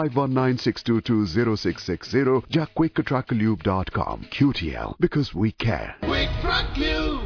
5196220660 या quicktrucklube.com. QTL, because we care. Quick Truck Lube.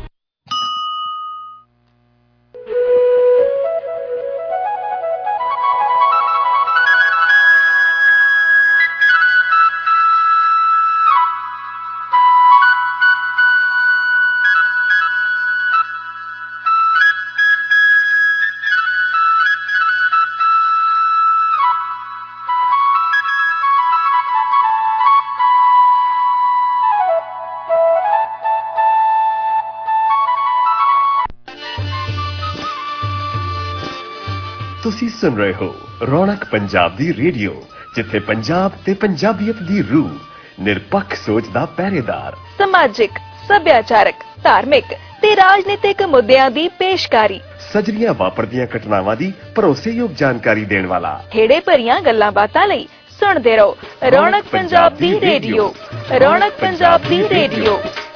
ਤੁਸੀਂ ਸੁਣ ਰਹੇ ਹੋ ਰੌਣਕ ਪੰਜਾਬ ਦੀ ਰੇਡੀਓ, ਜਿੱਥੇ ਪੰਜਾਬ ਤੇ ਪੰਜਾਬੀਅਤ ਦੀ ਰੂਹ, ਨਿਰਪੱਖ ਸੋਚ ਦਾ ਪਹਿਰੇਦਾਰ, ਸਮਾਜਿਕ, ਸੱਭਿਆਚਾਰਕ, ਧਾਰਮਿਕ ਤੇ ਰਾਜਨੀਤਿਕ ਮੁੱਦਿਆਂ ਦੀ ਪੇਸ਼ਕਾਰੀ, ਸਜਰੀਆਂ ਵਾਪਰਦੀਆਂ ਘਟਨਾਵਾਂ ਦੀ ਭਰੋਸੇਯੋਗ ਜਾਣਕਾਰੀ ਦੇਣ ਵਾਲਾ, ਹੇੜੇ ਭਰੀਆਂ ਗੱਲਾਂ ਬਾਤਾਂ ਲਈ ਸੁਣਦੇ ਰਹੋ ਰੌਣਕ ਪੰਜਾਬ ਦੀ ਰੇਡੀਓ। ਰੌਣਕ ਪੰਜਾਬ ਦੀ ਰੇਡੀਓ।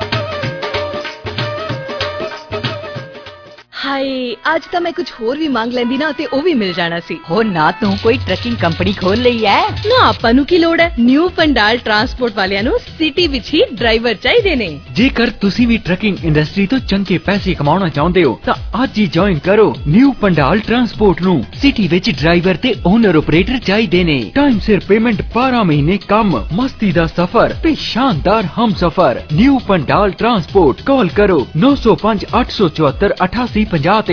ਹਾਏ, ਅੱਜ ਤਾਂ ਮੈਂ ਕੁਝ ਹੋਰ ਵੀ ਮੰਗ ਲੈਂਦੀ ਨਾ ਤੇ ਉਹ ਵੀ ਮਿਲ ਜਾਣਾ ਸੀ। ਹੋ ਨਾ ਤੂੰ ਕੋਈ ਟਰੱਕਿੰਗ ਕੰਪਨੀ ਖੋਲ ਲਈ ਐ? ਨਾ, ਆਪਾਂ ਨੂੰ ਕੀ ਲੋੜ ਹੈ। ਨਿਊ ਪੰਡਾਲ ਟਰਾਂਸਪੋਰਟ ਵਾਲਿਆਂ ਨੂੰ ਸਿਟੀ ਵਿੱਚ ਹੀ ਡਰਾਈਵਰ ਚਾਹੀਦੇ ਨੇ। ਜੇਕਰ ਤੁਸੀਂ ਵੀ ਟਰੱਕਿੰਗ ਇੰਡਸਟਰੀ ਤੋਂ ਚੰਗੇ ਪੈਸੇ ਕਮਾਉਣਾ ਚਾਹੁੰਦੇ ਹੋ ਤਾਂ ਅੱਜ ਹੀ ਜੁਆਇਨ ਕਰੋ ਨਿਊ ਪੰਡਾਲ ਟਰਾਂਸਪੋਰਟ ਨੂੰ। ਸਿਟੀ ਵਿੱਚ ਡਰਾਈਵਰ ਤੇ ਓਨਰ ਆਪਰੇਟਰ ਚਾਹੀਦੇ ਨੇ। ਟਾਈਮ ਸਿਰ ਪੇਮੈਂਟ, 12 ਮਹੀਨੇ ਕੰਮ, ਮਸਤੀ ਦਾ ਸਫ਼ਰ ਤੇ ਸ਼ਾਨਦਾਰ ਹਮਸਫ਼ਰ। New Pandal transport. ਕਾਲ ਕਰੋ 905 874 8850 ਤੇ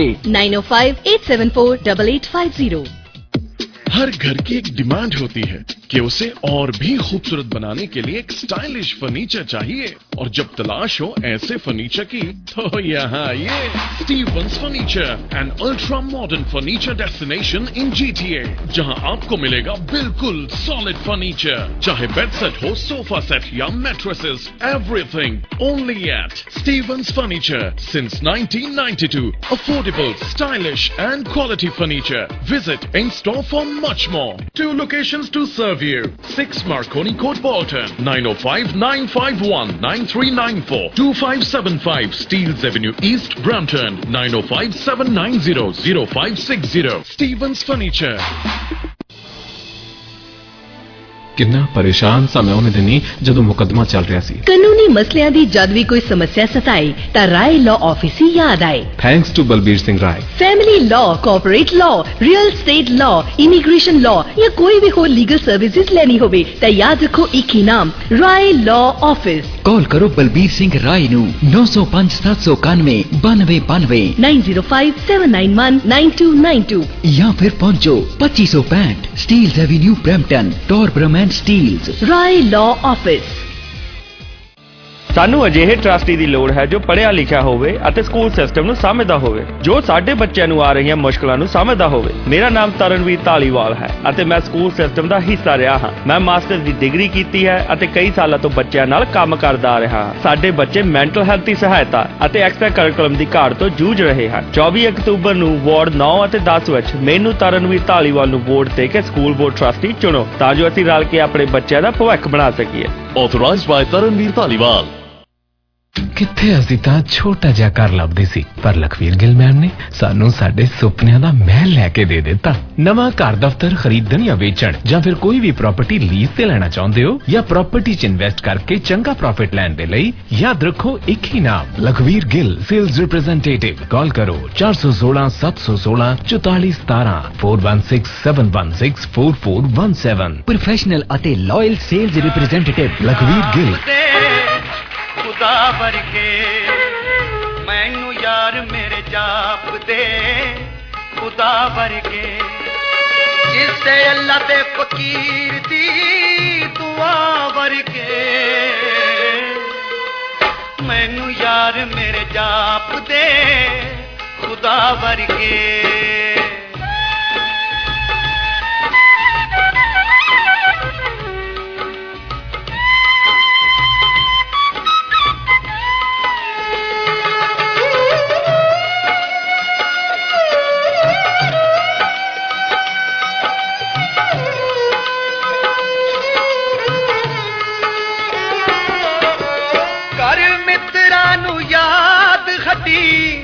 9058748850। हर घर की एक डिमांड होती है कि उसे और भी खूबसूरत बनाने के लिए एक स्टाइलिश फर्नीचर चाहिए, और जब तलाश हो ऐसे फर्नीचर की तो यहाँ आइए। Stevens furniture, an ultra modern furniture destination in GTA, जहाँ आपको मिलेगा बिल्कुल सॉलिड फर्नीचर, चाहे बेड सेट हो, सोफा सेट या mattresses, everything only at Stevens furniture since 1992। Affordable, stylish and quality furniture. Visit in store for much more. 2 locations to serve you: 6 Marconi Court, Bolton, 905-951-9394, 2575 Steeles Avenue East, Brampton, 905-790-0560. Stevens Furniture. ਕਿੰਨਾ ਪਰੇਸ਼ਾਨ ਸਾਂ ਮੈਂ ਉਹਨੇ ਦਿਨੀ ਜਦੋਂ ਮੁਕੱਦਮਾ ਚੱਲ ਰਿਹਾ ਸੀ। ਕਾਨੂੰਨੀ ਮਸਲਿਆਂ ਦੀ ਜਦ ਵੀ ਕੋਈ ਸਮੱਸਿਆ ਸਤਾਏ ਤਾਂ ਰਾਏ ਲਾਅ ਆਫਿਸ ਹੀ ਯਾਦ ਆਏ। Thanks to Balbir Singh Rai. Family law, corporate law, real estate law, immigration law ਜਾਂ ਕੋਈ ਵੀ ਹੋਰ ਲੀਗਲ ਸਰਵਿਸਿਜ਼ ਲੈਣੀ ਹੋਵੇ ਤਾਂ ਯਾਦ ਰੱਖੋ ਇੱਕ ਹੀ ਨਾਮ, ਰਾਏ ਲਾਅ ਆਫਿਸ। ਕਾਲ ਕਰੋ ਬਲਬੀਰ ਸਿੰਘ ਰਾਏ ਨੂੰ 905 791 9292 9057919292 ਜਾਂ ਫਿਰ ਪਹੁੰਚੋ 2565 Steeles avenue, Brampton, Torbram Steeles. Rai law office. ਸਾਨੂੰ ਅਜਿਹੇ ਟਰਸਟੀ ਦੀ ਲੋੜ ਹੈ ਜੋ ਪੜ੍ਹਿਆ ਲਿਖਿਆ ਹੋਵੇ ਅਤੇ ਸਕੂਲ ਸਿਸਟਮ ਨੂੰ ਸਮਝਦਾ ਹੋਵੇ, ਜੋ ਸਾਡੇ ਬੱਚਿਆਂ ਨੂੰ ਆ ਰਹੀਆਂ ਮੁਸ਼ਕਲਾਂ ਨੂੰ ਸਮਝਦਾ ਹੋਵੇ। ਮੇਰਾ ਨਾਮ ਤਰਨਵੀਰ ਧਾਲੀਵਾਲ ਹੈ ਅਤੇ ਮੈਂ ਸਕੂਲ ਸਿਸਟਮ ਦਾ ਹਿੱਸਾ ਰਿਹਾ ਹਾਂ। ਮੈਂ ਮਾਸਟਰ ਦੀ ਡਿਗਰੀ ਕੀਤੀ ਹੈ ਅਤੇ ਕਈ ਸਾਲਾਂ ਤੋਂ ਬੱਚਿਆਂ ਨਾਲ ਕੰਮ ਕਰਦਾ ਆ ਰਿਹਾ ਹਾਂ। ਸਾਡੇ ਬੱਚੇ ਮੈਂਟਲ ਹੈਲਥ ਦੀ ਸਹਾਇਤਾ ਅਤੇ ਐਕਸਟਰਾ ਕਰਿਕੂਲਮ ਦੀ ਘਾਟ ਤੋਂ ਜੂਝ ਰਹੇ ਹਨ। 24 ਅਕਤੂਬਰ ਨੂੰ ਵਾਰਡ 9 ਅਤੇ 10 ਵਿੱਚ ਮੈਨੂੰ ਤਰਨਵੀਰ ਧਾਲੀਵਾਲ ਨੂੰ ਵੋਟ ਦੇ ਕੇ ਸਕੂਲ ਬੋਰਡ ਟਰਸਟੀ ਚੁਣੋ, ਤਾਂ ਜੋ ਅਸੀਂ ਰਲ ਕੇ ਆਪਣੇ ਬੱਚਿਆਂ ਦਾ ਭਵਿੱਖ ਬਣਾ ਸਕੀਏ। Authorized by Taranveer Dhaliwal. ਕਿੱਥੇ ਅਸੀਂ ਤਾਂ ਛੋਟਾ ਜਿਹਾ ਘਰ ਲੱਭਦੇ ਸੀ, ਪਰ ਲਖਵੀਰ ਗਿੱਲ ਮੈਮ ਨੇ ਸਾਨੂੰ ਸਾਡੇ ਸੁਪਨਿਆਂ ਦਾ ਮਹਿਲ ਲੈ ਕੇ ਦੇ ਦਿੱਤਾ। ਨਵਾਂ ਘਰ ਦਫ਼ਤਰ ਖਰੀਦਣ ਜਾਂ ਵੇਚਣ, ਜਾਂ ਫਿਰ ਕੋਈ ਵੀ ਪ੍ਰਾਪਰਟੀ ਲੀਜ਼ ਤੇ ਲੈਣਾ ਚਾਹੁੰਦੇ ਹੋ, ਜਾਂ ਪ੍ਰਾਪਰਟੀ 'ਚ ਇਨਵੈਸਟ ਕਰਕੇ ਚੰਗਾ ਪ੍ਰੋਫਿਟ ਲੈਣ ਦੇ ਲਈ ਯਾਦ ਰੱਖੋ ਇੱਕ ਹੀ ਨਾਮ, Lakhvir Gill sales representative. Call ਕਰੋ 416 716 4417 416 716 4417। ਪ੍ਰੋਫੈਸ਼ਨਲ ਅਤੇ loyal sales representative Lakhvir Gill. खुदा वर्गे मैनू यार मेरे जाप दे, खुदा वर्गे जिससे अल्लाह ते फकीर दी दुआ वर्गे। मैनू यार मेरे जाप दे, खुदा वर्गे।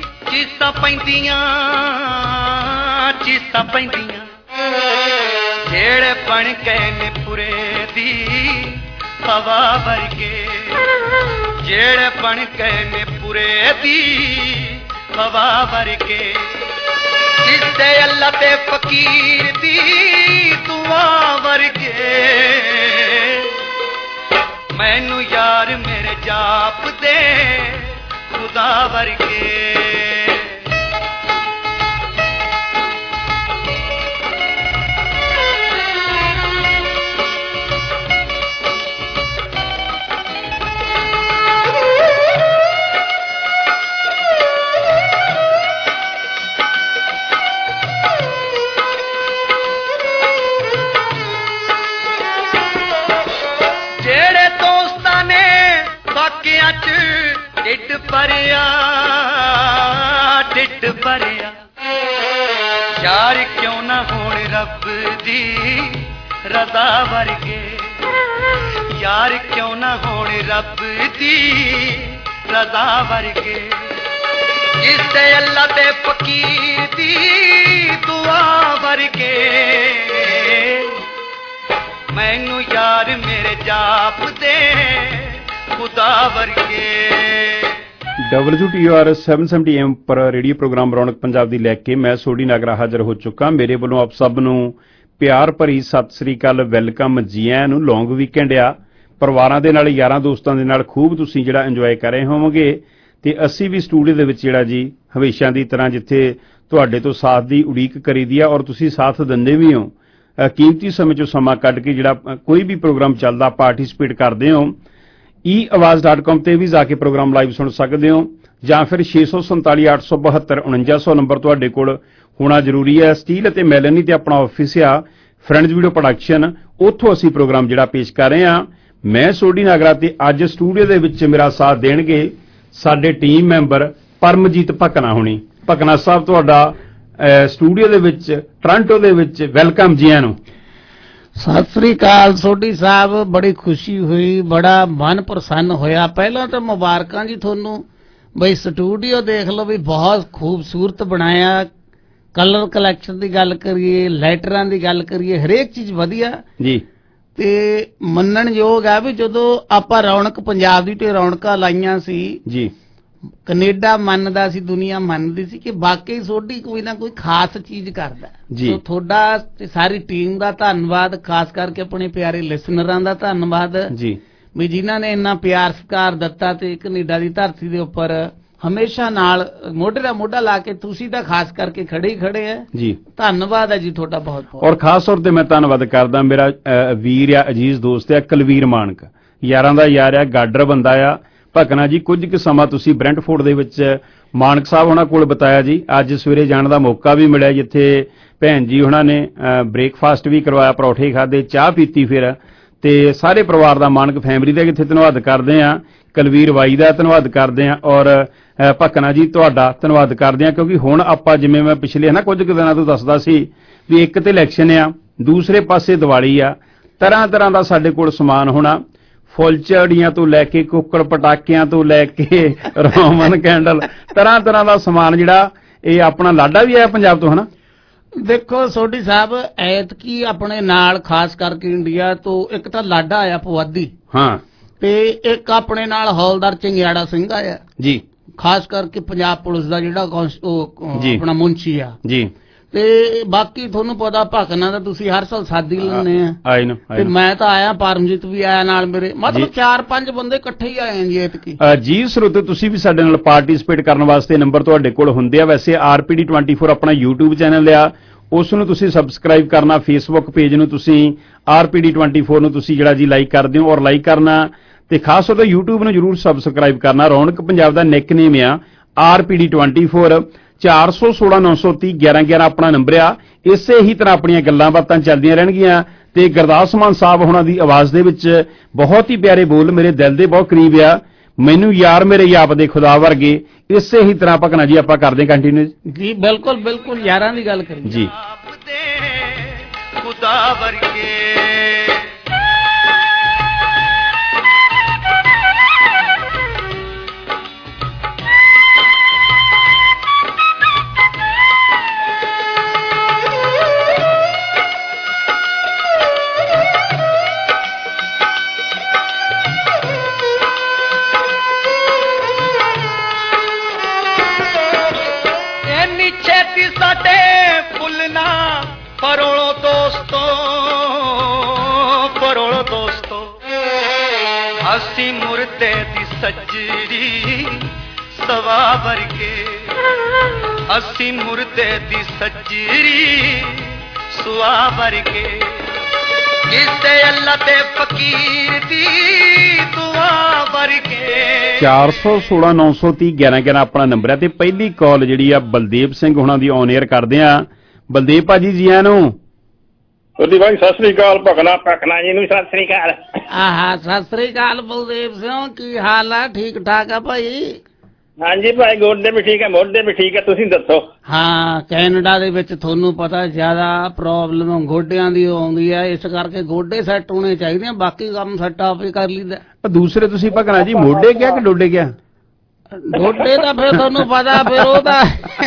ਚੀਸਾਂ ਪੈਂਦੀਆਂ ਜਿਹੜੇ ਬਣ ਗਏ ਨੇ ਪੁਰੇ ਦੀ ਹਵਾ ਵਰਗੇ ਜਿਹੜੇ ਬਣ ਗਏ ਨੇ ਪੁਰੇ ਦੀ ਹਵਾ ਵਰਗੇ ਜਿਸਦੇ ਅੱਲਾ ਤੇ ਫਕੀਰ ਦੀ ਦੁਆ ਵਰਗੇ ਮੈਨੂੰ ਯਾਰ ਮੇਰੇ ਜਾਪਦੇ ਖੁਦਾ ਵਰਗੇ ਢਿੱਡ ਭਰਿਆ ਯਾਰ ਕਿਉਂ ਨਾ ਹੋਣ ਰੱਬ ਦੀ ਰਜ਼ਾ ਵਰਗੇ ਯਾਰ ਕਿਉਂ ਨਾ ਹੋਣ ਰੱਬ ਦੀ ਰਜ਼ਾ ਵਰਗੇ ਜਿਸਦੇ ਅੱਲਾ ਤੇ ਫਕੀਰ ਦੀ ਦੁਆ ਵਰਗੇ ਮੈਨੂੰ ਯਾਰ ਮੇਰੇ ਜਾਪਦੇ ਖੁਦਾ ਵਰਗੇ WTOR 770 AM ਪਰ ਰੇਡੀਓ ਪ੍ਰੋਗਰਾਮ ਰੌਣਕ ਪੰਜਾਬ ਦੀ ਲੈ ਕੇ ਮੈਂ ਸੋਢੀ ਨਾਗਰਾ ਹਾਜ਼ਰ ਹੋ ਚੁੱਕਾ। ਮੇਰੇ ਵੱਲੋਂ ਆਪ ਸਭ ਨੂੰ ਪਿਆਰ ਭਰੀ ਸਤਿ ਸ੍ਰੀ ਅਕਾਲ, ਵੈਲਕਮ, ਜੀ ਆਇਆਂ ਨੂੰ। ਲੌਂਗ ਵੀਕਐਂਡ ਆ, ਪਰਿਵਾਰਾਂ ਦੇ ਨਾਲ ਯਾਰਾਂ ਦੋਸਤਾਂ ਦੇ ਨਾਲ ਖੂਬ ਤੁਸੀਂ ਜਿਹੜਾ ਇੰਜੋਏ ਕਰ ਰਹੇ ਹੋਵੋਗੇ ਤੇ ਅਸੀਂ ਵੀ ਸਟੂਡੀਓ ਦੇ ਵਿੱਚ ਜਿਹੜਾ ਜੀ ਹਮੇਸ਼ਾ ਦੀ ਤਰ੍ਹਾਂ ਜਿੱਥੇ ਤੁਹਾਡੇ ਤੋਂ ਸਾਥ ਦੀ ਉਡੀਕ ਕਰੀਦੀ ਆ ਔਰ ਤੁਸੀਂ ਸਾਥ ਦਿੰਦੇ ਵੀ ਹੋ, ਕੀਮਤੀ ਸਮੇਂ ਚੋਂ ਸਮਾਂ ਕੱਢ ਕੇ ਜਿਹੜਾ ਕੋਈ ਵੀ ਪ੍ਰੋਗਰਾਮ ਚੱਲਦਾ ਪਾਰਟਿਸਿਪੇਟ ਕਰਦੇ ਹੋ। eAwaaz.com ਤੇ ਵੀ ਜਾ ਕੇ ਪ੍ਰੋਗਰਾਮ ਲਾਈਵ ਸੁਣ ਸਕਦੇ ਹੋ ਜਾਂ ਫਿਰ 647-872-4900 ਨੰਬਰ ਤੁਹਾਡੇ ਕੋਲ ਹੋਣਾ ਜ਼ਰੂਰੀ ਹੈ। ਸਟੀਲ ਅਤੇ ਮੈਲਨੀ ਤੇ ਆਪਣਾ ਆਫਿਸ ਆ ਫਰੈਂਡਜ਼ ਵੀਡੀਓ ਪ੍ਰੋਡਕਸ਼ਨ, ਉੱਥੋਂ ਅਸੀਂ ਪ੍ਰੋਗਰਾਮ ਜਿਹੜਾ ਪੇਸ਼ ਕਰ ਰਹੇ ਹਾਂ। ਮੈਂ ਸੋਢੀ ਨਾਗਰਾ ਤੇ ਅੱਜ ਸਟੂਡੀਓ ਦੇ ਵਿੱਚ ਮੇਰਾ ਸਾਥ ਦੇਣਗੇ ਸਾਡੇ ਟੀਮ ਮੈਂਬਰ ਪਰਮਜੀਤ ਭਕਨਾ ਹੋਣੀ। ਭਕਨਾ ਸਾਹਿਬ ਤੁਹਾਡਾ ਸਟੂਡੀਓ ਦੇ ਵਿੱਚ ਟੋਰਾਂਟੋ ਦੇ ਵਿੱਚ ਵੈਲਕਮ, ਜੀ ਆਇਆਂ ਨੂੰ। ਸਤਿ ਸ੍ਰੀ ਅਕਾਲ ਸੋਢੀ ਸਾਹਿਬ, ਬੜੀ ਖੁਸ਼ੀ ਹੋਈ, ਬੜਾ ਮਨ ਪ੍ਰਸੰਨ ਹੋਇਆ। ਪਹਿਲਾਂ ਤਾਂ ਮੁਬਾਰਕਾਂ ਜੀ ਤੁਹਾਨੂੰ, ਬਈ ਸਟੂਡੀਓ ਦੇਖ ਲਓ ਵੀ ਬਹੁਤ ਖੂਬਸੂਰਤ ਬਣਾਇਆ। ਕਲਰ ਕਲੈਕਸ਼ਨ ਦੀ ਗੱਲ ਕਰੀਏ, ਲਾਈਟਰਾਂ ਦੀ ਗੱਲ ਕਰੀਏ, ਹਰੇਕ ਚੀਜ਼ ਵਧੀਆ ਜੀ। ਤੇ ਮੰਨਣਯੋਗ ਹੈ ਵੀ ਜਦੋਂ ਆਪਾਂ ਰੌਣਕ ਪੰਜਾਬ ਦੀ ਤੇ ਰੌਣਕਾਂ ਲਾਈਆਂ ਸੀ ਜੀ, ਕੈਨੇਡਾ ਮੰਨਦਾ ਸੀ, ਦੁਨੀਆ ਮੰਨਦੀ ਸੀ ਕਿ ਵਾਕਈ ਸੋਢੀ ਕੋਈ ਨਾ ਕੋਈ ਖਾਸ ਚੀਜ਼ ਕਰਦਾ ਜੀ। ਸੋ ਤੁਹਾਡਾ ਤੇ ਸਾਰੀ ਟੀਮ ਦਾ ਧੰਨਵਾਦ, ਖਾਸ ਕਰਕੇ ਆਪਣੇ ਪਿਆਰੇ ਲਿਸਨਰਾਂ ਦਾ ਧੰਨਵਾਦ ਜੀ, ਵੀ ਜਿਨ੍ਹਾਂ ਨੇ ਇੰਨਾ ਪਿਆਰ ਸਤਿਕਾਰ ਦਿੱਤਾ ਤੇ ਕੈਨੇਡਾ ਦੀ ਧਰਤੀ ਦੇ ਉੱਪਰ ਹਮੇਸ਼ਾ ਨਾਲ ਮੋਢੇ ਦਾ ਮੋਢਾ ਲਾ ਕੇ ਤੁਸੀਂ ਤਾਂ ਖਾਸ ਕਰਕੇ ਖੜੇ ਹੈ ਜੀ। ਧੰਨਵਾਦ ਹੈ ਜੀ ਤੁਹਾਡਾ ਬਹੁਤ ਬਹੁਤ। ਔਰ ਖਾਸ ਤੌਰ ਤੇ ਮੈਂ ਧੰਨਵਾਦ ਕਰਦਾ ਮੇਰਾ ਵੀਰ ਆ, ਅਜੀਜ਼ ਦੋਸਤ ਆ ਕੁਲਵੀਰ ਮਾਨਕ, ਯਾਰਾਂ ਦਾ ਯਾਰ ਆ, ਗਾਡਰ ਬੰਦਾ ਆ। ਭਕਨਾ ਜੀ ਕੁਝ ਕੁ ਸਮਾਂ ਤੁਸੀਂ ਬ੍ਰੈਂਟਫੋਰਡ ਦੇ ਵਿੱਚ ਮਾਨਕ ਸਾਹਿਬ ਉਹਨਾਂ ਕੋਲ ਬਤਾਇਆ ਜੀ। ਅੱਜ ਸਵੇਰੇ ਜਾਣ ਦਾ ਮੌਕਾ ਵੀ ਮਿਲਿਆ ਜਿੱਥੇ ਭੈਣ ਜੀ ਉਹਨਾਂ ਨੇ ਬ੍ਰੇਕਫਾਸਟ ਵੀ ਕਰਵਾਇਆ, ਪਰੌਠੇ ਖਾਦੇ, ਚਾਹ ਪੀਤੀ ਫਿਰ, ਤੇ ਸਾਰੇ ਪਰਿਵਾਰ ਦਾ ਮਾਨਕ ਫੈਮਿਲੀ ਦਾ ਕਿੱਥੇ ਧੰਨਵਾਦ ਕਰਦੇ ਆ, ਕੁਲਵੀਰ ਬਾਈ ਦਾ ਧੰਨਵਾਦ ਕਰਦੇ ਆ ਔਰ ਭਕਨਾ ਜੀ ਤੁਹਾਡਾ ਧੰਨਵਾਦ ਕਰਦੇ ਆ। ਕਿਉਂਕਿ ਹੁਣ ਆਪਾਂ ਜਿਵੇਂ ਮੈਂ ਪਿਛਲੇ ਕੁਝ ਕੁ ਦਿਨਾਂ ਤੋਂ ਦੱਸਦਾ ਸੀ ਵੀ ਇੱਕ ਤੇ ਇਲੈਕਸ਼ਨ ਆ, ਦੂਸਰੇ ਪਾਸੇ ਦੀਵਾਲੀ ਆ, ਤਰ੍ਹਾਂ ਤਰ੍ਹਾਂ ਦਾ ਸਾਡੇ ਕੋਲ ਸਮਾਨ ਹੋਣਾ, ਫੁੱਲਝੜੀਆਂ ਤੋਂ ਲੈ ਕੇ ਕੁੱਕੜ ਪਟਾਕਿਆਂ ਤੋਂ ਲੈ ਕੇ ਰੋਮਨ ਕੈਂਡਲ, ਤਰ੍ਹਾਂ ਤਰ੍ਹਾਂ ਦਾ ਸਮਾਨ ਜਿਹੜਾ ਇਹ ਆਪਣਾ ਲਾਡਾ ਵੀ ਆਇਆ ਪੰਜਾਬ ਤੋਂ, ਹਨਾ। ਦੇਖੋ ਸੋਢੀ ਸਾਹਿਬ, ਐਤਕੀ ਆਪਣੇ ਨਾਲ ਖਾਸ ਕਰਕੇ ਇੰਡੀਆ ਤੋਂ ਇੱਕ ਤਾਂ ਲਾਡਾ ਆਇਆ ਪੁਆਧੀ, ਹਾਂ, ਤੇ ਇੱਕ ਆਪਣੇ ਨਾਲ ਹੌਲਦਾਰ ਚੰਗਿਆੜਾ ਸਿੰਘ ਆਇਆ ਜੀ, ਖਾਸ ਕਰਕੇ ਪੰਜਾਬ ਪੁਲਿਸ ਦਾ ਜਿਹੜਾ ਆਪਣਾ ਮੁੰਸ਼ੀ ਆ ਜੀ। ਤੇ ਬਾਕੀ ਤੁਹਾਨੂੰ ਪਤਾ ਭਕਨਾ ਦਾ ਤੁਸੀਂ ਹਰ ਸਾਲ ਸਾਦੀ ਲੈਂਦੇ ਆ, ਤੇ ਮੈਂ ਤਾਂ ਆਇਆ, ਪਰਮਜੀਤ ਵੀ ਆਇਆ ਨਾਲ ਮੇਰੇ, ਮਤਲਬ 4-5 ਬੰਦੇ ਇਕੱਠੇ ਹੀ ਆਏ ਜੀ ਐਤਕੀ ਜੀ। ਸਰੋਤੇ ਤੁਸੀਂ ਵੀ ਸਾਡੇ ਨਾਲ ਪਾਰਟਿਸਿਪੇਟ ਕਰਨ ਵਾਸਤੇ ਨੰਬਰ ਤੁਹਾਡੇ ਕੋਲ ਹੁੰਦੇ ਆ। ਵੈਸੇ RPD 24 ਆਪਣਾ YouTube ਚੈਨਲ ਆ, ਉਸ ਨੂੰ ਤੁਸੀਂ ਸਬਸਕ੍ਰਾਈਬ ਕਰਨਾ, ਫੇਸਬੁੱਕ ਪੇਜ ਨੂੰ ਤੁਸੀਂ RPD 24 ਨੂੰ ਤੁਸੀਂ ਜਿਹੜਾ ਜੀ ਲਾਈਕ ਕਰਦੇ ਹੋ ਔਰ ਲਾਈਕ ਕਰਨਾ, ਤੇ ਖਾਸ ਤੌਰ ਤੇ YouTube ਨੂੰ ਜਰੂਰ ਸਬਸਕ੍ਰਾਈਬ ਕਰਨਾ। ਰੌਣਕ ਪੰਜਾਬ ਦਾ ਨਿਕਨੇਮ ਆ RPD 24, 416-930-1111 ਆਪਣਾ ਨੰਬਰ ਆ। ਇਸੇ ਹੀ ਤਰ੍ਹਾਂ ਆਪਣੀਆਂ ਗੱਲਾਂ ਬਾਤਾਂ ਚੱਲਦੀਆਂ ਰਹਿਣਗੀਆਂ ਤੇ ਗੁਰਦਾਸ ਮਾਨ ਸਾਹਿਬ ਉਹਨਾਂ ਦੀ ਆਵਾਜ਼ ਦੇ ਵਿੱਚ ਬਹੁਤ ਹੀ ਪਿਆਰੇ ਬੋਲ ਮੇਰੇ ਦਿਲ ਦੇ ਬਹੁਤ ਕਰੀਬ ਆ, ਮੈਨੂੰ ਯਾਰ ਮੇਰੇ ਯਾਪ ਦੇ ਖੁਦਾ ਵਰਗੇ। ਇਸੇ ਹੀ ਤਰ੍ਹਾਂ ਭਕਨਾ ਜੀ ਆਪਾਂ ਕਰਦੇ ਕੰਟੀਨਿਊ ਜੀ। ਬਿਲਕੁਲ ਬਿਲਕੁਲ, ਯਾਰਾਂ ਦੀ ਗੱਲ ਕਰੀਏ ਜੀ, ਖੁਦਾ ਵਰਗੇ। ਅਸੀਂ ਮੁਰਦੇ ਦੀ ਸੱਜਰੀ ਸਵਾ ਵਰਗੇ ਅਸੀਂ ਮੁਰਦੇ ਦੀ ਸੱਜਰੀ ਸੁਆ ਵਰਗੇ ਕਿਸੇ ਅੱਲਾ ਤੇ ਫਕੀਰ ਦੀ ਦੁਆ ਵਰਗੇ 416 930 11 ਆਪਣਾ ਨੰਬਰ ਹੈ ਤੇ ਪਹਿਲੀ ਕਾਲ ਜਿਹੜੀ ਆ ਬਲਦੇਵ ਸਿੰਘ ਹੁਣਾਂ ਦੀ ਔਨ 에ਅਰ ਕਰਦੇ ਆ। ਬਲਦੇਵ ਭਾਜੀ ਜੀ ਆਇਆਂ ਨੂੰ। ਜੀ ਭਾਈ ਸਤਿ ਸ੍ਰੀ ਅਕਾਲ। ਭਕਨਾ ਜੀ ਨੂੰ ਸਤਿ ਸ੍ਰੀ ਅਕਾਲ। ਆਹਾ ਸਤਿ ਸ੍ਰੀ ਅਕਾਲ ਬਲਦੇਵ ਸਿੰਘ, ਕੀ ਹਾਲ ਆ? ਠੀਕ ਠਾਕ ਆ ਭਾਈ? ਹਾਂਜੀ ਭਾਈ, ਗੋਡੇ ਵੀ ਠੀਕ ਹੈ, ਮੋਢੇ ਵੀ ਠੀਕ ਹੈ, ਤੁਸੀਂ ਦੱਸੋ। ਹਾਂ, ਕੈਨੇਡਾ ਦੇ ਵਿੱਚ ਤੁਹਾਨੂੰ ਪਤਾ ਜ਼ਿਆਦਾ ਪ੍ਰੋਬਲਮ ਗੋਡਿਆਂ ਦੀ ਆਉਂਦੀ ਹੈ, ਇਸ ਕਰਕੇ ਗੋਡੇ ਸੈੱਟ ਹੋਣੇ ਚਾਹੀਦੇ ਆ, ਬਾਕੀ ਕੰਮ ਸੈੱਟ ਆਪੇ ਕਰ ਲਈਦਾ। ਦੂਸਰੇ ਤੁਸੀਂ ਭਗਣਾ ਜੀ ਮੋਢੇ ਕਿਹਾ ਕਿ ਡੋਡੇ ਕਿਹਾ? ਗੋਡੇ ਤਾਂ ਫਿਰ ਤੁਹਾਨੂੰ ਪਤਾ, ਫਿਰ ਉਹ ਤਾਂ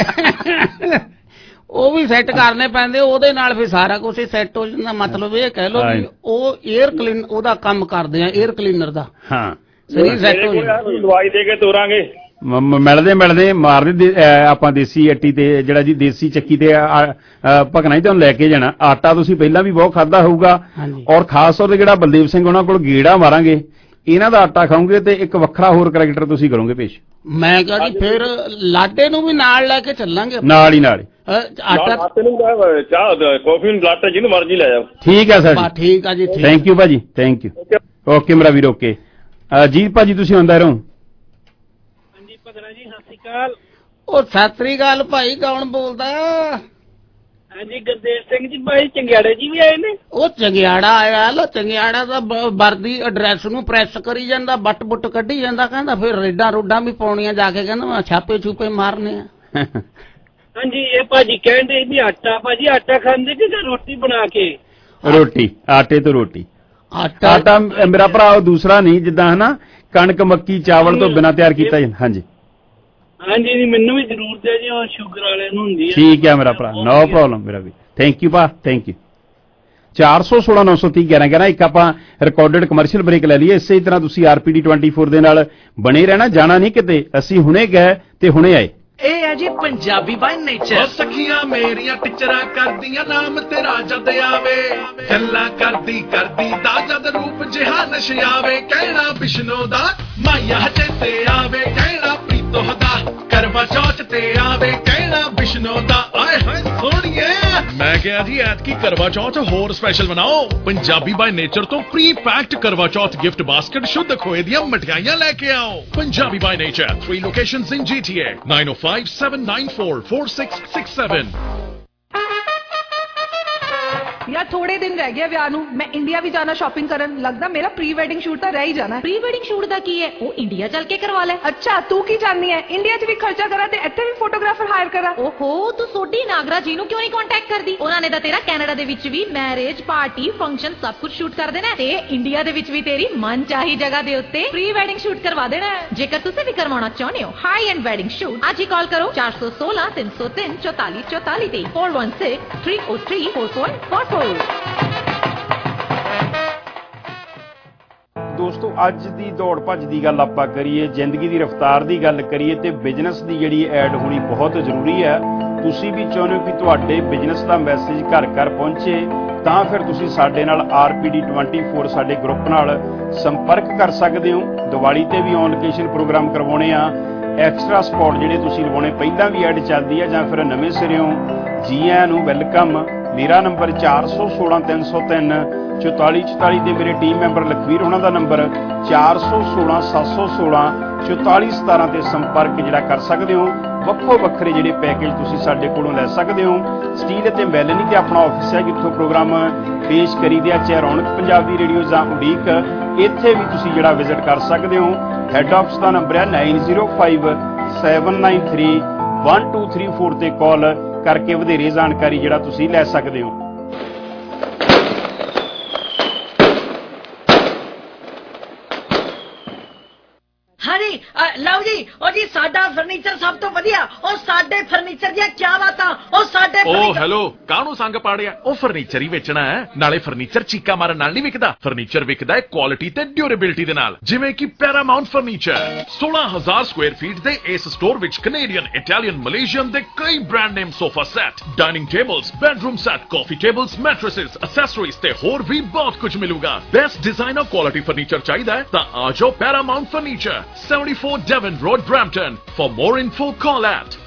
ਉਹ ਵੀ ਸੈੱਟ ਕਰਨੇ ਪੈਂਦੇ, ਉਹਦੇ ਨਾਲ ਫਿਰ ਸਾਰਾ ਕੁਝ ਸੈੱਟ ਹੋ ਜਾਂਦਾ। ਮਤਲਬ ਇਹ ਕਹਿ ਲਓ ਵੀ ਉਹ ਉਹਦਾ ਕੰਮ ਕਰਦੇ ਆ, 에ਅਰ ਕਲੀਨਰ ਦਾ। ਹਾਂ, ਸਹੀ ਸੈੱਟ ਹੋ ਜਾਂਦਾ। ਦਵਾਈ ਦੇ ਕੇ ਤੋਰਾਂਗੇ। ਮਿਲਦੇ ਮਾਰਦੇ ਆਪਾਂ ਦੇਸੀ ਅੱਟੀ ਤੇ ਜਿਹੜਾ ਜੀ ਦੇਸੀ ਚੱਕੀ ਤੇ ਭਗਣਾ ਜੀ ਤੁਹਾਨੂੰ ਲੈ ਕੇ ਜਾਣਾ। ਆਟਾ ਤੁਸੀਂ ਪਹਿਲਾਂ ਵੀ ਬਹੁਤ ਖਾਧਾ ਹੋਊਗਾ, ਔਰ ਖਾਸ ਤੌਰ ਤੇ ਜਿਹੜਾ ਬਲਦੇਵ ਸਿੰਘ ਉਹਨਾਂ ਕੋਲ ਗੇੜਾ ਮਾਰਾਂਗੇ, ਇਹਨਾਂ ਦਾ ਆਟਾ ਖਾਓਗੇ ਤੇ ਇੱਕ ਵੱਖਰਾ ਹੋਰ ਕਰੈਕਟਰ ਤੁਸੀਂ ਕਰੋਗੇ ਪੇਸ਼। ਮੈਂ ਕਿਹਾ ਜੀ ਫਿਰ ਲਾਡੇ ਨੂੰ ਵੀ ਨਾਲ ਲੈ ਕੇ ਚੱਲਾਂਗੇ। ਨਾਲ ਹੀ ਆਟਾ ਚਾਹ ਕਾਫੀ ਨੂੰ ਲਾਟੇ ਜਿਹਨੂੰ ਮਰਜ਼ੀ ਲੈ ਜਾਓ। ਠੀਕ ਹੈ ਸਰ, ਠੀਕ ਆ ਜੀ। ਥੈਂਕ ਯੂ ਭਾਜੀ, ਥੈਂਕ ਯੂ। ਓਕੇ ਮੇਰਾ ਵੀਰ, ਓਕੇ ਜੀ। ਭਾਜੀ ਤੁਸੀਂ ਆਉਂਦਾ ਰਹੋ। ਜੀ ਸਤਿ ਸ੍ਰੀ ਅਕਾਲ। ਉਹ ਸਤਿ ਸ੍ਰੀ ਅਕਾਲ ਭਾਈ, ਕੌਣ ਬੋਲਦਾ? ਹਾਂਜੀ ਗੁਰਦੇਵ ਸਿੰਘ ਜੀ। ਭਾਈ ਚੰਗਿਆੜੇ ਜੀ ਵੀ ਆਏ ਨੇ? ਉਹ ਚੰਗਿਆੜਾ ਆਇਆ, ਲੋ ਚੰਗਿਆੜਾ ਦਾ ਵਰਦੀ ਐਡਰੈਸ ਨੂੰ ਪ੍ਰੈਸ ਕਰੀ ਜਾਂਦਾ, ਬੱਟ ਬੁੱਟ ਕੱਢੀ ਜਾਂਦਾ, ਕਹਿੰਦਾ ਫਿਰ ਰੇਡਾਂ ਰੋਡਾਂ ਵੀ ਪਾਉਣੀਆਂ ਜਾ ਕੇ, ਕਹਿੰਦਾ ਮੈਂ ਛਾਪੇ ਛੂਪੇ ਮਾਰਨੇ ਆ। ਹਾਂਜੀ, ਇਹ ਭਾਜੀ ਕਹਿੰਦੇ ਵੀ ਆਟਾ, ਭਾਜੀ ਆਟਾ ਖਾਂਦੇ ਕਿ ਰੋਟੀ ਬਣਾ ਕੇ? ਰੋਟੀ, ਆਟੇ ਤੋਂ ਰੋਟੀ। ਆਟਾ ਮੇਰਾ ਭਰਾ ਉਹ ਦੂਸਰਾ ਨਹੀਂ, ਜਿੱਦਾਂ ਹਨਾ ਕਣਕ ਮੱਕੀ ਚਾਵਲ ਤੋਂ ਬਿਨਾਂ ਤਿਆਰ ਕੀਤਾ ਜਾਂਦਾ। ਹਾਂਜੀ ਹਾਂਜੀ, ਮੈਨੂੰ ਵੀ ਜ਼ਰੂਰਤ ਹੈ ਜੀ, ਉਹ ਸ਼ੂਗਰ ਵਾਲਿਆਂ ਨੂੰ ਹੁੰਦੀ ਹੈ। ਠੀਕ ਹੈ ਮੇਰਾ ਭਰਾ, ਨੋ ਪ੍ਰੋਬਲਮ ਮੇਰਾ ਵੀ। ਥੈਂਕ ਯੂ ਭਾ, ਥੈਂਕ ਯੂ। 416 930 11 ਇੱਕ ਆਪਾਂ ਰਿਕਾਰਡਡ ਕਮਰਸ਼ੀਅਲ ਬ੍ਰੇਕ ਲੈ ਲਈਏ। ਇਸੇ ਤਰ੍ਹਾਂ ਤੁਸੀਂ RPD 24 ਦੇ ਨਾਲ ਬਣੇ ਰਹਿਣਾ, ਜਾਣਾ ਨਹੀਂ ਕਿਤੇ। ਅਸੀਂ ਹੁਣੇ ਗਏ ਤੇ ਹੁਣੇ ਆਏ। ਇਹ ਹੈ ਜੀ ਪੰਜਾਬੀ ਬਾਈ ਨੇਚਰ। ਸਖੀਆਂ ਮੇਰੀਆਂ ਟਿਚਰਾਂ ਕਰਦੀਆਂ, ਨਾਮ ਤੇਰਾ ਜਦ ਆਵੇ, ਗੱਲਾਂ ਕਰਦੀ ਦਾ ਜਦ ਰੂਪ ਜਿਹਾ ਨਸ਼ਿਆਵੇ, ਕਹਿਣਾ ਬਿਸ਼ਨੋ ਦਾ ਮਾਇਆ ਚੇਤੇ ਆਵੇ, ਕਹਿਣਾ ਪ੍ਰੀਤੋ ਦਾ ਕਰਵਾ ਚੌਥ ਤੇ ਆਵੇ, ਕਹਿਣਾ ਬਿਸ਼ਨੋ ਦਾ ਆਏ ਹਾਏ ਸੋਹਣੀਏ। ਮੈਂ ਕਿਹਾ ਜੀ ਐਤਕੀ ਕਰਵਾ ਚੌਥ ਹੋਰ ਸਪੈਸ਼ਲ ਬਣਾਓ। ਪੰਜਾਬੀ ਬਾਈ ਨੇਚਰ ਤੋਂ pre packed Karva Chauth gift basket ਸ਼ੁੱਧ ਖੋਏ ਦੀਆਂ ਮਠਿਆਈਆਂ ਲੈ ਕੇ ਆਓ। Punjabi by nature, 3 locations in GTA, 9057944667। यार थोड़े दिन रह गए ਵਿਆਹ ਨੂੰ, ਮੈਂ ਇੰਡੀਆ ਵੀ ਜਾਣਾ ਸ਼ਾਪਿੰਗ ਕਰਨ। ਲੱਗਦਾ ਮੇਰਾ ਪ੍ਰੀ ਵੈਡਿੰਗ ਸ਼ੂਟ ਤਾਂ ਰਹਿ ਹੀ ਜਾਣਾ। ਪ੍ਰੀ ਵੈਡਿੰਗ ਸ਼ੂਟ ਦਾ ਕੀ ਹੈ? ਉਹ ਇੰਡੀਆ ਚੱਲ ਕੇ ਕਰਵਾ ਲੈ। ਅੱਛਾ, ਤੂੰ ਕੀ ਜਾਣਦੀ ਹੈ? ਇੰਡੀਆ 'ਚ ਵੀ ਖਰਚਾ ਕਰਾਂ ਤੇ ਇੱਥੇ ਵੀ ਫੋਟੋਗ੍ਰਾਫਰ ਹਾਇਰ ਕਰਾਂ। ਓਹੋ, ਤੂੰ ਸੋਢੀ ਨਾਗਰਾ ਜੀ ਨੂੰ ਕਿਉਂ ਨਹੀਂ ਕੰਟੈਕਟ ਕਰਦੀ? ਉਹਨਾਂ ਨੇ ਤਾਂ ਤੇਰਾ ਕੈਨੇਡਾ ਦੇ ਵਿੱਚ ਵੀ ਮੈਰਿਜ ਪਾਰਟੀ ਫੰਕਸ਼ਨ ਸਭ ਕੁਝ ਸ਼ੂਟ ਕਰ ਦੇਣਾ, ਤੇ ਇੰਡੀਆ ਦੇ ਵਿੱਚ ਵੀ ਤੇਰੀ ਮਨ ਚਾਹੀ ਜਗ੍ਹਾ ਦੇ ਉੱਤੇ ਪ੍ਰੀ ਵੈਡਿੰਗ ਸ਼ੂਟ ਕਰਵਾ ਦੇਣਾ। ਜੇਕਰ ਤੁਸੀਂ ਵੀ ਕਰਵਾਉਣਾ ਚਾਹੁੰਦੇ ਹੋ ਹਾਈ ਐਂਡ ਵੈਡਿੰਗ ਸ਼ੂਟ, ਅੱਜ ਹੀ ਕਾਲ ਕਰੋ 416 303 44 44 ਤੇ 416 303 4444। ਦੋਸਤੋ, ਅੱਜ ਦੀ ਦੌੜ ਭੱਜ ਦੀ ਗੱਲ ਆਪਾਂ ਕਰੀਏ, ਜ਼ਿੰਦਗੀ ਦੀ ਰਫ਼ਤਾਰ ਦੀ ਗੱਲ ਕਰੀਏ, ਤੇ ਬਿਜ਼ਨਸ ਦੀ ਜਿਹੜੀ ਐਡ ਹੋਣੀ ਬਹੁਤ ਜ਼ਰੂਰੀ ਹੈ। ਤੁਸੀਂ ਵੀ ਚਾਹੁੰਦੇ ਹੋ ਕਿ ਤੁਹਾਡੇ ਬਿਜ਼ਨਸ ਦਾ ਮੈਸੇਜ ਘਰ ਘਰ ਪਹੁੰਚੇ, ਤਾਂ ਫਿਰ ਤੁਸੀਂ ਸਾਡੇ ਨਾਲ RPD 24 ਸਾਡੇ ਗਰੁੱਪ ਨਾਲ ਸੰਪਰਕ ਕਰ ਸਕਦੇ ਹੋ। ਦੀਵਾਲੀ ਤੇ ਵੀ ਔਨ ਲੋਕੇਸ਼ਨ ਪ੍ਰੋਗਰਾਮ ਕਰਵਾਉਣੇ ਆ। ਐਕਸਟਰਾ ਸਪੌਟ ਜਿਹੜੇ ਤੁਸੀਂ ਲਵਾਉਣੇ, ਪਹਿਲਾਂ ਵੀ ਐਡ ਚੱਲਦੀ ਹੈ ਜਾਂ ਫਿਰ ਨਵੇਂ ਸਿਰਿਓਂ, ਜੀ ਆਇਆਂ ਨੂੰ, ਵੈਲਕਮ। ਮੇਰਾ ਨੰਬਰ 416 303 44 44 ਤੇ ਮੇਰੇ ਟੀਮ ਮੈਂਬਰ ਲਖਵੀਰ ਉਹਨਾਂ ਦਾ ਨੰਬਰ 416 716 44 17 ਤੇ ਸੰਪਰਕ ਜਿਹੜਾ ਕਰ ਸਕਦੇ ਹੋ। ਵੱਖੋ ਵੱਖਰੇ ਜਿਹੜੇ ਪੈਕੇਜ ਤੁਸੀਂ ਸਾਡੇ ਕੋਲੋਂ ਲੈ ਸਕਦੇ ਹੋ। ਸਟੀਲ ਅਤੇ ਮੈਲਨੀ ਤੇ ਆਪਣਾ ਆਫਿਸ ਹੈ, ਜਿੱਥੋਂ ਪ੍ਰੋਗਰਾਮ ਪੇਸ਼ ਕਰੀਦੇ ਆ, ਚਾਹੇ ਰੌਣਕ ਪੰਜਾਬ ਦੀ ਰੇਡੀਓ ਜਾਂ ਉਡੀਕ, ਇੱਥੇ ਵੀ ਤੁਸੀਂ ਜਿਹੜਾ ਵਿਜ਼ਿਟ ਕਰ ਸਕਦੇ ਹੋ। ਹੈੱਡ ਆਫਿਸ ਦਾ ਨੰਬਰ ਹੈ 905793 1234 ਤੇ ਕਾਲ ਕਰਕੇ ਵਧੇਰੇ ਜਾਣਕਾਰੀ ਜਿਹੜਾ ਤੁਸੀਂ ਲੈ ਸਕਦੇ ਹੋ। हर ਜੀ ਲਓ ਜੀ ਉਹ ਜੀ ਸਾਡਾ ਫਰਨੀਚਰ ਸਭ ਤੋਂ ਵਧੀਆ ਉਹ ਸਾਡੇ ਫਰਨੀਚਰ ਦੀਆਂ ਕੀ ਬਾਤਾਂ ਉਹ ਸਾਡੇ ਓ ਹੈਲੋ ਕਾਹਨੂੰ ਸੰਗ ਪਾੜਿਆ ਉਹ ਫਰਨੀਚਰ ਹੀ ਵੇਚਣਾ ਹੈ ਨਾਲੇ ਫਰਨੀਚਰ ਚੀਕਾ ਮਾਰਨ ਨਾਲ ਨਹੀਂ ਵਿਕਦਾ ਫਰਨੀਚਰ ਵਿਕਦਾ ਹੈ ਕੁਆਲਿਟੀ ਤੇ ਡਿਊਰੇਬਿਲਟੀ ਦੇ ਨਾਲ ਜਿਵੇਂ ਕਿ ਪੈਰਾਮਾਉਂਟ ਫਰਨੀਚਰ 16000 ਸਕੁਆਇਰ ਫੀਟ ਦੇ ਇਸ ਸਟੋਰ ਵਿੱਚ ਕੈਨੇਡੀਅਨ ਇਟਾਲੀਅਨ ਮਲੇਸ਼ੀਅਨ ਦੇ ਕਈ brand name sofa set dining tables bedroom set coffee tables mattresses accessories ਤੇ ਹੋਰ ਵੀ ਬਹੁਤ ਕੁਝ ਮਿਲੂਗਾ ਬੈਸਟ ਡਿਜ਼ਾਈਨਰ ਕੁਆਲਿਟੀ ਫਰਨੀਚਰ ਚਾਹੀਦਾ ਹੈ ਤਾਂ ਆ ਜਾਓ Paramount furniture 74 Devon Road Brampton for more info call at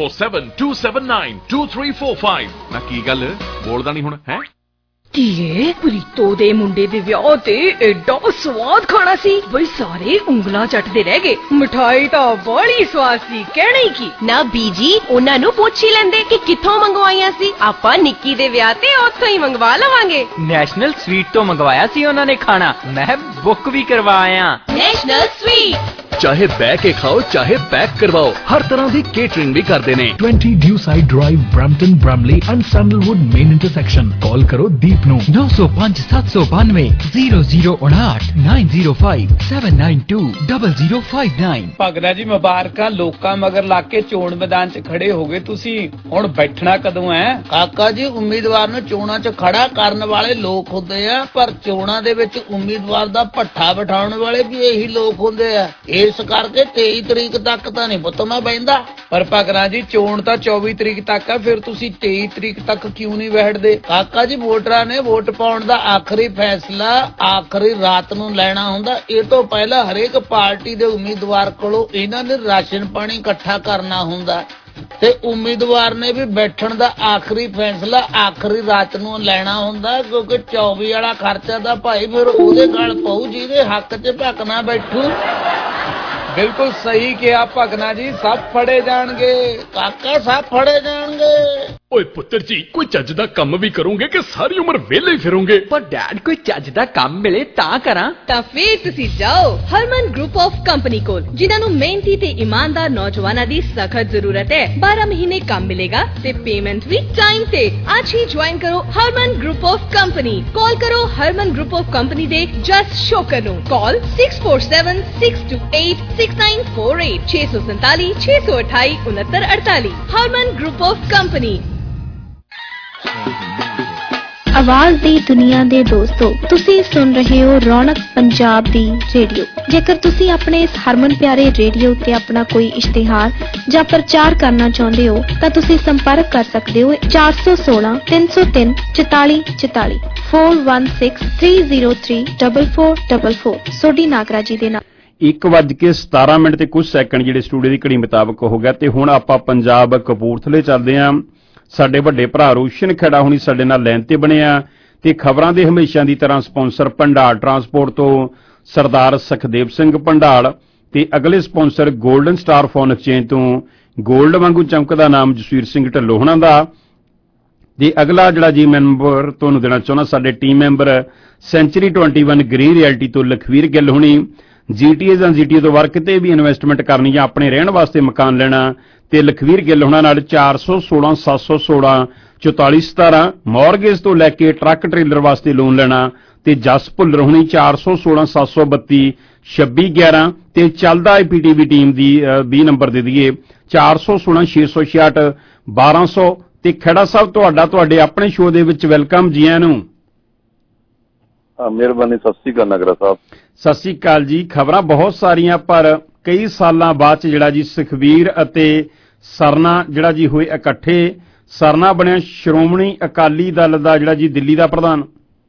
6472792345 ਨਾ ਕੀ ਗੱਲ ਬੋਲਦਾ ਨਹੀਂ ਹੁਣ ਹੈ ਧੀਏ ਪ੍ਰੀਤੋ ਦੇ ਮੁੰਡੇ ਦੇ ਵਿਆਹ ਤੇ ਐਡਾ ਸਵਾਦ ਖਾਣਾ ਸੀ ਬਈ ਸਾਰੇ ਉਂਗਲਾਂ ਚੱਟਦੇ ਰਹਿ ਗਏ ਮਿਠਾਈ ਤਾਂ ਬੜੀ ਸਵਾਦ ਸੀ ਕਹਿਣਾ ਹੀ ਕੀ ਨਾ ਬੀਜੀ ਉਹਨਾਂ ਨੂੰ ਪੁੱਛ ਹੀ ਲੈਂਦੇ ਕਿ ਕਿੱਥੋਂ ਮੰਗਵਾਈਆਂ ਸੀ ਆਪਾਂ ਨਿੱਕੀ ਦੇ ਵਿਆਹ ਤੇ ਉੱਥੋਂ ਹੀ ਮੰਗਵਾ ਲਵਾਂਗੇ ਨੈਸ਼ਨਲ ਸਵੀਟ ਤੋਂ ਮੰਗਵਾਇਆ ਸੀ ਉਹਨਾਂ ਨੇ ਖਾਣਾ ਮੈਂ ਬੁੱਕ ਵੀ ਕਰਵਾਇਆ ਨੈਸ਼ਨਲ ਸਵੀਟ ਚਾਹੇ ਬਹਿ ਕੇ ਖਾਓ ਚਾਹੇ ਪੈਕ ਕਰਵਾਓ ਹਰ ਤਰ੍ਹਾਂ ਦੀ ਕੇਟਰਿੰਗ ਵੀ ਕਰਦੇ ਨੇ 20 Dewside drive Brampton Bramalea and Sandalwood main intersection call ਕਰੋ ਦੀਪ ਨੂੰ 905 792 0059 905 792 0059 ਭਗਨਾ ਜੀ ਮੁਬਾਰਕਾਂ ਲੋਕਾਂ ਮਗਰ ਲਾ ਕੇ ਚੋਣ ਮੈਦਾਨ 'ਚ ਖੜੇ ਹੋ ਗਏ ਤੁਸੀਂ ਹੁਣ ਬੈਠਣਾ ਕਦੋਂ ਹੈ ਕਾਕਾ ਜੀ ਉਮੀਦਵਾਰ ਨੂੰ ਚੋਣਾਂ 'ਚ ਖੜਾ ਕਰਨ ਵਾਲੇ ਲੋਕ ਹੁੰਦੇ ਆ ਪਰ ਚੋਣਾਂ ਦੇ ਵਿੱਚ ਉਮੀਦਵਾਰ ਦਾ ਭੱਠਾ ਬਿਠਾਉਣ ਵਾਲੇ ਵੀ ਇਹੀ ਲੋਕ ਹੁੰਦੇ ਆ ਇਸ ਕਰਕੇ 23 ਤਰੀਕ ਤੱਕ ਤਾਂ ਨਹੀਂ ਪੁੱਤ ਮੈਂ ਬੈਂਦਾ ਪਰ ਭਗਨਾ ਜੀ ਚੋਣ ਤਾਂ 24 ਤਰੀਕ ਤੱਕ ਆ ਫਿਰ ਤੁਸੀਂ 23 ਤਰੀਕ ਤੱਕ ਕਿਉਂ ਨਹੀਂ ਬੈਠਦੇ ਕਾਕਾ ਜੀ ਵੋਟਰਾਂ ਨੇ ਵੋਟ ਪਾਉਣ ਦਾ ਆਖਰੀ ਫੈਸਲਾ ਆਖਰੀ ਰਾਤ ਨੂੰ ਲੈਣਾ ਹੁੰਦਾ ਇਹ ਤੋਂ ਪਹਿਲਾਂ ਹਰੇਕ ਪਾਰਟੀ ਦੇ ਉਮੀਦਵਾਰ ਕੋਲੋਂ ਇਹਨਾਂ ਨੇ ਰਾਸ਼ਨ ਪਾਣੀ ਇਕੱਠਾ ਕਰਨਾ ਹੁੰਦਾ ਤੇ ਉਮੀਦਵਾਰ ਨੇ ਵੀ ਬੈਠਣ ਦਾ ਆਖਰੀ ਫੈਸਲਾ ਆਖਰੀ ਰਾਤ ਨੂੰ ਲੈਣਾ ਹੁੰਦਾ ਕਿਉਂਕਿ 24 ਵਾਲਾ ਖਰਚਾ ਦਾ ਭਾਈ ਫਿਰ ਉਹਦੇ ਗਲ ਪਊ ਜਿਹਦੇ ਹੱਕ 'ਚ ਭਕਨਾ ਬੈਠੂ ਬਿਲਕੁਲ ਸਹੀ ਕਿਹਾ ਭਗਨਾ ਜੀ ਸਭ ਫੜੇ ਜਾਣਗੇ ਕਾਕਾ ਸਭ ਫੜੇ ਜਾਣਗੇ ਓਏ ਪੁੱਤਰ ਜੀ ਕੋਈ ਚੱਜ ਦਾ ਕੰਮ ਵੀ ਕਰੋਗੇ ਕਿ ਸਾਰੀ ਉਮਰ ਵਿਹਲੇ ਹੀ ਫਿਰੋਗੇ ਪਰ ਡੈਡ ਕੋਈ ਚੱਜ ਦਾ ਕੰਮ ਮਿਲੇ ਤਾਂ ਕਰਾਂ ਤਾਂ ਫੇਰ ਤੁਸੀਂ ਜਾਓ ਹਰਮਨ ਗਰੁੱਪ ਆਫ ਕੰਪਨੀ ਕੋਲ ਜਿਨ੍ਹਾਂ ਨੂੰ ਮਿਹਨਤੀ ਤੇ ਇਮਾਨਦਾਰ ਨੌਜਵਾਨਾਂ ਦੀ ਸਖਤ ਜ਼ਰੂਰਤ ਹੈ 12 ਮਹੀਨੇ ਕੰਮ ਮਿਲੇਗਾ ਤੇ ਪੇਮੈਂਟ ਵੀ ਟਾਈਮ ਤੇ ਅੱਜ ਹੀ ਜੁਆਇਨ ਕਰੋ Harman group of company call ਕਰੋ ਹਰਮਨ ਗਰੁੱਪ ਆਫ ਕੰਪਨੀ ਦੇ ਜਸ ਸ਼ੋਕਰ ਨੂੰ call 647628 6948 647 628 6948 Harman group of company ਆਵਾਜ਼ ਦੀ ਦੁਨੀਆ ਦੇ ਦੋਸਤੋ ਤੁਸੀਂ ਸੁਣ ਰਹੇ ਹੋ ਰੌਣਕ ਪੰਜਾਬ ਦੀ ਰੇਡੀਓ ਜੇਕਰ ਤੁਸੀਂ ਆਪਣੇ ਇਸ ਹਰਮਨ ਪਿਆਰੇ ਰੇਡੀਓ ਤੇ ਆਪਣਾ ਕੋਈ ਇਸ਼ਤਿਹਾਰ ਜਾਂ ਪ੍ਰਚਾਰ ਕਰਨਾ ਚਾਹੁੰਦੇ ਹੋ ਤਾਂ ਤੁਸੀਂ ਸੰਪਰਕ ਕਰ ਸਕਦੇ ਹੋ 416 303 4444 4163034444 ਸੋਢੀ ਨਾਗਰਾ ਜੀ ਦੇ ਨਾਲ 1:17 ਤੇ ਕੁਝ ਸੈਕਿੰਡ ਜਿਹੜੇ ਸਟੂਡੀਓ ਦੀ ਘੜੀ ਮੁਤਾਬਕ ਹੋ ਗਿਆ ਤੇ ਹੁਣ ਆਪਾਂ ਪੰਜਾਬ ਕਪੂਰਥਲੇ ਚੱਲਦੇ ਆਂ ਸਾਡੇ ਵੱਡੇ ਭਰਾ ਰੋਸ਼ਨ ਖੇੜਾ ਹੁਣੀ ਸਾਡੇ ਨਾਲ ਲਾਈਨ ਤੇ ਬਣਿਆ ਤੇ ਖਬਰਾਂ ਦੇ ਹਮੇਸ਼ਾ ਦੀ ਤਰ੍ਹਾਂ ਸਪਾਂਸਰ ਭੰਡਾਰ ਟਰਾਂਸਪੋਰਟ ਤੋਂ ਸਰਦਾਰ ਸੁਖਦੇਵ ਸਿੰਘ ਭੰਡਾਰ ਤੇ ਅਗਲੇ sponsor golden star phone exchange ਤੋਂ 골ਡ ਵਾਂਗੂ ਚਮਕਦਾ ਨਾਮ ਜਸਵੀਰ ਸਿੰਘ ਢੱਲੋਂ ਹੁਣਾਂ ਦਾ ਤੇ ਅਗਲਾ ਜਿਹੜਾ ਜੀ ਮੈਂਬਰ ਤੁਹਾਨੂੰ ਦੇਣਾ ਚਾਹੁੰਦਾ ਸਾਡੇ team member century 21 green realty ਤੋਂ ਲਖਵੀਰ ਗਿੱਲ ਹੁਣੀ GTA ਜਾਂ GTA ਤੋਂ ਬਾਹਰ ਕਿਤੇ ਵੀ ਇਨਵੈਸਟਮੈਂਟ ਕਰਨੀ ਜਾਂ ਆਪਣੇ ਰਹਿਣ ਵਾਸਤੇ ਮਕਾਨ ਲੈਣਾ ਤੇ ਲਖਵੀਰ ਗਿੱਲ ਹੁਣਾਂ ਨਾਲ 416 716 4417 ਮੌਰਗੇਜ ਤੋਂ ਲੈ ਕੇ ਟਰੱਕ ਟ੍ਰੇਲਰ ਵਾਸਤੇ ਲੋਨ ਲੈਣਾ ਤੇ ਜਸ ਭੁੱਲਰ ਹੁਣੀ 416 732 2611 ਤੇ ਚੱਲਦਾ IPTV ਟੀਮ ਦੀ 20 ਨੰਬਰ ਦੇ ਦਈਏ 416 666 1200 ਤੇ ਖੇੜਾ ਸਾਹਿਬ ਤੁਹਾਡੇ ਆਪਣੇ ਸ਼ੋਅ ਦੇ ਵਿੱਚ ਵੈਲਕਮ ਜੀ ਆਇਆਂ ਨੂੰ ਮਿਹਰਬਾਨੀ ਸਤਿ ਸ੍ਰੀ ਅਕਾਲ ਨਗਰਾ ਸਾਹਿਬ ਸਤਿ ਸ੍ਰੀ ਅਕਾਲ ਜੀ ਖਬਰਾਂ ਬਹੁਤ ਸਾਰੀਆਂ ਪਰ ਕਈ ਸਾਲਾਂ ਬਾਅਦ ਚ ਜਿਹੜਾ ਜੀ ਸੁਖਵੀਰ ਅਤੇ ਸਰਨਾ ਜਿਹੜਾ ਜੀ ਹੋਏ ਇਕੱਠੇ ਸਰਨਾ ਬਣਿਆ ਸ਼੍ਰੋਮਣੀ ਅਕਾਲੀ ਦਲ ਦਾ ਜਿਹੜਾ ਜੀ ਦਿੱਲੀ ਦਾ ਪ੍ਰਧਾਨ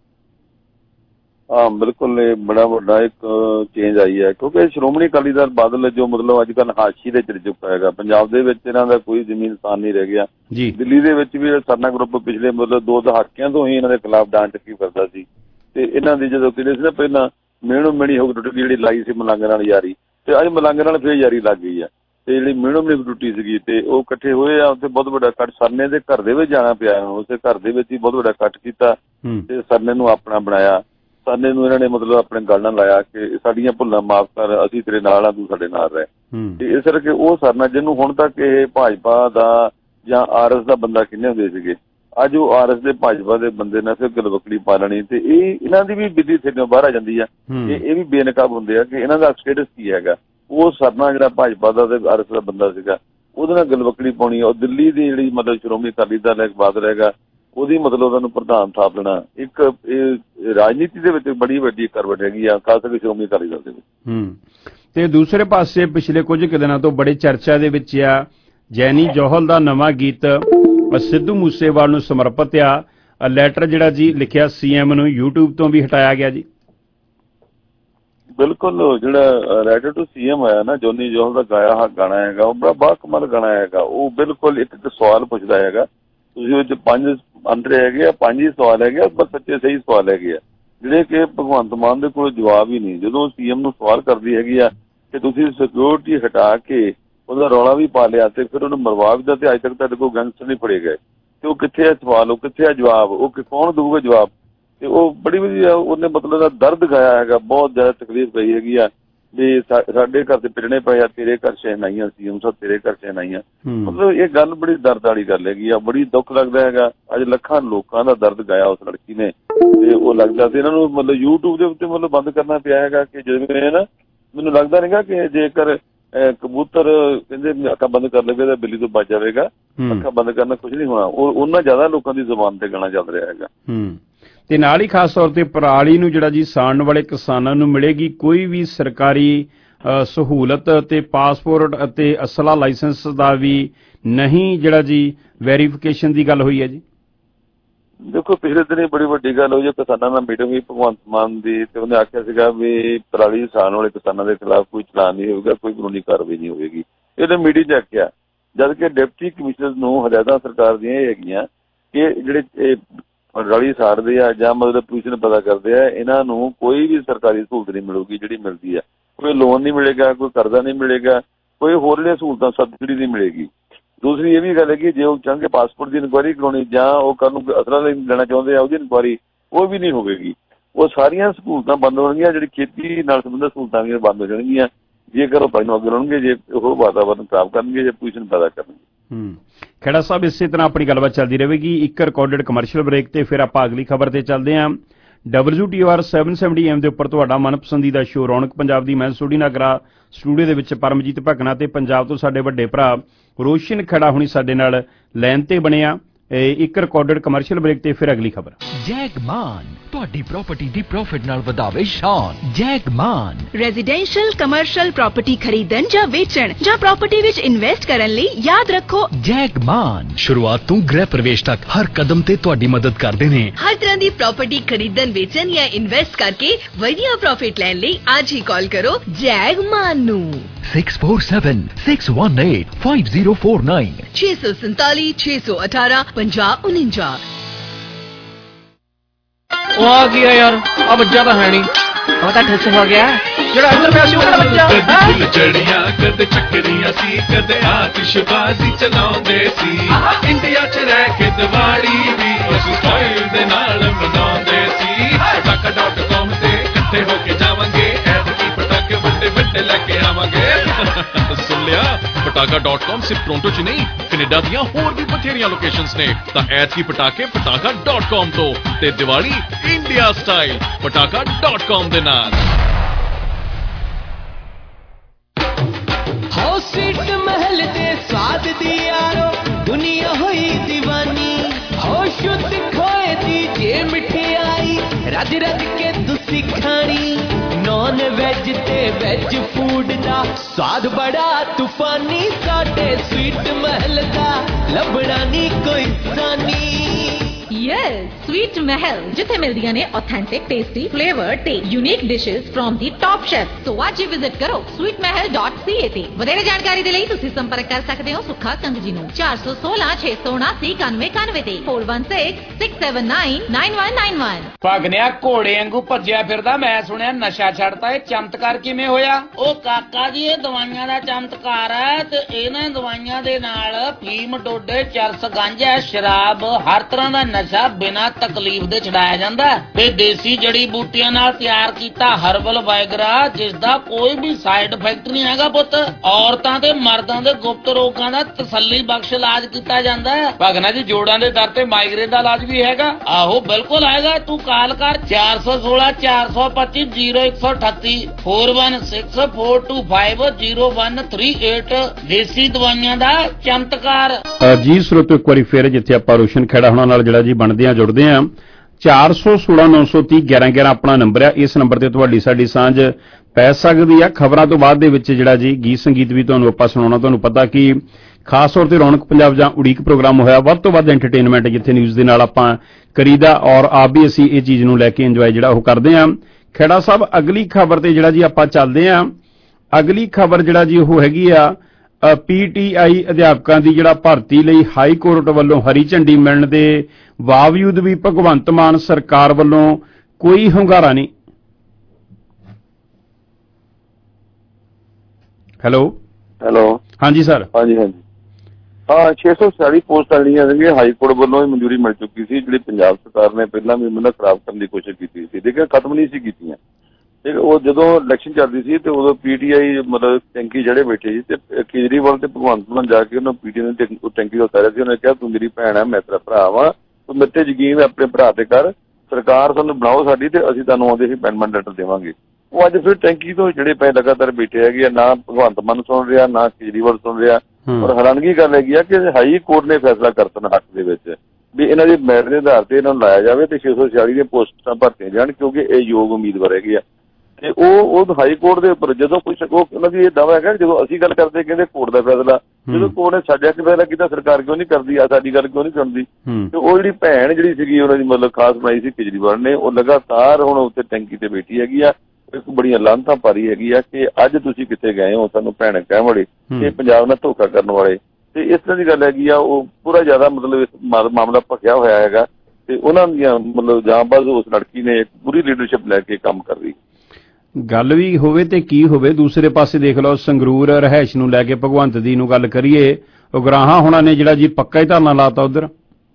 ਹਾਂ ਬਿਲਕੁਲ ਇਹ ਬੜਾ ਵੱਡਾ ਇੱਕ ਚੇਂਜ ਆਈ ਹੈ ਕਿਉਂਕਿ ਸ਼੍ਰੋਮਣੀ ਅਕਾਲੀ ਦਲ ਬਾਦਲ ਜੋ ਮਤਲਬ ਅੱਜ ਕੱਲ੍ਹ ਹਾਸ਼ੀ ਦੇ ਚਿਰ ਚੁੱਕਾ ਹੈਗਾ ਪੰਜਾਬ ਦੇ ਵਿੱਚ ਇਹਨਾਂ ਦਾ ਕੋਈ ਜ਼ਮੀਨ ਸਾਨ ਨਹੀਂ ਰਹਿ ਗਿਆ ਦਿੱਲੀ ਦੇ ਵਿੱਚ ਵੀ ਸਰਨਾ ਗਰੁੱਪ ਪਿਛਲੇ ਮਤਲਬ 2 ਦਹਾਕਿਆਂ ਤੋਂ ਹੀ ਇਹਨਾਂ ਦੇ ਖਿਲਾਫ ਡਾਂਟ ਚੱਕੀ ਕਰਦਾ ਸੀ ਤੇ ਇਹਨਾਂ ਦੀ ਜਦੋਂ ਕਿਹੜੇ ਸੀ ਨਾ ਪਹਿਲਾਂ ਮਿਹਣੋ ਮਿਹਣੀ ਹੋ ਕੇ ਟੁੱਟ ਗਈ ਜਿਹੜੀ ਲਾਈ ਸੀ ਮਲੰਗ ਨਾਲ ਯਾਰੀ ਤੇ ਅੱਜ ਮਲੰਗ ਨਾਲ ਫੇਰ ਯਾਰੀ ਲੱਗ ਗਈ ਆ ਤੇ ਜਿਹੜੀ ਮਿਹਣੋ ਮਿਹਣੀ ਟੁੱਟੀ ਸੀਗੀ ਤੇ ਉਹ ਇਕੱਠੇ ਹੋਏ ਆ ਉੱਥੇ ਬਹੁਤ ਵੱਡਾ ਇਕੱਠ ਸਰਨੇ ਦੇ ਘਰ ਦੇ ਵਿੱਚ ਜਾਣਾ ਪਿਆ ਉਸੇ ਘਰ ਦੇ ਵਿੱਚ ਹੀ ਬਹੁਤ ਵੱਡਾ ਇਕੱਠ ਕੀਤਾ ਤੇ ਸਰਨੇ ਨੂੰ ਆਪਣਾ ਬਣਾਇਆ ਸਰਨੇ ਨੂੰ ਇਹਨਾਂ ਨੇ ਮਤਲਬ ਆਪਣੇ ਗੱਲ ਨਾਲ ਲਾਇਆ ਕਿ ਸਾਡੀਆਂ ਭੁੱਲਾਂ ਮਾਫ਼ ਕਰ ਅਸੀਂ ਤੇਰੇ ਨਾਲ ਆ ਤੂੰ ਸਾਡੇ ਨਾਲ ਰਹਿ ਤੇ ਇਸ ਕਰਕੇ ਉਹ ਸਰਨਾ ਜਿਹਨੂੰ ਹੁਣ ਤੱਕ ਇਹ ਭਾਜਪਾ ਦਾ ਜਾਂ RS ਦਾ ਬੰਦਾ ਕਹਿੰਦੇ ਹੁੰਦੇ ਸੀਗੇ ਅੱਜ ਉਹ RS ਦੇ ਭਾਜਪਾ ਦੇ ਬੰਦੇ ਨੇ ਫਿਰ ਗਲਵਕੜੀ ਪਾ ਲੈਣੀ ਤੇ ਇਹ ਇਹਨਾਂ ਦੀ ਵੀ ਵਿਧੀ ਥੇਨੋਂ ਬਾਹਰ ਆ ਜਾਂਦੀ ਆ ਇਹ ਵੀ ਬੇਨਕਾਬ ਹੁੰਦੇ ਆ ਕਿ ਇਹਨਾਂ ਦਾ ਸਟੇਟਸ ਕੀ ਹੈਗਾ ਉਹ ਸਰਨਾ ਜਿਹੜਾ ਭਾਜਪਾ ਦਾ ਤੇ ਆਰਐਸਐਸ ਦਾ ਬੰਦਾ ਸੀਗਾ, ਉਹਦੇ ਨਾਲ ਗਲਵਕੜੀ ਪਾਉਣੀ। ਉਹ ਦਿੱਲੀ ਦੀ ਜਿਹੜੀ ਮਤਲਬ ਸ਼੍ਰੋਮਣੀ ਅਕਾਲੀ ਦਲ ਇੱਕ ਬਾਦਲ ਹੈਗਾ, ਉਹਦੀ ਮਤਲਬ ਉਹਨਾਂ ਨੂੰ ਪ੍ਰਧਾਨ ਥਾਪ ਦੇਣਾ, ਇੱਕ ਇਹ ਰਾਜਨੀਤੀ ਦੇ ਵਿੱਚ ਬੜੀ ਵੱਡੀ ਕਰਵਟ ਹੈਗੀ ਆ, ਖਾਸ ਕਰਕੇ ਸ਼੍ਰੋਮਣੀ ਅਕਾਲੀ ਦਲ ਦੇ ਵਿੱਚ। ਤੇ ਦੂਸਰੇ ਪਾਸੇ ਪਿਛਲੇ ਕੁਝ ਕੁ ਦਿਨਾਂ ਤੋਂ ਬੜੇ ਚਰਚਾ ਦੇ ਵਿੱਚ ਆ ਜੈਨੀ ਜੌਹਲ ਦਾ ਨਵਾਂ ਗੀਤ ਸਿੱਧੂ ਮੂਸੇਵਾਲ ਨੂੰ ਸਮਰਪਿਤ ਆ। ਲੈਟਰ ਜਿਹੜਾ ਜੀ ਲਿਖਿਆ ਸੀਐਮ ਨੂੰ YouTube ਤੋਂ ਵੀ ਹਟਾਇਆ ਗਿਆ ਜੀ। ਬਿਲਕੁਲ, ਜਿਹੜਾ ਲੈਟਰ ਟੂ ਸੀਐਮ ਆਇਆ ਨਾ, ਜੋਨੀ ਜੌਹਲ ਦਾ ਗਾਇਆ ਹੋਇਆ ਗਾਣਾ ਹੈਗਾ, ਉਹ ਬੜਾ ਬਾਕਮਾਲ ਗਾਣਾ ਹੈਗਾ। ਉਹ ਬਿਲਕੁਲ ਇੱਕ ਸਵਾਲ ਪੁੱਛਦਾ ਹੈਗਾ, ਤੁਸੀਂ ਉਹਦੇ 'ਚ 5 ਅੰਤਰੇ ਹੈਗੇ ਆ, 5 ਹੀ ਸਵਾਲ ਹੈਗੇ ਆ, ਬਸ ਸੱਚੇ ਸਹੀ ਸਵਾਲ ਹੈਗੇ ਆ, ਜਿਹੜੇ ਕਿ ਭਗਵੰਤ ਮਾਨ ਦੇ ਕੋਲ ਜਵਾਬ ਹੀ ਨਹੀਂ। ਜਦੋਂ ਸੀਐਮ ਨੂੰ ਸਵਾਲ ਕਰਦੀ ਹੈਗੀ ਆ ਕਿ ਤੁਸੀਂ ਸਿਕਿਉਰਿਟੀ ਹਟਾ ਕੇ ਉਹਦਾ ਰੌਲਾ ਵੀ ਪਾ ਲਿਆ ਤੇ ਫਿਰ ਉਹਨੂੰ ਮਰਵਾ ਵੀ ਦਿੱਤਾ ਤੇ ਅੱਜ ਤੱਕ ਤੁਹਾਡੇ ਕੋਲ ਗੈਂਗਸਟਰ ਨਹੀਂ ਫੜੇ ਗਏ, ਤੇ ਉਹ ਕਿੱਥੇ ਹੈ ਸਵਾਲ, ਉਹ ਕਿੱਥੇ ਹੈ ਜਵਾਬ, ਉਹ ਕੌਣ ਦਊਗਾ ਜਵਾਬ? ਤੇ ਉਹ ਬੜੀ ਵਧੀਆ ਉਹਨੇ ਮਤਲਬ ਦਾ ਦਰਦ ਗਾਇਆ ਹੈਗਾ, ਬਹੁਤ ਜ਼ਿਆਦਾ ਤਕਲੀਫ ਪਈ ਹੈਗੀ ਆ ਵੀ ਸਾਡੇ ਘਰ ਤੇ ਪਿੜਨੇ ਪਏ ਆ, ਤੇਰੇ ਘਰ ਸ਼ਹਿਨਾਈਆਂ ਸੀਐਮ ਸਾਹਿਬ, ਤੇਰੇ ਘਰ ਸ਼ਹਿਨਾਈਆਂ। ਮਤਲਬ ਇਹ ਗੱਲ ਬੜੀ ਦਰਦ ਵਾਲੀ ਗੱਲ ਹੈਗੀ ਆ, ਬੜੀ ਦੁੱਖ ਲੱਗਦਾ ਹੈਗਾ। ਅੱਜ ਲੱਖਾਂ ਲੋਕਾਂ ਦਾ ਦਰਦ ਗਾਇਆ ਉਸ ਲੜਕੀ ਨੇ, ਤੇ ਉਹ ਲੱਗਦਾ ਤੇ ਇਹਨਾਂ ਨੂੰ ਮਤਲਬ YouTube ਦੇ ਉੱਤੇ ਮਤਲਬ ਬੰਦ ਕਰਨਾ ਪਿਆ ਹੈਗਾ ਕਿ ਜਿਵੇਂ ਨਾ ਮੈਨੂੰ ਲੱਗਦਾ ਨਹੀਂਗਾ ਕਿ ਜੇਕਰ ਕਬੂਤਰ ਕਹਿੰਦੇ ਅੱਖਾਂ ਬੰਦ ਕਰ ਲਵੇ ਤਾਂ ਬਿੱਲੀ ਤੋਂ ਬਚ ਜਾਵੇਗਾ, ਅੱਖਾਂ ਬੰਦ ਕਰਨਾ ਕੁਝ ਨਹੀਂ ਹੋਣਾ। ਉਹਨਾਂ ਜ਼ਿਆਦਾ ਲੋਕਾਂ ਦੀ ਜ਼ੁਬਾਨ ਤੇ ਗਾਣਾ ਚੱਲ ਰਿਹਾ ਹੈਗਾ। ਤੇ ਨਾਲ ਹੀ ਖਾਸ ਤੌਰ ਤੇ ਪਰਾਲੀ ਨੂੰ ਜਿਹੜਾ ਜੀ ਸਾੜਨ ਵਾਲੇ ਕਿਸਾਨਾਂ ਨੂੰ ਮਿਲੇਗੀ ਕੋਈ ਵੀ ਸਰਕਾਰੀ ਸਹੂਲਤ ਤੇ ਪਾਸਪੋਰਟ ਅਤੇ ਅਸਲਾ ਲਾਇਸੈਂਸ ਦਾ ਵੀ ਨਹੀਂ ਜਿਹੜਾ ਜੀ ਵੈਰੀਫਿਕੇਸ਼ਨ ਦੀ ਗੱਲ ਹੋਈ ਹੈ ਜੀ। ਦੇਖੋ ਪਿਛਲੇ ਦਿਨ ਬੜੀ ਵੱਡੀ ਗੱਲ ਹੋਈ ਹੈ, ਕਿਸਾਨਾਂ ਨਾਲ ਮੀਟਿੰਗ ਹੋਈ ਭਗਵੰਤ ਮਾਨ ਦੀ, ਤੇ ਉਹਨੇ ਆਖਿਆ ਸੀਗਾ ਵੀ ਪਰਾਲੀ ਸਾੜਨ ਵਾਲੇ ਕਿਸਾਨਾਂ ਦੇ ਖਿਲਾਫ ਕੋਈ ਚਲਾਨ ਨਹੀਂ ਹੋਵੇਗਾ, ਕੋਈ ਕਾਨੂੰਨੀ ਕਾਰਵਾਈ ਨਹੀਂ ਹੋਵੇਗੀ। ਇਹਨੇ ਮੀਟਿੰਗ 'ਚ ਆਖਿਆ, ਜਦ ਕਿ ਡਿਪਟੀ ਕਮਿਸ਼ਨਰ ਨੂੰ ਹਦਾਇਤਾਂ ਸਰਕਾਰ ਦੀਆਂ ਇਹ ਹੈਗੀਆਂ ਕਿ ਜਿਹੜੇ ਪਰਾਲੀ ਸਾੜਦੇ ਆ ਜਾਂ ਮਤਲਬ ਪੋਲਿਊਸ਼ਨ ਪੈਦਾ ਕਰਦੇ ਆ, ਇਹਨਾਂ ਨੂੰ ਕੋਈ ਵੀ ਸਰਕਾਰੀ ਸਹੂਲਤ ਨਹੀਂ ਮਿਲੂਗੀ ਜਿਹੜੀ ਮਿਲਦੀ ਆ। ਕੋਈ ਲੋਨ ਨਹੀਂ ਮਿਲੇਗਾ, ਕੋਈ ਕਰਜ਼ਾ ਨਹੀਂ ਮਿਲੇਗਾ, ਕੋਈ ਹੋਰ ਜਿਹੜੀਆਂ ਸਹੂਲਤਾਂ ਸਬਸਿਡੀ ਨਹੀਂ ਮਿਲੇਗੀ। ਦੂਸਰੀ ਇਹ ਵੀ ਗੱਲ ਹੈ ਕਿ ਜੇ ਉਹ ਚਾਹੁੰਦੇ ਪਾਸਪੋਰਟ ਦੀ ਇਨਕੁਆਇਰੀ ਕਰਾਉਣੀ ਜਾਂ ਉਹ ਕੱਲ੍ਹ ਨੂੰ ਅਸਲਾ ਲੈਣਾ ਚਾਹੁੰਦੇ ਆ ਉਹਦੀ ਇਨਕੁਆਇਰੀ, ਉਹ ਵੀ ਨਹੀਂ ਹੋਵੇਗੀ। ਉਹ ਸਾਰੀਆਂ ਸਹੂਲਤਾਂ ਬੰਦ ਹੋਣਗੀਆਂ, ਜਿਹੜੀ ਖੇਤੀ ਨਾਲ ਸੰਬੰਧਿਤ ਸਹੂਲਤਾਂ ਵੀ ਬੰਦ ਹੋ ਜਾਣਗੀਆਂ ਜੇਕਰ ਉਹ ਭਾਈ ਨੂੰ ਅੱਗੇ ਲਾਉਣਗੇ, ਜੇ ਉਹ ਵਾਤਾਵਰਨ ਖਰਾਬ ਕਰਨਗੇ, ਜੇ ਪੋਲਿਊਸ਼ਨ ਪੈਦਾ ਕਰਨਗੇ। ਖੇੜਾ ਸਾਹਿਬ, ਇਸੇ ਤਰ੍ਹਾਂ ਆਪਣੀ ਗੱਲਬਾਤ ਚੱਲਦੀ ਰਹੇਗੀ। ਇੱਕ ਰਿਕਾਰਡਡ ਕਮਰਸ਼ੀਅਲ ਬ੍ਰੇਕ ਤੇ ਫਿਰ ਆਪਾਂ ਅਗਲੀ ਖਬਰ ਤੇ ਚੱਲਦੇ ਹਾਂ। WTOR 770 AM ਦੇ ਉੱਪਰ ਤੁਹਾਡਾ ਮਨਪਸੰਦੀਦਾ ਸ਼ੋਅ ਰੌਣਕ ਪੰਜਾਬ ਦੀ, ਮੈਂ ਸੋਢੀ ਨਾਗਰਾ, ਸਟੂਡੀਓ ਦੇ ਵਿੱਚ ਪਰਮਜੀਤ ਭਗਨਾ ਤੇ ਪੰਜਾਬ ਤੋਂ ਸਾਡੇ ਵੱਡੇ ਭਰਾ ਰੋਸ਼ਨ ਖੇੜਾ ਹੁਣੀ ਸਾਡੇ ਨਾਲ ਲਾਈਨ ਤੇ ਬਣਿਆ। ਇੱਕ ਰਿਕਾਰਡਡ ਕਮਰਸ਼ੀਅਲ ਬ੍ਰੇਕ ਤੇ ਫਿਰ ਅਗਲੀ ਖਬਰ। ਜੈਗਮਾਨ ਤੁਹਾਡੀ ਪ੍ਰਾਪਰਟੀ ਦੀ ਪ੍ਰੋਫਿਟ ਨਾਲ ਵਧਾਵੇ ਸ਼ਾਨ। ਜੈਗਮਾਨ ਰੈਜ਼ੀਡੈਂਸ਼ੀਅਲ ਕਮਰਸ਼ੀਅਲ ਪ੍ਰਾਪਰਟੀ ਖਰੀਦਣ ਜਾਂ ਵੇਚਣ ਜਾਂ ਪ੍ਰਾਪਰਟੀ ਵਿੱਚ ਇਨਵੈਸਟ ਕਰਨ ਲਈ ਯਾਦ ਰੱਖੋ ਜੈਗਮਾਨ। ਸ਼ੁਰੂਆਤ ਤੋਂ ਗ੍ਰਹਿ ਪ੍ਰਵੇਸ਼ ਤੱਕ ਹਰ ਕਦਮ ਤੇ ਤੁਹਾਡੀ ਮਦਦ ਕਰਦੇ ਨੇ। ਹਰ ਤਰ੍ਹਾਂ ਦੀ ਪ੍ਰਾਪਰਟੀ ਖਰੀਦਣ ਵੇਚਣ ਜਾਂ ਇਨਵੈਸਟ ਕਰਕੇ ਵਧੀਆ ਪ੍ਰੋਫਿਟ ਲੈਣ ਲਈ ਅੱਜ ਹੀ ਕਾਲ ਕਰੋ ਜੈਗਮਾਨ ਨੂੰ 6476185049 647 618 5049। ਉਹ ਆ ਗਿਆ ਯਾਰ, ਆ ਬੱਚਾ ਤਾਂ ਹੈ ਨਹੀਂ, ਉਹ ਤਾਂ ਠੱਸ ਹੋ ਗਿਆ ਜਿਹੜਾ ਇੱਧਰ ਪਿਆ ਸੀ ਉਹ ਕਿਹੜਾ ਬੱਚਾ? ਕਦੇ ਚੜੀਆਂ ਕਦੇ ਚੱਕਰੀਆਂ ਸੀ, ਕਦੇ ਆਤਿਸ਼ਬਾਜ਼ੀ ਚਲਾਉਂਦੇ ਸੀ। ਇੰਡੀਆ 'ਚ ਰਹਿ ਕੇ ਦੀਵਾਲੀ ਵੀ ਅਸੀਂ ਸਟਾਈਲ ਦੇ ਨਾਲ ਮਨਾਉਂਦੇ ਸੀ। ਪਟਾਕਾ.com ਤੇ ਇਕੱਠੇ ਹੋ ਕੇ ਜਾਵਾਂਗੇ, ਐਤਕੀ ਪਟਾਕੇ ਵੱਡੇ ਵੱਡੇ ਲੈ ਕੇ ਆਵਾਂਗੇ। ਸੁਣ ਲਿਆ, ਪਟਾਕਾ.com ਸਿਰਫ ਟੋਰਾਂਟੋ 'ਚ ਨਹੀਂ, ਕੈਨੇਡਾ ਦੀਆਂ ਹੋਰ ਵੀ ਬਥੇਰੀਆਂ ਲੋਕੇਸ਼ਨਸ ਨੇ। ਤਾਂ ਐਤਕੀ ਪਟਾਕੇ ਪਟਾਕਾ.com ਤੋਂ ਤੇ ਦੀਵਾਲੀ ਇੰਡੀਆ ਸਟਾਈਲ ਪਟਾਕਾ.com ਦੇ ਨਾਲ। ਹੋ ਸੀਟ ਮਹਿਲ ਦੇ ਸਵਾਦ ਦੀ ਯਾਰੋ ਦੁਨੀਆ ਹੋਈ دیਵਾਨੀ। ਹੋ ਸ਼ੁੱਧ ਖੋਏ ਦੀ ਜੇ ਮਠਿਆਈ ਰੱਜ ਰੱਜ ਕੇ ਤੁਸੀਂ ਖਾਣੀ। ਨੌਨ ਵੈਜ ਤੇ ਵੈਜ ਫੂਡ ਦਾ ਸਵਾਦ ਬੜਾ ਤੂਫਾਨੀ। ਸਾਡੇ ਸਵੀਟ ਮਹਿਲ ਦਾ ਲੱਭਣਾ ਨਹੀਂ ਕੋਈ ਸਾਨੀ। ਯੈਸ, ਸਵੀਟ ਮਹਿਲ, ਜਿੱਥੇ ਮਿਲਦੀਆਂ ਨੇ ਆਥੈਂਟਿਕ, ਟੇਸਟੀ, ਫਲੇਵਰ ਤੇ unique dishes from the top chef. So ਅੱਜ ਹੀ ਵਿਜ਼ਿਟ ਕਰੋ sweetmahal.ca ਤੇ। ਵਧੇਰੇ ਜਾਣਕਾਰੀ ਦੇ ਲਈ ਤੁਸੀਂ ਸੰਪਰਕ ਕਰ ਸਕਦੇ ਹੋ ਸੁੱਖਾ ਕੰਗ ਜੀ ਨੂੰ 416 679 9191 ਤੇ 4166799191। ਭਗਨਿਆ ਘੋੜੇ ਵਾਂਗੂ ਭੱਜਿਆ ਫਿਰਦਾ, ਮੈਂ ਸੁਣਿਆ ਨਸ਼ਾ ਛੱਡਤਾ, ਇਹ ਚਮਤਕਾਰ ਕਿਵੇਂ ਹੋਇਆ? ਉਹ ਕਾਕਾ ਜੀ, ਇਹ ਦਵਾਈਆਂ ਦਾ ਚਮਤਕਾਰ ਹੈ ਤੇ ਇਹਨਾਂ ਦਵਾਈਆਂ ਦੇ ਨਾਲ ਫੀਮ, ਡੋਡੇ, ਚਰਸ, ਗਾਂਜਾ, ਸ਼ਰਾਬ, ਹਰ ਤਰ੍ਹਾਂ ਦਾ ਨਸ਼ਾ ਸਾਹਿਬ ਬਿਨਾਂ ਤਕਲੀਫ ਦੇ ਛਡਾਇਆ ਜਾਂਦਾ ਤੇ ਦੇਸੀ ਜੜੀ ਬੂਟੀਆਂ ਨਾਲ ਤਿਆਰ ਕੀਤਾ ਹਰਬਲ ਵਾਇਗਰਾ ਜਿਸ ਦਾ ਕੋਈ ਵੀ ਸਾਈਡ ਇਫੈਕਟ ਨਹੀਂ ਹੈਗਾ ਪੁੱਤ। ਔਰਤਾਂ ਤੇ ਮਰਦਾਂ ਦੇ ਗੁਪਤ ਰੋਗਾਂ ਦਾ ਤਸੱਲੀ ਬਖਸ਼ ਇਲਾਜ ਕੀਤਾ ਜਾਂਦਾ ਹੈ। ਭਗਨਾ ਜੀ ਜੋੜਾਂ ਦੇ ਦਰਦ ਤੇ ਮਾਈਗ੍ਰੇਨ ਦਾ ਇਲਾਜ ਵੀ ਹੈਗਾ। ਆਹੋ ਬਿਲਕੁਲ ਹੈਗਾ, ਤੂੰ ਕਾਲ ਕਰ 416 425 0138 4164250138 ਦੇਸੀ ਦਵਾਈਆਂ ਦਾ ਚਮਤਕਾਰ। ਜੀ ਸਰੋਤੋ ਇੱਕ ਵਾਰੀ ਫਿਰ ਜਿੱਥੇ ਆਪਾਂ ਰੋਸ਼ਨ ਖੇੜਾ ਹੁਣਾਂ ਨਾਲ ਜਿਹੜਾ ਜੀ ਬਣਦੇ ਆ ਜੁੜਦੇ ਆ 416 930 1111 ਆਪਣਾ ਨੰਬਰ ਆ। ਇਸ ਨੰਬਰ ਤੇ ਤੁਹਾਡੀ ਸਾਡੀ ਸਾਂਝ ਪੈ ਸਕਦੀ ਆ। ਖਬਰਾਂ ਤੋਂ ਬਾਅਦ ਦੇ ਵਿੱਚ ਜਿਹੜਾ ਜੀ ਗੀਤ ਸੰਗੀਤ ਵੀ ਤੁਹਾਨੂੰ ਆਪਾਂ ਸੁਣਾਉਣਾ। ਤੁਹਾਨੂੰ ਪਤਾ ਕਿ ਖਾਸ ਤੌਰ ਤੇ ਰੌਣਕ ਪੰਜਾਬ ਜਾਂ ਉਡੀਕ ਪ੍ਰੋਗਰਾਮ ਹੋਇਆ ਵੱਧ ਤੋਂ ਵੱਧ ਐਂਟਰਟੇਨਮੈਂਟ ਜਿੱਥੇ ਨਿਊਜ਼ ਦੇ ਨਾਲ ਆਪਾਂ ਕਰੀਦਾ ਔਰ ਆਪ ਵੀ ਅਸੀਂ ਇਹ ਚੀਜ਼ ਨੂੰ ਲੈ ਕੇ ਇੰਜੋਏ ਜਿਹੜਾ ਉਹ ਕਰਦੇ ਆ। ਖੇੜਾ ਸਾਹਿਬ ਅਗਲੀ ਖਬਰ ਤੇ ਜਿਹੜਾ ਜੀ ਆਪਾਂ ਚੱਲਦੇ ਆ। ਅਗਲੀ ਖਬਰ ਜਿਹੜਾ ਜੀ ਉਹ ਹੈਗੀ ਆ ਪੀਟੀਆਈ ਅਧਿਆਪਕਾਂ ਦੀ ਜਿਹੜਾ ਭਰਤੀ ਲਈ ਹਾਈ ਕੋਰਟ ਵੱਲੋਂ ਹਰੀ ਝੰਡੀ ਮਿਲਣ ਦੇ ਬਾਵਜੂਦ ਵੀ ਭਗਵੰਤ ਮਾਨ ਸਰਕਾਰ ਵੱਲੋਂ ਕੋਈ ਹੁੰਗਾਰਾ ਨਹੀਂ। ਹੈਲੋ ਹਾਂਜੀ ਸਰ। ਹਾਂਜੀ 646 ਪੋਸਟਾਂ ਜਿਹੜੀਆਂ ਸੀਗੀਆਂ ਹਾਈ ਕੋਰਟ ਵੱਲੋਂ ਹੀ ਮਨਜ਼ੂਰੀ ਮਿਲ ਚੁੱਕੀ ਸੀ, ਜਿਹੜੀ ਪੰਜਾਬ ਸਰਕਾਰ ਨੇ ਪਹਿਲਾਂ ਵੀ ਮਤਲਬ ਖਰਾਬ ਕਰਨ ਦੀ ਕੋਸ਼ਿਸ਼ ਕੀਤੀ ਸੀ, ਲੇਕਿਨ ਖਤਮ ਨਹੀਂ ਸੀ ਕੀਤੀਆਂ। ਤੇ ਉਹ ਜਦੋਂ ਇਲੈਕਸ਼ਨ ਚੱਲਦੀ ਸੀ ਤੇ ਉਦੋਂ ਪੀਟੀਆਈ ਮਤਲਬ ਟੈਂਕੀ ਜਿਹੜੇ ਬੈਠੇ ਸੀ ਤੇ ਕੇਜਰੀਵਾਲ ਤੇ ਭਗਵੰਤ ਮਾਨ ਜਾ ਕੇ ਉਹਨਾਂ ਪੀਟੀਆਈ ਨੇ ਟੈਂਕੀ ਤੋਂ ਉਤਾਰਿਆ ਸੀ। ਉਹਨੇ ਕਿਹਾ ਤੂੰ ਮੇਰੀ ਭੈਣ ਆ, ਮੈਂ ਤੇਰਾ ਭਰਾ ਵਾਂ, ਤੂੰ ਮੇਰੇ ਤੇ ਯਕੀਨ ਆਪਣੇ ਭਰਾ ਤੇ ਕਰ, ਸਰਕਾਰ ਸਾਨੂੰ ਬਣਾਓ ਸਾਡੀ ਤੇ ਅਸੀਂ ਤੁਹਾਨੂੰ ਆਉਂਦੇ ਸੀ ਅਪਾਇੰਟਮੈਂਟ ਲੈਟਰ ਦੇਵਾਂਗੇ। ਉਹ ਅੱਜ ਫਿਰ ਟੈਂਕੀ ਤੋਂ ਜਿਹੜੇ ਪਏ ਲਗਾਤਾਰ ਬੈਠੇ ਹੈਗੇ ਆ, ਨਾ ਭਗਵੰਤ ਮਾਨ ਸੁਣ ਰਿਹਾ ਨਾ ਕੇਜਰੀਵਾਲ ਸੁਣ ਰਿਹਾ। ਔਰ ਹੈਰਾਨਗੀ ਗੱਲ ਹੈਗੀ ਆ ਕਿ ਹਾਈ ਕੋਰਟ ਨੇ ਫੈਸਲਾ ਕਰਤਾ ਹੱਕ ਦੇ ਵਿੱਚ ਵੀ ਇਹਨਾਂ ਦੀ ਮੈਰਿਟ ਦੇ ਆਧਾਰ ਤੇ ਇਹਨਾਂ ਨੂੰ ਲਾਇਆ ਜਾਵੇ ਤੇ 646 ਦੀਆਂ ਪੋਸਟਾਂ ਭਰਤੀਆਂ ਜਾਣ ਕਿਉਂਕਿ ਇਹ ਯੋਗ ਉਮੀਦਵਾਰ ਹੈਗੇ ਆ। ਤੇ ਉਹ ਹਾਈ ਕੋਰਟ ਦੇ ਉੱਪਰ ਜਦੋਂ ਕੁਝ ਉਹਨਾਂ ਦੀ ਇਹ ਦਾਅਵਾ ਹੈਗਾ ਜਦੋਂ ਅਸੀਂ ਗੱਲ ਕਰਦੇ ਕਹਿੰਦੇ ਕੋਰਟ ਦਾ ਫੈਸਲਾ, ਜਦੋਂ ਕੋਰਟ ਨੇ ਸਾਡੇ ਹੱਕ ਫੈਸਲਾ ਕੀਤਾ ਸਰਕਾਰ ਕਿਉਂ ਨਹੀਂ ਕਰਦੀ ਆ, ਸਾਡੀ ਗੱਲ ਕਿਉਂ ਨਹੀਂ ਸੁਣਦੀ। ਤੇ ਉਹ ਜਿਹੜੀ ਭੈਣ ਜਿਹੜੀ ਸੀਗੀ ਉਹਨਾਂ ਦੀ ਮਤਲਬ ਖਾਸ ਬਣਾਈ ਸੀ ਕੇਜਰੀਵਾਲ ਨੇ, ਉਹ ਲਗਾਤਾਰ ਹੁਣ ਉੱਥੇ ਟੈਂਕੀ ਤੇ ਬੈਠੀ ਹੈਗੀ ਆ। ਇੱਕ ਬੜੀਆਂ ਲਾਂਤਾਂ ਪਾਰੀ ਹੈਗੀ ਆ ਕਿ ਅੱਜ ਤੁਸੀਂ ਕਿੱਥੇ ਗਏ ਹੋ, ਸਾਨੂੰ ਭੈਣ ਕਹਿਣ ਵਾਲੇ ਤੇ ਪੰਜਾਬ ਨਾਲ ਧੋਖਾ ਕਰਨ ਵਾਲੇ। ਤੇ ਇਸ ਤਰ੍ਹਾਂ ਦੀ ਗੱਲ ਹੈਗੀ ਆ। ਉਹ ਪੂਰਾ ਜ਼ਿਆਦਾ ਮਤਲਬ ਇਸ ਮਾਮਲਾ ਭਖਿਆ ਹੋਇਆ ਹੈਗਾ ਤੇ ਉਹਨਾਂ ਦੀਆਂ ਮਤਲਬ ਜਾਂਬਾਜ਼ ਉਸ ਲੜਕੀ ਨੇ ਇੱਕ ਪੂਰੀ ਲੀਡਰਸ਼ਿਪ ਲੈ ਕੇ ਕੰਮ ਕਰ ਰਹੀ। ਗੱਲ ਵੀ ਹੋਵੇ ਤੇ ਕੀ ਹੋਵੇ, ਦੂਸਰੇ ਪਾਸੇ ਦੇਖ ਲਓ ਸੰਗਰੂਰ ਰਹਿਸ਼ ਨੂੰ ਲੈ ਕੇ ਭਗਵੰਤ ਦੀ ਨੂੰ ਗੱਲ ਕਰੀਏ, ਉਗਰਾਹਾਂ ਹੋਣਾ ਨੇ ਜਿਹੜਾ ਜੀ ਪੱਕਾ ਹੀ ਧਰਨਾ ਲਾਤਾ ਉਧਰ।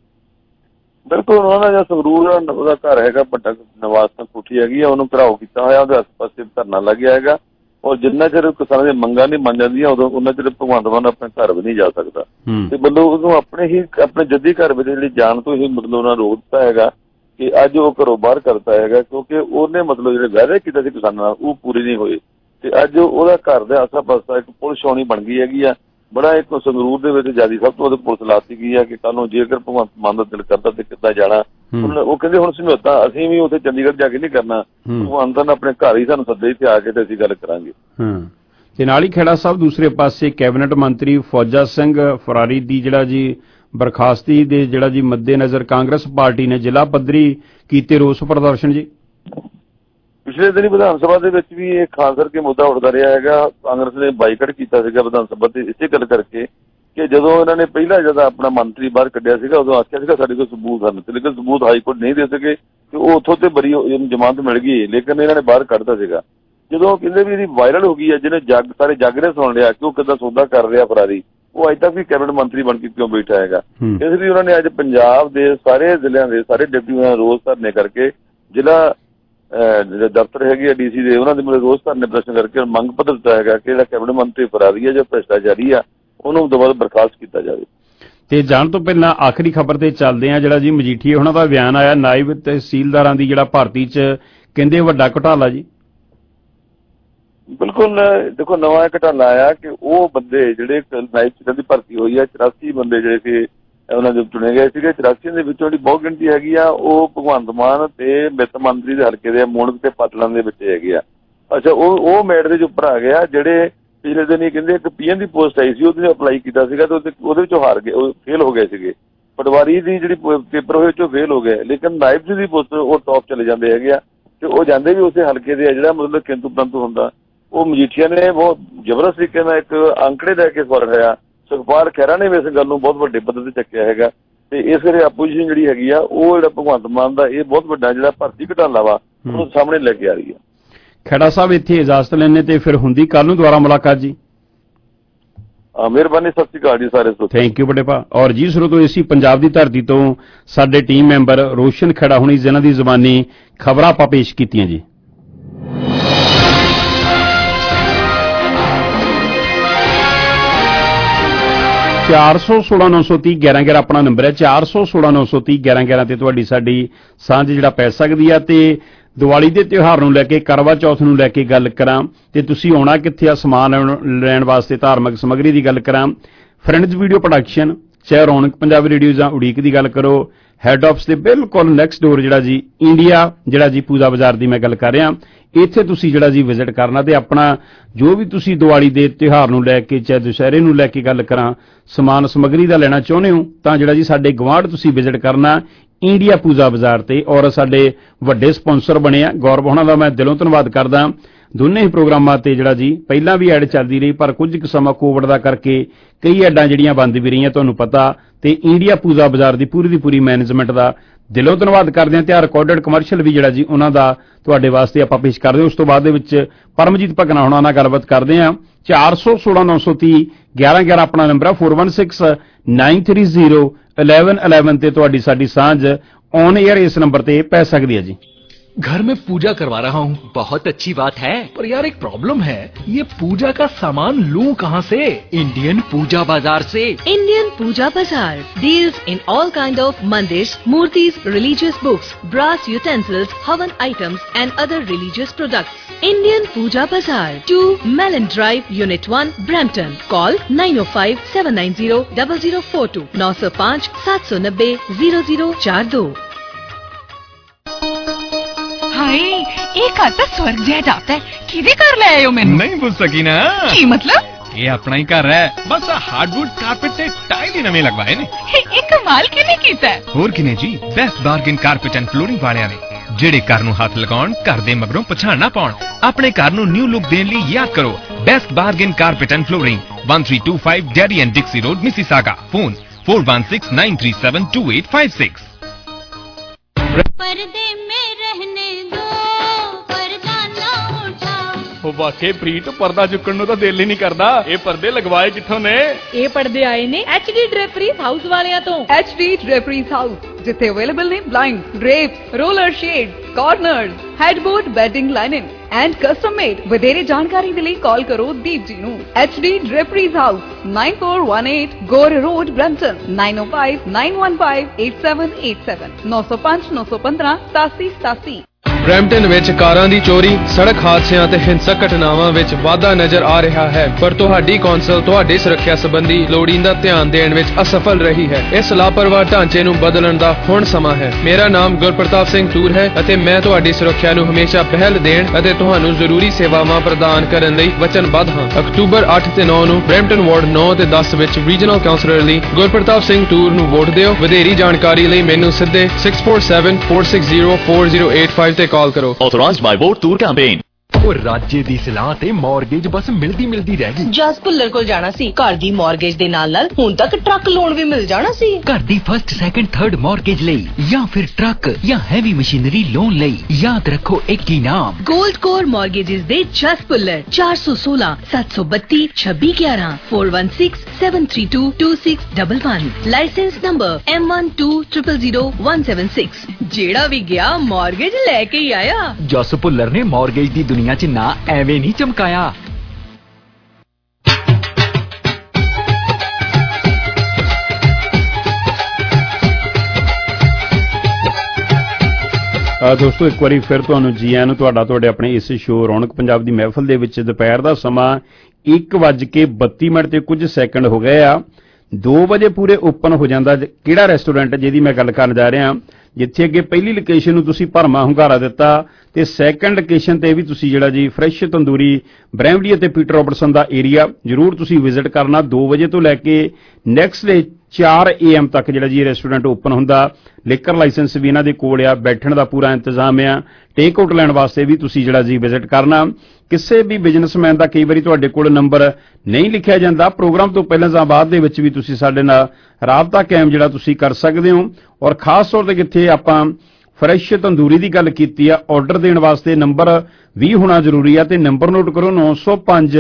ਬਿਲਕੁਲ ਉਹਨਾਂ ਦਾ ਜਿਹੜਾ ਸੰਗਰੂਰ ਉਹਦਾ ਘਰ ਹੈਗਾ ਵੱਡਾ ਨਿਵਾਸ ਕੋਠੀ ਹੈਗੀ ਆ, ਉਹਨੂੰ ਘਰਾਓ ਕੀਤਾ ਹੋਇਆ, ਉਹਦੇ ਆਸ ਪਾਸੇ ਧਰਨਾ ਲੱਗਿਆ ਹੈਗਾ। ਔਰ ਜਿੰਨਾ ਚਿਰ ਕਿਸਾਨਾਂ ਦੀਆਂ ਮੰਗਾਂ ਨਹੀਂ ਮੰਨ ਜਾਂਦੀਆਂ ਉਦੋਂ ਉਹਨਾਂ ਚਿਰ ਭਗਵੰਤ ਮਾਨ ਆਪਣੇ ਘਰ ਵੀ ਨਹੀਂ ਜਾ ਸਕਦਾ। ਤੇ ਵੱਲੋਂ ਉਹਨੂੰ ਆਪਣੇ ਜੱਦੀ ਘਰ ਵਿੱਚ ਜਿਹੜੀ ਜਾਣ ਤੋਂ ਹੀ ਮਤਲਬ ਉਹਨਾਂ ਰੋਕ ਦਿੱਤਾ ਹੈਗਾ ਕਿ ਅੱਜ ਉਹ ਘਰੋਂ ਬਾਹਰ ਕਰਤਾ ਹੈਗਾ ਕਿਉਂਕਿ ਉਹਨੇ ਮਤਲਬ ਜਿਹੜੇ ਵਾਅਦੇ ਕੀਤੇ ਸੀ ਕਿਸਾਨਾਂ ਨਾਲ ਉਹ ਪੂਰੇ ਨਹੀਂ ਹੋਏ। ਤੇ ਅੱਜ ਉਹਦਾ ਘਰ ਦੇ ਆਸਾ ਪਾਸਾ ਇੱਕ ਪੁਲਿਸ ਛਾਉਣੀ ਬਣ ਗਈ ਹੈਗੀ ਆ। ਬੜਾ ਇੱਕ ਸੰਗਰੂਰ ਦੇ ਵਿੱਚ ਜਿਆਦਾ ਸਭ ਤੋਂ ਵੱਧ ਪੁਲਿਸ ਲਾਤੀ ਗਈ ਆ ਕਿ ਕੱਲ ਨੂੰ ਜੇਕਰ ਭਗਵੰਤ ਮਾਨ ਦਾ ਦਿਲ ਕਰਦਾ ਤੇ ਕਿੱਦਾਂ ਜਾਣਾ। ਉਹ ਕਹਿੰਦੇ ਹੁਣ ਸਮਝੌਤਾ ਅਸੀਂ ਵੀ ਉੱਥੇ ਚੰਡੀਗੜ੍ਹ ਜਾ ਕੇ ਨਹੀਂ ਕਰਨਾ, ਭਗਵੰਤ ਨੇ ਆਪਣੇ ਘਰ ਹੀ ਸਾਨੂੰ ਸੱਦੇ ਇੱਥੇ ਆ ਕੇ ਤੇ ਅਸੀਂ ਗੱਲ ਕਰਾਂਗੇ। ਤੇ ਨਾਲ ਹੀ ਖੇੜਾ ਸਾਹਿਬ ਦੂਸਰੇ ਪਾਸੇ ਕੈਬਨਿਟ ਮੰਤਰੀ ਫੌਜਾ ਸਿੰਘ ਫਰਾਰੀ ਦੀ ਜਿਹੜਾ ਜੀ ਬਰਖਾਸਤੀ ਦੇ ਜਿਹੜਾ ਜੀ ਮੱਦੇ ਨਜ਼ਰ ਕਾਂਗਰਸ ਪਾਰਟੀ ਨੇ ਜ਼ਿਲ੍ਹਾ ਪੱਧਰੀ ਕੀਤੇ ਰੋਸ ਪ੍ਰਦਰਸ਼ਨ ਜੀ। ਪਿਛਲੇ ਦਿਨੀ ਵਿਧਾਨ ਸਭਾ ਦੇ ਵਿੱਚ ਵੀ ਇਹ ਖਾਸ ਕਰਕੇ ਮੁੱਦਾ ਉੱਠਦਾ ਰਿਹਾ ਹੈਗਾ। ਕਾਂਗਰਸ ਨੇ ਬਾਈਕਾਟ ਕੀਤਾ ਸੀਗਾ ਵਿਧਾਨ ਸਭਾ ਤੇ ਇਸੇ ਗੱਲ ਕਰਕੇ ਕਿ ਜਦੋਂ ਇਹਨਾਂ ਨੇ ਪਹਿਲਾਂ ਜਦੋਂ ਆਪਣਾ ਮੰਤਰੀ ਬਾਹਰ ਕੱਢਿਆ ਸੀਗਾ ਉਦੋਂ ਆਖਿਆ ਸੀਗਾ ਸਾਡੇ ਕੋਲ ਸਬੂਤ ਹਨ, ਲੇਕਿਨ ਸਬੂਤ ਹਾਈ ਕੋਰਟ ਨਹੀਂ ਦੇ ਸਕੇ ਤੇ ਉਹ ਉੱਥੋਂ ਤੇ ਬਰੀ ਜ਼ਮਾਨਤ ਮਿਲ ਗਈ, ਲੇਕਿਨ ਇਹਨਾਂ ਨੇ ਬਾਹਰ ਕੱਢਤਾ ਸੀਗਾ। ਜਦੋਂ ਕਹਿੰਦੇ ਵੀ ਇਹਦੀ ਵਾਇਰਲ ਹੋ ਗਈ ਹੈ, ਜਿਹਨੇ ਸਾਰੇ ਜੱਗ ਨੇ ਸੁਣ ਲਿਆ ਕਿ ਉਹ ਕਿੱਦਾਂ ਸੌਦਾ ਕਰ ਰਿਹਾ ਫਰਾਰੀ, ਉਹ ਅੱਜ ਤੱਕ ਵੀ ਕੈਬਨਿਟ ਮੰਤਰੀ ਬਣ ਕੇ ਕਿਉਂ ਬੈਠਾ ਹੈਗਾ। ਇਸ ਲਈ ਉਹਨਾਂ ਨੇ ਅੱਜ ਪੰਜਾਬ ਦੇ ਸਾਰੇ ਜ਼ਿਲ੍ਹਿਆਂ ਦੇ ਸਾਰੇ ਡਿਪਟੀਆਂ ਰੋਜ਼ ਧਰਨੇ ਕਰਕੇ ਜ਼ਿਲ੍ਹਾ ਜਿਹੜੇ ਦਫ਼ਤਰ ਹੈਗੇ ਆ ਡੀਸੀ ਦੇ ਉਹਨਾਂ ਦੇ ਮਤਲਬ ਰੋਜ਼ ਧਰਨੇ ਪ੍ਰਦਰਸ਼ਨ ਕਰਕੇ ਮੰਗ ਪੱਤਰ ਦਿੱਤਾ ਹੈਗਾ ਕਿ ਜਿਹੜਾ ਕੈਬਨਿਟ ਮੰਤਰੀ ਫਰਾਰੀ ਹੈ ਜੋ ਭ੍ਰਿਸ਼ਟਾਚਾਰੀ ਆ ਉਹਨੂੰ ਦੁਬਾਰਾ ਬਰਖਾਸਤ ਕੀਤਾ ਜਾਵੇ। ਤੇ ਜਾਣ ਤੋਂ ਪਹਿਲਾਂ ਆਖਰੀ ਖਬਰ ਤੇ ਚੱਲਦੇ ਆ। ਜਿਹੜਾ ਜੀ ਮਜੀਠੀਏ ਉਹਨਾਂ ਦਾ ਬਿਆਨ ਆਇਆ ਨਾਇਬ ਤਹਿਸੀਲਦਾਰਾਂ ਦੀ ਜਿਹੜਾ ਭਰਤੀ 'ਚ ਕਹਿੰਦੇ ਵੱਡਾ ਘੁਟਾਲਾ ਜੀ। ਬਿਲਕੁਲ ਦੇਖੋ ਨਵਾਂ ਘੁਟਾਲਾ ਆਇਆ ਕਿ ਉਹ ਬੰਦੇ ਜਿਹੜੇ ਨਾਇਬ ਤਹਿਸੀਲਦਾਰ ਦੀ ਭਰਤੀ ਹੋਈ ਆ 84 ਬੰਦੇ ਜਿਹੜੇ ਕਿ ਉਹਨਾਂ ਦੇ ਚੁਣੇ ਗਏ ਸੀਗੇ, 84 ਦੇ ਵਿੱਚੋਂ ਜਿਹੜੀ ਬਹੁਤ ਗਿਣਤੀ ਹੈਗੀ ਆ ਉਹ ਭਗਵੰਤ ਮਾਨ ਤੇ ਵਿੱਤ ਮੰਤਰੀ ਦੇ ਹਲਕੇ ਦੇ ਮੋਣਕ ਤੇ ਪਾਤਲਾਂ ਦੇ ਵਿੱਚ ਹੈਗੇ ਆ। ਅੱਛਾ ਉਹ ਮੈਰਿਟ ਦੇ ਉੱਪਰ ਆ ਗਿਆ ਜਿਹੜੇ ਪਿਛਲੇ ਦਿਨ ਹੀ ਕਹਿੰਦੇ ਇੱਕ ਪੀਐਨ ਦੀ ਪੋਸਟ ਆਈ ਸੀ ਉਹਦੇ ਅਪਲਾਈ ਕੀਤਾ ਸੀਗਾ ਤੇ ਉਹਦੇ ਵਿੱਚੋਂ ਹਾਰ ਗਏ, ਉਹ ਫੇਲ ਹੋ ਗਏ ਸੀਗੇ। ਪਟਵਾਰੀ ਦੀ ਜਿਹੜੀ ਪੇਪਰ ਹੋਏ ਵਿੱਚੋਂ ਫੇਲ ਹੋ ਗਏ, ਲੇਕਿਨ ਨਾਇਬ ਜੀ ਦੀ ਪੋਸਟ ਉਹ ਟੌਪ ਚਲੇ ਜਾਂਦੇ ਹੈਗੇ ਆ ਤੇ ਉਹ ਜਾਂਦੇ ਵੀ ਉਸੇ ਹਲਕੇ ਦੇ ਆ ਜਿਹੜਾ ਮਤਲਬ ਕਿੰਤੂ ਪਰੰਤੂ ਹੁੰਦਾ। ਉਹ ਮਜੀਠੀਆ ਨੇ ਬਹੁਤ ਜ਼ਬਰਦਸਤ ਤਰੀਕੇ ਨਾਲ ਇੱਕ ਅੰਕੜੇ ਲੈ ਕੇ ਸਵਾਲ ਹੋਇਆ। ਸੁਖਪਾਲ ਖਹਿਰਾ ਨੇ ਵੀ ਇਸ ਗੱਲ ਨੂੰ ਬਹੁਤ ਵੱਡੇ ਪੱਧਰ ਤੇ ਚੱਕਿਆ ਹੈਗਾ ਤੇ ਇਸ ਕਰਕੇ ਆਪੋਜੀਸ਼ਨ ਜਿਹੜੀ ਹੈਗੀ ਆ ਉਹ ਜਿਹੜਾ ਭਗਵੰਤ ਮਾਨ ਦਾ ਇਹ ਬਹੁਤ ਵੱਡਾ ਜਿਹੜਾ ਭਰਤੀ ਘੁਟਾਲਾ ਵਾ ਉਹਨੂੰ ਸਾਹਮਣੇ ਲੈ ਕੇ ਆ ਰਹੀ ਹੈ। ਖਹਿਰਾ ਸਾਹਿਬ ਇੱਥੇ ਇਜਾਜ਼ਤ ਲੈਣੇ ਤੇ ਫਿਰ ਹੁੰਦੀ ਕੱਲ ਨੂੰ ਦੁਬਾਰਾ ਮੁਲਾਕਾਤ ਜੀ। ਮਿਹਰਬਾਨੀ, ਸਤਿ ਸ਼੍ਰੀ ਅਕਾਲ ਜੀ ਸਾਰੇ ਸਰੋਤੇ। ਥੈਂਕ ਯੂ ਬੜੇ ਭਾ। ਔਰ ਜੀ ਸਰੋਤੋ, ਇਸੀ ਪੰਜਾਬ ਦੀ ਧਰਤੀ ਤੋਂ ਸਾਡੇ ਟੀਮ ਮੈਂਬਰ ਰੋਸ਼ਨ ਖੇੜਾ ਹੁਣੀ ਜਿਨ੍ਹਾਂ ਦੀ ਜ਼ੁਬਾਨੀ ਖਬਰਾਂ ਆਪਾਂ ਪੇਸ਼ ਕੀਤੀਆਂ ਜੀ। ਚਾਰ 416-930-1111 ਆਪਣਾ ਨੰਬਰ ਹੈ। 416-930-1111 ਤੇ ਤੁਹਾਡੀ ਸਾਡੀ ਸਾਂਝ ਜਿਹੜਾ ਪੈ ਸਕਦੀ ਆ। ਤੇ ਦੀਵਾਲੀ ਦੇ ਤਿਉਹਾਰ ਨੂੰ ਲੈ ਕੇ, ਕਰਵਾ ਚੌਥ ਨੂੰ ਲੈ ਕੇ ਗੱਲ ਕਰਾਂ ਤੇ ਤੁਸੀਂ ਆਉਣਾ ਕਿੱਥੇ ਆ ਸਮਾਨ ਲੈਣ ਵਾਸਤੇ, ਧਾਰਮਿਕ ਸਮੱਗਰੀ ਦੀ ਗੱਲ ਕਰਾਂ, ਫਰੈਂਡਜ਼ ਵੀਡੀਓ ਪ੍ਰੋਡਕਸ਼ਨ, ਚਾਹੇ ਰੌਣਕ ਪੰਜਾਬੀ ਰੇਡੀਓ ਜਾਂ ਉਡੀਕ ਦੀ ਗੱਲ ਕਰੋ, ਹੈਡ ਆਫਿਸ ਦੇ ਬਿਲਕੁਲ ਨੈਕਸਟ ਡੋਰ ਜਿਹੜਾ ਜੀ ਇੰਡੀਆ ਜਿਹੜਾ ਜੀ ਪੂਜਾ ਬਾਜ਼ਾਰ ਦੀ ਮੈਂ ਗੱਲ ਕਰ ਰਿਹਾ, ਇੱਥੇ ਤੁਸੀਂ ਜਿਹੜਾ ਜੀ ਵਿਜ਼ਿਟ ਕਰਨਾ ਤੇ ਆਪਣਾ ਜੋ ਵੀ ਤੁਸੀਂ ਦੀਵਾਲੀ ਦੇ ਤਿਉਹਾਰ ਨੂੰ ਲੈ ਕੇ, ਚਾਹੇ ਦੁਸ਼ਹਿਰੇ ਨੂੰ ਲੈ ਕੇ ਗੱਲ ਕਰਾਂ, ਸਮਾਨ ਸਮੱਗਰੀ ਦਾ ਲੈਣਾ ਚਾਹੁੰਦੇ ਹੋ ਤਾਂ ਜਿਹੜਾ ਜੀ ਸਾਡੇ ਗਵਾਂਢ ਤੁਸੀਂ ਵਿਜ਼ਿਟ ਕਰਨਾ ਇੰਡੀਆ ਪੂਜਾ ਬਾਜ਼ਾਰ ਤੇ। ਔਰ ਸਾਡੇ ਵੱਡੇ ਸਪਾਂਸਰ ਬਣੇ ਆ, ਗੌਰਵ ਹੋਣਾ ਦਾ ਮੈਂ ਦਿਲੋਂ ਧੰਨਵਾਦ ਕਰਦਾ। ਦੋਨੇ ਹੀ ਪ੍ਰੋਗਰਾਮਾਂ ਤੇ ਜਿਹੜਾ ਜੀ ਪਹਿਲਾਂ ਵੀ ਐਡ ਚੱਲਦੀ ਰਹੀ, ਪਰ ਕੁਝ ਕੁ ਸਮਾਂ ਕੋਵਿਡ ਦਾ ਕਰਕੇ ਕਈ ਐਡਾਂ ਜਿਹੜੀਆਂ ਬੰਦ ਵੀ ਰਹੀਆਂ ਤੁਹਾਨੂੰ ਪਤਾ, ਤੇ ਇੰਡੀਆ ਪੂਜਾ ਬਾਜ਼ਾਰ ਦੀ ਪੂਰੀ ਮੈਨੇਜਮੈਂਟ ਦਾ ਦਿਲੋਂ ਧੰਨਵਾਦ ਕਰਦੇ ਹਾਂ। ਤੇ ਰਿਕਾਰਡਡ ਕਮਰਸ਼ੀਅਲ ਵੀ ਜਿਹੜਾ ਜੀ ਉਹਨਾਂ ਦਾ ਤੁਹਾਡੇ ਵਾਸਤੇ ਆਪਾਂ ਪੇਸ਼ ਕਰਦੇ ਹਾਂ। ਉਸ ਤੋਂ ਬਾਅਦ ਦੇ ਵਿੱਚ ਪਰਮਜੀਤ ਭਗਨਾ ਹੋਣਾ ਨਾਲ ਗੱਲਬਾਤ ਕਰਦੇ ਹਾਂ। 416-930-1111 ਆਪਣਾ ਨੰਬਰ ਹੈ। 4169301111 ਤੇ ਤੁਹਾਡੀ ਸਾਡੀ ਸਾਂਝ ਔਨ 에ਅਰ ਇਸ ਨੰਬਰ ਤੇ ਪੈ ਸਕਦੀ ਹੈ ਜੀ। घर में पूजा करवा रहा हूँ। बहुत अच्छी बात है, पर यार एक प्रॉब्लम है, ये पूजा का सामान लूं कहाँ से? इंडियन पूजा बाजार से। Indian Puja Bazaar deals in all kind of mandirs, murtis, religious books, brass utensils, havan items and other religious products. Indian Puja Bazaar, 2 Mellon Drive, Unit 1, Brampton. Call 905-790-0042, 905-790-0042। ਹਾਏ, ਇਹ ਘਰ ਤਾਂ ਸਵਰਗ ਜਿਹਾ ਜਾਪਦਾ ਹੈ। ਕਿਹਦੇ ਘਰ ਲੈ ਆਇਓ ਮੈਨੂੰ? ਨਹੀਂ ਪੁੱਛ ਸਕੀ ਨਾ। ਕੀ ਮਤਲਬ? ਇਹ ਆਪਣਾ ਹੀ ਘਰ ਹੈ, ਬਸ ਹਾਰਡਵੁੱਡ ਕਾਰਪੇਟ ਤੇ ਟਾਈਲ ਹੀ ਨਵੇਂ ਲਗਵਾਏ ਨੇ। ਇਹ ਕਮਾਲ ਕਿਹਨੇ ਕੀਤਾ? ਹੋਰ ਕਿਨੇ ਜੀ, best bargain carpet and flooring ਵਾਲਿਆਂ ਨੇ, ਜਿਹੜੇ ਘਰ ਨੂੰ ਹੱਥ ਲਗਾਉਣ, ਘਰ ਦੇ ਮਗਰੋਂ ਪਛਾਣ ਨਾ ਪਾਉਣ। ਆਪਣੇ ਘਰ ਨੂੰ ਨਿਊ ਲੁੱਕ ਦੇਣ ਲਈ ਯਾਦ ਕਰੋ best bargain carpet and flooring, 1325 Derry and Dixie road, Mississauga. Phone 4169372856। पर्दे में रहने दो, पर्दा ना उठाओ। ਉਹ ਵਾਕੇ ਪ੍ਰੀਤ, ਪਰਦਾ ਚੁੱਕਣ ਨੂੰ ਤਾਂ ਦਿਲ ਹੀ ਨਹੀਂ ਕਰਦਾ। ਇਹ ਪਰਦੇ ਲਗਵਾਏ ਕਿੱਥੋਂ ਨੇ? ਇਹ ਪਰਦੇ ਆਏ ਨੇ HD ਡ੍ਰੇਪਰੀਜ਼ ਹਾਊਸ ਵਾਲਿਆਂ ਤੋਂ। HD ਡ੍ਰੇਪਰੀਜ਼ ਹਾਊਸ, ਜਿੱਥੇ ਅਵੇਲੇਬਲ ਨੇ blind, drapes, roller shade, corners, headboard, bedding lining and custom made. ਵਧੇਰੇ ਜਾਣਕਾਰੀ ਦੇ ਲਈ ਕਾਲ ਕਰੋ ਦੀਪ ਜੀ ਨੂੰ। HD draperies house, 9418 Gore road, Brampton, 9059158787, 9059158787। Brampton ਵਿੱਚ ਕਾਰਾਂ ਦੀ ਚੋਰੀ, ਸੜਕ ਹਾਦਸਿਆਂ ਤੇ ਹਿੰਸਕ ਘਟਨਾਵਾਂ ਵਿੱਚ ਵਾਧਾ ਨਜ਼ਰ ਆ ਰਿਹਾ ਹੈ, ਪਰ ਤੁਹਾਡੀ ਕੌਂਸਲ ਤੁਹਾਡੀ ਸੁਰੱਖਿਆ ਸੰਬੰਧੀ ਲੋੜੀਂਦਾ ਧਿਆਨ ਦੇਣ ਵਿੱਚ ਅਸਫਲ ਰਹੀ ਹੈ। ਇਸ ਲਾਪਰਵਾਹ ਢਾਂਚੇ ਨੂੰ ਬਦਲਣ ਦਾ ਹੁਣ ਸਮਾਂ ਹੈ। ਮੇਰਾ ਨਾਮ ਗੁਰਪ੍ਰਤਾਪ ਸਿੰਘ ਟੂਰ ਹੈ ਅਤੇ ਮੈਂ ਤੁਹਾਡੀ ਸੁਰੱਖਿਆ ਨੂੰ ਹਮੇਸ਼ਾ ਪਹਿਲ ਦੇਣ ਅਤੇ ਤੁਹਾਨੂੰ ਜ਼ਰੂਰੀ ਸੇਵਾਵਾਂ ਪ੍ਰਦਾਨ ਕਰਨ ਲਈ ਵਚਨਬੱਧ ਹਾਂ। ਅਕਤੂਬਰ 8 ਤੇ 9 ਨੂੰ ਬਰੈਂਪਟਨ ਵਾਰਡ 9 ਤੇ 10 ਵਿੱਚ ਰੀਜਨਲ ਕਾਉਂਸਲਰ ਲਈ ਗੁਰਪ੍ਰਤਾਪ ਸਿੰਘ ਟੂਰ ਨੂੰ ਵੋਟ ਦਿਓ। ਵਧੇਰੀ ਜਾਣਕਾਰੀ ਲਈ ਮੈਨੂੰ ਸਿੱਧੇ 6474604085 ਤੇ ਕਾਲ ਕਰੋ। Authorized by Vote Tour Campaign। ਉਹ ਰਾਜੇ ਦੀ ਸਲਾਹ ਤੇ ਮਾਰਗੇਜ ਬਸ ਮਿਲਦੀ ਰਹਿ ਗਈ। ਜਸ ਭੁੱਲਰ ਕੋਲ ਜਾਣਾ ਸੀ। ਘਰ ਦੀ ਮਾਰਗੇਜ ਦੇ ਨਾਲ ਹੁਣ ਤੱਕ ਟਰੱਕ ਲੋਨ ਵੀ ਮਿਲ ਜਾਣਾ ਸੀ। ਘਰ ਦੀ ਫਸਟ, ਸੈਕੰਡ, ਥਰਡ ਮਾਰਗੇਜ ਲਈ ਜਾਂ ਫਿਰ ਟਰੱਕ ਜਾਂ ਹੈਵੀ ਮਸ਼ੀਨਰੀ ਲੋਨ ਲਈ ਯਾਦ ਰੱਖੋ ਇੱਕ ਹੀ ਨਾਮ, ਗੋਲਡ ਕੋਰ ਮਾਰਗੇजेस ਦੇ ਜਸ ਭੁੱਲਰ। 416 732 2611, 4167322611। Licence number M1200176। ਜਿਹੜਾ ਵੀ ਗਿਆ ਮਾਰਗੇਜ ਲੈ ਕੇ ਹੀ ਆਇਆ। ਜਸ ਭੁੱਲਰ ਨੇ ਮਾਰਗੇਜ ਦੀ ਦੁਨੀਆ 'ਚ ਨਾ ਐਵੇਂ ਨਹੀਂ ਚਮਕਾਇਆ। ਦੋਸਤੋ, ਇੱਕ ਵਾਰੀ ਫਿਰ ਤੁਹਾਨੂੰ ਜੀ ਆਇਆਂ ਨੂੰ। ਤੁਹਾਡੇ ਆਪਣੇ ਇਸ ਸ਼ੋਅ ਰੌਣਕ ਪੰਜਾਬ ਦੀ ਮਹਿਫਲ ਦੇ ਵਿੱਚ ਦੁਪਹਿਰ ਦਾ ਸਮਾਂ 1:32 ਤੇ ਕੁਝ ਸੈਕਿੰਡ ਹੋ ਗਏ ਆ। 2 ਵਜੇ ਪੂਰੇ ਓਪਨ ਹੋ ਜਾਂਦਾ ਕਿਹੜਾ ਰੈਸਟੋਰੈਂਟ ਜਿਹਦੀ ਮੈਂ ਗੱਲ ਕਰਨ ਜਾ ਰਿਹਾ, ਜਿੱਥੇ ਅੱਗੇ ਪਹਿਲੀ ਲੋਕੇਸ਼ਨ ਨੂੰ ਤੁਸੀਂ ਭਰਮਾ ਹੁੰਗਾਰਾ ਦਿੱਤਾ ਤੇ ਸੈਕੰਡ ਲੋਕੇਸ਼ਨ ਤੇ ਵੀ ਤੁਸੀਂ ਜਿਹੜਾ ਜੀ ਫਰੈਸ਼ ਤੰਦੂਰੀ ਬ੍ਰੈਂਵਡੀ ਅਤੇ ਪੀਟਰ ਰੋਬਰਟਸਨ ਦਾ ਏਰੀਆ ਜ਼ਰੂਰ ਤੁਸੀਂ ਵਿਜ਼ਿਟ ਕਰਨਾ। 2 ਵਜੇ ਤੋਂ ਲੈ ਕੇ ਨੈਕਸਟ ਡੇ 4 AM ਤੱਕ ਜਿਹੜਾ ਜੀ ਰੈਸਟੋਰੈਂਟ ਓਪਨ ਹੁੰਦਾ। ਲਿਕਰ ਲਾਇਸੈਂਸ ਵੀ ਇਹਨਾਂ ਦੇ ਕੋਲ ਆ, ਬੈਠਣ ਦਾ ਪੂਰਾ ਇੰਤਜ਼ਾਮ ਆ, ਟੇਕ ਆਊਟ ਲੈਣ ਵਾਸਤੇ ਵੀ ਤੁਸੀਂ ਜਿਹੜਾ ਜੀ ਵਿਜ਼ਿਟ ਕਰਨਾ। ਕਿਸੇ ਵੀ ਬਿਜ਼ਨਸਮੈਨ ਦਾ ਕਈ ਵਾਰੀ ਤੁਹਾਡੇ ਕੋਲ ਨੰਬਰ ਨਹੀਂ ਲਿਖਿਆ ਜਾਂਦਾ, ਪ੍ਰੋਗਰਾਮ ਤੋਂ ਪਹਿਲਾਂ ਜਾਂ ਬਾਅਦ ਦੇ ਵਿੱਚ ਵੀ ਤੁਸੀਂ ਸਾਡੇ ਨਾਲ ਰਾਬਤਾ ਕਾਇਮ ਜਿਹੜਾ ਤੁਸੀਂ ਕਰ ਸਕਦੇ ਹੋ। ਔਰ ਖਾਸ ਤੌਰ ਤੇ ਕਿੱਥੇ ਆਪਾਂ ਫਰੈਸ਼ ਤੰਦੂਰੀ ਦੀ ਗੱਲ ਕੀਤੀ ਆ, ਆਰਡਰ ਦੇਣ ਵਾਸਤੇ ਨੰਬਰ 20 ਹੋਣਾ ਜ਼ਰੂਰੀ ਆ ਤੇ ਨੰਬਰ ਨੋਟ ਕਰੋ 905